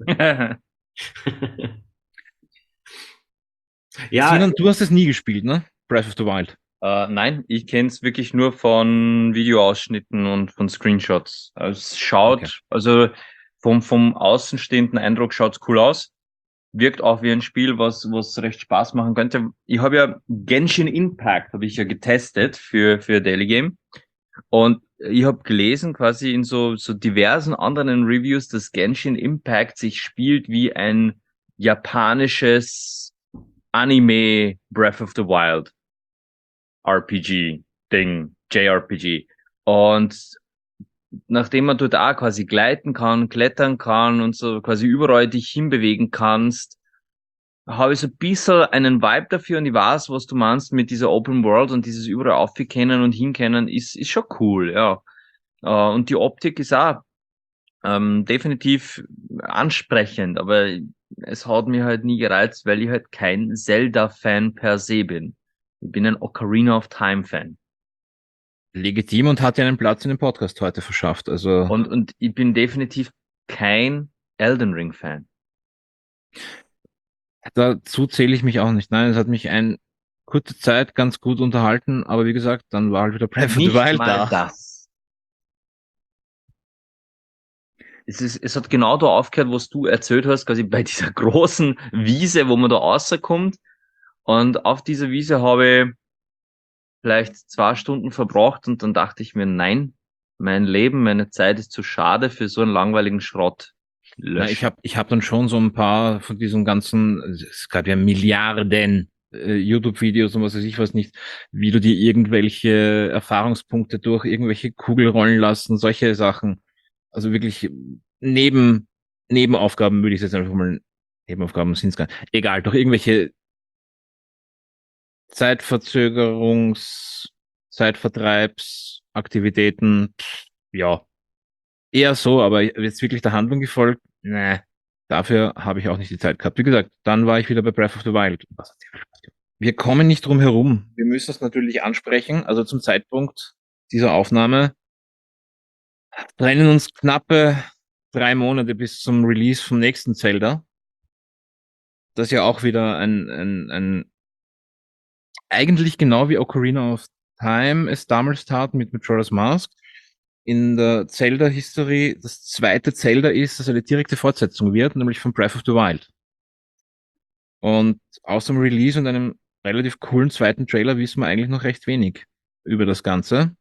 ja, Sinan, du hast es nie gespielt, ne? Breath of the Wild. Äh, nein, ich kenne es wirklich nur von Videoausschnitten und von Screenshots. Also es schaut, Okay. also vom, vom außenstehenden Eindruck schaut's cool aus. Wirkt auch wie ein Spiel, was, was recht Spaß machen könnte. Ich habe ja Genshin Impact, habe ich ja getestet für, für Daily Game. Und ich habe gelesen, quasi in so, so diversen anderen Reviews, dass Genshin Impact sich spielt wie ein japanisches Anime Breath of the Wild R P G-Ding, J R P G. Und nachdem man dort auch quasi gleiten kann, klettern kann und so quasi überall dich hinbewegen kannst, habe ich so ein bisschen einen Vibe dafür und ich weiß, was du meinst mit dieser Open World und dieses überall aufkennen und hinkennen, ist, ist schon cool, ja. Äh, und die Optik ist auch ähm, definitiv ansprechend, aber es hat mich halt nie gereizt, weil ich halt kein Zelda-Fan per se bin. Ich bin ein Ocarina of Time-Fan. Legitim und hat ja einen Platz in dem Podcast heute verschafft. Also Und, und ich bin definitiv kein Elden Ring-Fan. dazu zähle ich mich auch nicht. Nein, es hat mich ein kurze Zeit ganz gut unterhalten, aber wie gesagt, dann war halt wieder Breath of the Nicht Wild mal da. das. Es ist, es hat genau da aufgehört, was du erzählt hast, quasi bei dieser großen Wiese, wo man da rauskommt. Und auf dieser Wiese habe ich vielleicht zwei Stunden verbracht und dann dachte ich mir, nein, mein Leben, meine Zeit ist zu schade für so einen langweiligen Schrott. Na, ich Löschen. habe ich hab dann schon so ein paar von diesen ganzen, es gab ja Milliarden äh, YouTube-Videos und was weiß ich was nicht, wie du dir irgendwelche Erfahrungspunkte durch irgendwelche Kugel rollen lassen, solche Sachen. Also wirklich neben, Nebenaufgaben würde ich es jetzt einfach mal, Nebenaufgaben sind es gar nicht. Egal, durch irgendwelche Zeitverzögerungs, Zeitvertreibsaktivitäten, pff, ja, eher so, aber jetzt wirklich der Handlung gefolgt, nee, dafür habe ich auch nicht die Zeit gehabt. Wie gesagt, dann war ich wieder bei Breath of the Wild. Was hat sehr viel Spaß gemacht. Wir kommen nicht drum herum. Wir müssen es natürlich ansprechen. Also zum Zeitpunkt dieser Aufnahme trennen uns knappe drei Monate bis zum Release vom nächsten Zelda. Das ja auch wieder ein, ein, ein eigentlich genau wie Ocarina of Time es damals tat mit Majora's Mask in der Zelda-History das zweite Zelda ist, das eine direkte Fortsetzung wird, nämlich von Breath of the Wild. Und außer dem Release und einem relativ coolen zweiten Trailer wissen wir eigentlich noch recht wenig über das Ganze.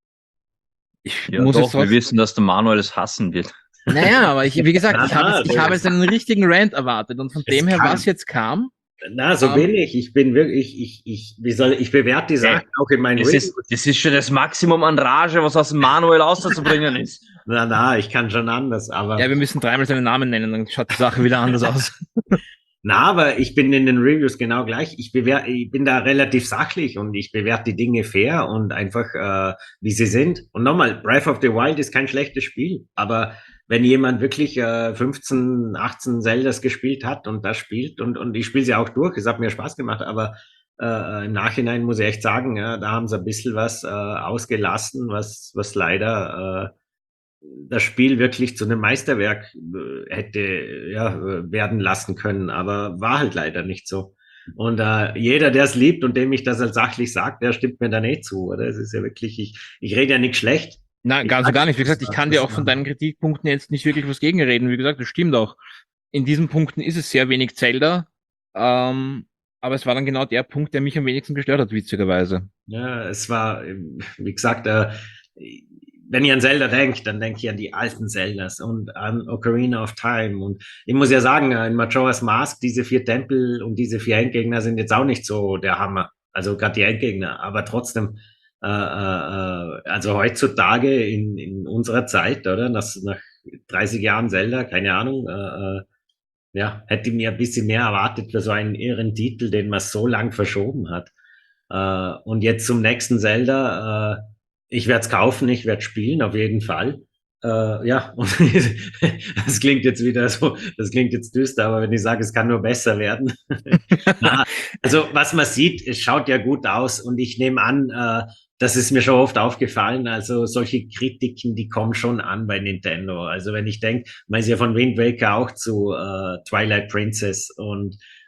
Ich Ja, muss doch, jetzt wir trotzdem, wissen, dass der Manuel es hassen wird. naja, aber ich, wie gesagt, ich habe Na, jetzt, ich habe jetzt einen richtigen Rant erwartet und von Es dem her, kann. was jetzt kam, Na, so Ähm, bin ich. Ich bin wirklich, ich, ich, wie soll, ich bewerte die Sachen auch in meinen Das Reviews. ist, das ist schon das Maximum an Rage, was aus dem Manuel auszubringen ist. Na, na, ich kann schon anders, aber. ja, wir müssen dreimal seinen Namen nennen, dann schaut die Sache wieder anders aus. Na, aber ich bin in den Reviews genau gleich. Ich, bewer ich bin da relativ sachlich und ich bewerte die Dinge fair und einfach, äh, wie sie sind. Und nochmal, Breath of the Wild ist kein schlechtes Spiel, aber wenn jemand wirklich äh, fünfzehn, achtzehn Zeldas gespielt hat und das spielt und, und ich spiele sie auch durch, es hat mir Spaß gemacht, aber äh, im Nachhinein muss ich echt sagen, ja, da haben sie ein bisschen was äh, ausgelassen, was, was leider äh, das Spiel wirklich zu einem Meisterwerk äh, hätte ja, äh, werden lassen können, aber war halt leider nicht so. Und äh, jeder, der es liebt und dem ich das als sachlich sagt, der stimmt mir da nicht zu, oder? Es ist ja wirklich, ich, ich rede ja nicht schlecht. Nein, Ich ganz und sag, gar nicht. Wie gesagt, das- ich kann das dir auch von war- deinen Kritikpunkten jetzt nicht wirklich was gegenreden. Wie gesagt, das stimmt auch. In diesen Punkten ist es sehr wenig Zelda. Ähm, aber es war dann genau der Punkt, der mich am wenigsten gestört hat, witzigerweise. Ja, es war, ähm, wie gesagt, äh, wenn ich an Zelda denke, dann denke ich an die alten Zeldas und an Ocarina of Time. Und ich muss ja sagen, äh, in Majora's Mask, diese vier Tempel und diese vier Endgegner sind jetzt auch nicht so der Hammer. Also gerade die Endgegner, aber trotzdem, äh, äh, also heutzutage in, in unserer Zeit, oder? Nach, nach dreißig Jahren Zelda, keine Ahnung, äh, äh, ja, hätte ich mir ein bisschen mehr erwartet für so einen irren Titel, den man so lang verschoben hat. Äh, und jetzt zum nächsten Zelda. Äh, ich werde es kaufen, ich werde spielen, auf jeden Fall. Äh, ja, und das klingt jetzt wieder so, das klingt jetzt düster, aber wenn ich sage, es kann nur besser werden. Na, also was man sieht, es schaut ja gut aus und ich nehme an, äh, das ist mir schon oft aufgefallen. Also solche Kritiken, die kommen schon an bei Nintendo. Also wenn ich denke, man ist ja von Wind Waker auch zu äh, Twilight Princess und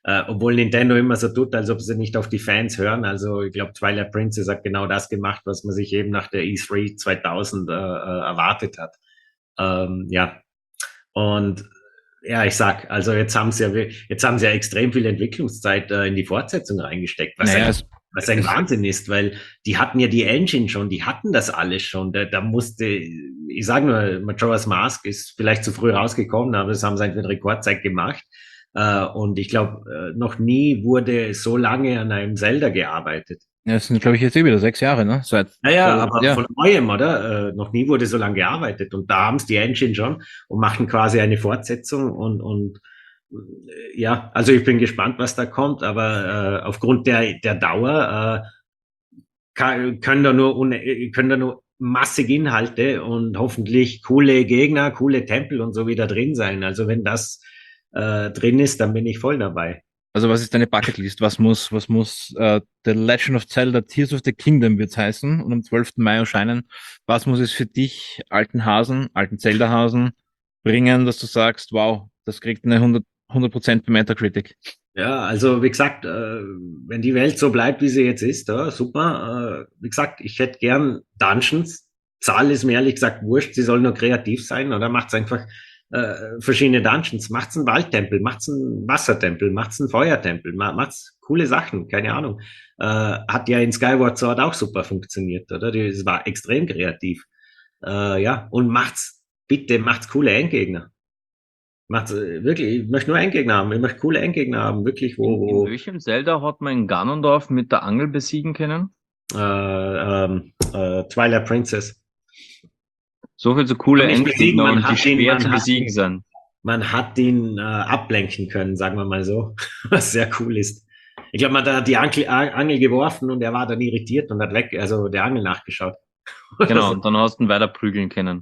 Äh, obwohl Nintendo immer so tut, als ob sie nicht auf die Fans hören. Also ich glaube, Twilight Princess hat genau das gemacht, was man sich eben nach der E drei zweitausend äh, äh, erwartet hat. Ähm, ja, und ja, ich sag, also jetzt haben sie ja, jetzt haben sie ja extrem viel Entwicklungszeit äh, in die Fortsetzung reingesteckt, was, Naja, ein, es, was ein Wahnsinn ist, weil die hatten ja die Engine schon, die hatten das alles schon. Da, da musste, ich sage nur, Majora's Mask ist vielleicht zu früh rausgekommen, aber das haben sie halt mit Rekordzeit gemacht. Äh, und ich glaube, äh, noch nie wurde so lange an einem Zelda gearbeitet. ja, es sind, glaube ich, jetzt eh wieder sechs Jahre, ne? Seit, Naja, so, aber ja. von neuem, oder? Äh, noch nie wurde so lange gearbeitet. Und da haben es die Engine schon und machen quasi eine Fortsetzung. Und, und äh, ja, also ich bin gespannt, was da kommt, aber äh, aufgrund der, der Dauer äh, kann, können, da nur une, können da nur massig Inhalte und hoffentlich coole Gegner, coole Tempel und so wieder drin sein. Also wenn das äh, drin ist, dann bin ich voll dabei. Also was ist deine Bucketlist? Was muss, was muss äh, The Legend of Zelda Tears of the Kingdom wird's heißen und am zwölften Mai erscheinen? Was muss es für dich, alten Hasen, alten Zelda-Hasen, bringen, dass du sagst, wow, das kriegt eine hundert Prozent bei Metacritic? Ja, also wie gesagt, äh, wenn die Welt so bleibt, wie sie jetzt ist, ja, super. Äh, wie gesagt, ich hätte gern Dungeons. Zahl ist mir ehrlich gesagt wurscht, sie sollen nur kreativ sein oder macht's einfach äh, verschiedene Dungeons. Macht's einen Waldtempel, macht's einen Wassertempel, macht's einen Feuertempel, ma- macht's coole Sachen, keine Ahnung. Äh, hat ja in Skyward Sword auch super funktioniert, oder? Das war extrem kreativ. Äh, ja, und macht's, bitte macht's coole Endgegner. Macht's äh, wirklich, ich möchte nur Endgegner haben, ich möchte coole Endgegner haben, wirklich, wo, In, in wo welchem Zelda hat man in Ganondorf mit der Angel besiegen können? äh, ähm, äh, Twilight Princess. So viel so coole Man nicht besiegen, Endgegner man und die hat ihn, schwer man zu hat besiegen ihn, sind. man hat ihn äh, ablenken können, sagen wir mal so, was sehr cool ist. Ich glaube, man hat die Angel, Angel geworfen und er war dann irritiert und hat weg, also der Angel nachgeschaut. Genau, und dann hast du ihn weiter prügeln können.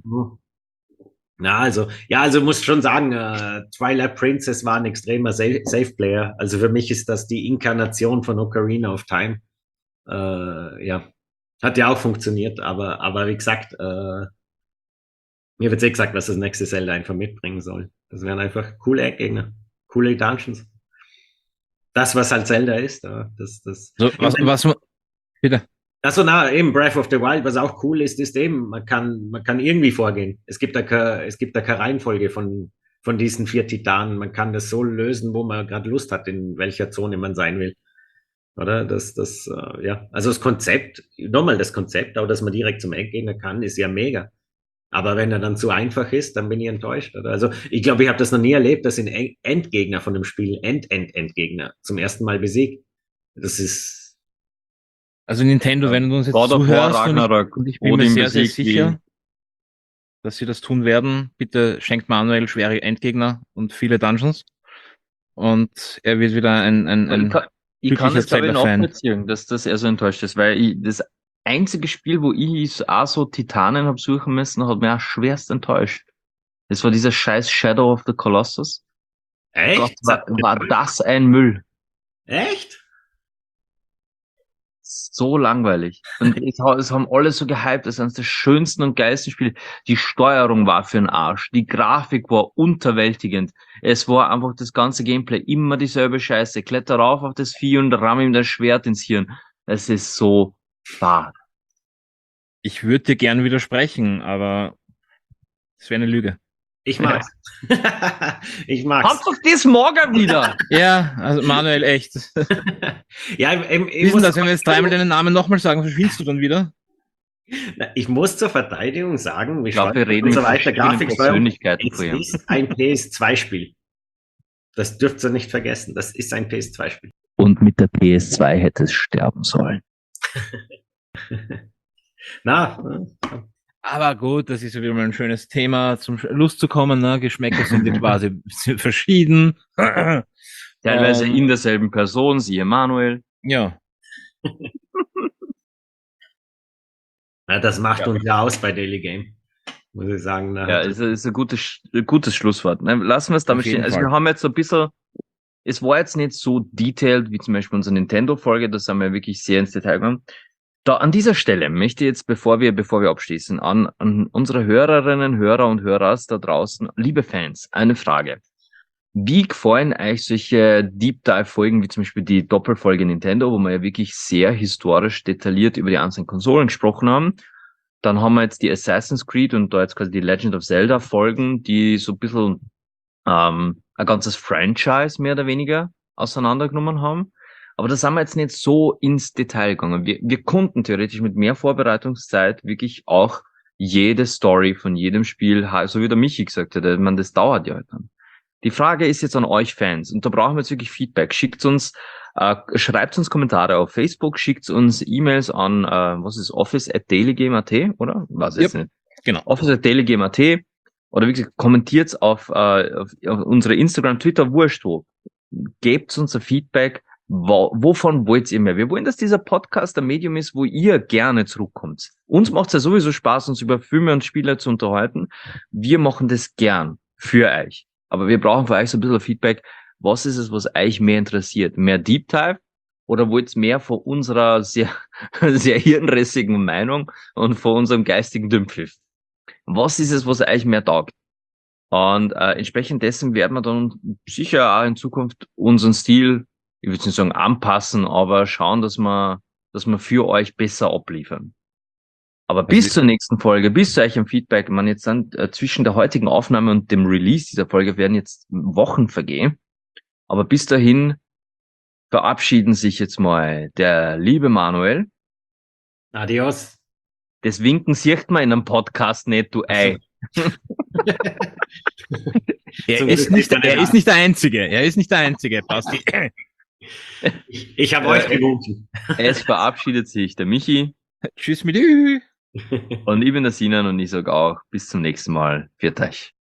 Na, also, ja, also muss schon sagen, äh, Twilight Princess war ein extremer Safe, Safe Player. Also für mich ist das die Inkarnation von Ocarina of Time. Äh, ja, hat ja auch funktioniert, aber, aber wie gesagt, äh, mir wird eh gesagt, was das nächste Zelda einfach mitbringen soll. Das wären einfach coole Eckgegner, coole Dungeons. Das, was halt Zelda ist, ja, das, das. So, was, was, bitte. Also na, eben Breath of the Wild, was auch cool ist, ist eben, man kann, man kann irgendwie vorgehen. Es gibt da keine, es gibt da keine Reihenfolge von, von diesen vier Titanen. Man kann das so lösen, wo man gerade Lust hat, in welcher Zone man sein will. Oder? Das, das, äh, ja. Also das Konzept, nochmal das Konzept, auch dass man direkt zum Endgegner kann, ist ja mega. Aber wenn er dann zu einfach ist, dann bin ich enttäuscht. Oder? Also ich glaube, ich habe das noch nie erlebt, dass ein Endgegner von dem Spiel End-End-Endgegner zum ersten Mal besiegt. Das ist Also Nintendo, wenn du uns jetzt God of War, zuhörst und ich, Ragnarok, und ich bin mir Odin sehr, sehr besiegt sicher, dass sie das tun werden, bitte schenkt Manuel schwere Endgegner und viele Dungeons und er wird wieder ein, ein, Ich ein kann, ich kann glücklicher es, glaube ich, Zelda-Fan. nachvollziehen, dass das er so enttäuscht ist, weil ich, das einzige Spiel, wo ich auch so Titanen hab suchen müssen, hat mich auch schwerst enttäuscht. Das war dieser scheiß Shadow of the Colossus. echt? Gott, war, war das ein Müll. Echt? So langweilig. Und es, ha- es haben alle so gehypt, das ist eines der schönsten und geilsten Spiele. Die Steuerung war für den Arsch. Die Grafik war unterwältigend. Es war einfach das ganze Gameplay immer dieselbe Scheiße. Kletter rauf auf das Vieh und ramm ihm das Schwert ins Hirn. Es ist so fad. Ich würde dir gern widersprechen, aber es wäre eine Lüge. Ich mag's. ich mag's. Kommt doch das morgen wieder! Ja, also Manuel, echt. ja, ich, ich, Wie ist denn muss, das, wenn wir jetzt dreimal deinen Namen nochmal sagen, verschwindest du dann wieder? ich muss zur Verteidigung sagen, wie Ich glaube, wir Steuerung reden und mit so weiter, verschiedenen Grafiksteuerung, Persönlichkeiten es vorher. ist ein P S zwei Spiel. Das dürft ihr nicht vergessen. Das ist ein P S zwei Spiel. Und mit der P S zwei hätte es sterben sollen. Na, Aber gut, das ist ja wieder mal ein schönes Thema, zum Schluss zu kommen. Ne? Geschmäcker sind ja quasi verschieden. Teilweise Ähm, in derselben Person, siehe Manuel. Ja, na, das macht Ja. uns ja aus bei Daily Game. Muss ich sagen. Na, Ja, ist, ist ein gutes, ein gutes Schlusswort. Ne? Lassen wir es damit Auf jeden stehen. Also Fall. wir haben jetzt so ein bisschen, es war jetzt nicht so detailed wie zum Beispiel unsere Nintendo-Folge, da sind wir wirklich sehr ins Detail gegangen. Da an dieser Stelle möchte ich jetzt, bevor wir, bevor wir abschließen, an, an unsere Hörerinnen, Hörer und Hörer da draußen, liebe Fans, eine Frage. Wie gefallen euch solche Deep Dive Folgen, wie zum Beispiel die Doppelfolge Nintendo, wo wir ja wirklich sehr historisch detailliert über die einzelnen Konsolen gesprochen haben? Dann haben wir jetzt die Assassin's Creed und da jetzt quasi die Legend of Zelda Folgen, die so ein bisschen ähm, ein ganzes Franchise mehr oder weniger auseinandergenommen haben. Aber da sind wir jetzt nicht so ins Detail gegangen. Wir, wir konnten theoretisch mit mehr Vorbereitungszeit wirklich auch jede Story von jedem Spiel, so wie der Michi gesagt hat, ich meine, das dauert ja halt dann. Die Frage ist jetzt an euch Fans und da brauchen wir jetzt wirklich Feedback. Schickt uns, äh, schreibt uns Kommentare auf Facebook, schickt uns E-Mails an, äh, was ist office at dailygame punkt at, oder? Was jetzt Yep, nicht. genau. office at dailygame punkt at oder wie gesagt, kommentiert auf, äh, auf, auf unsere Instagram, Twitter, wurscht wo. Gebt uns ein Feedback, wo, wovon wollt ihr mehr? Wir wollen, dass dieser Podcast ein Medium ist, wo ihr gerne zurückkommt. Uns macht es ja sowieso Spaß, uns über Filme und Spiele zu unterhalten. Wir machen das gern für euch. Aber wir brauchen von euch so ein bisschen Feedback. Was ist es, was euch mehr interessiert? Mehr Deep Dive? Oder wollt ihr mehr von unserer sehr, sehr hirnrissigen Meinung und von unserem geistigen Dümpfiff? Was ist es, was euch mehr taugt? Und äh, entsprechend dessen werden wir dann sicher auch in Zukunft unseren Stil, ich würde nicht sagen anpassen, aber schauen, dass wir, dass wir für euch besser abliefern. Aber bis Also, zur nächsten Folge, bis zu euch im Feedback, man jetzt dann äh, zwischen der heutigen Aufnahme und dem Release dieser Folge werden jetzt Wochen vergehen. Aber bis dahin verabschieden sich jetzt mal der liebe Manuel. Adios. Das Winken sieht man in einem Podcast nicht, du Ei. er, Zum ist Glück nicht, ist er nicht er ist nicht der Einzige. Er ist nicht der Einzige, Basti. Ich, ich habe euch gewunken. Es verabschiedet sich der Michi Tschüss mit dir. und ich bin der Sinan und ich sage auch bis zum nächsten Mal. Pfiat euch.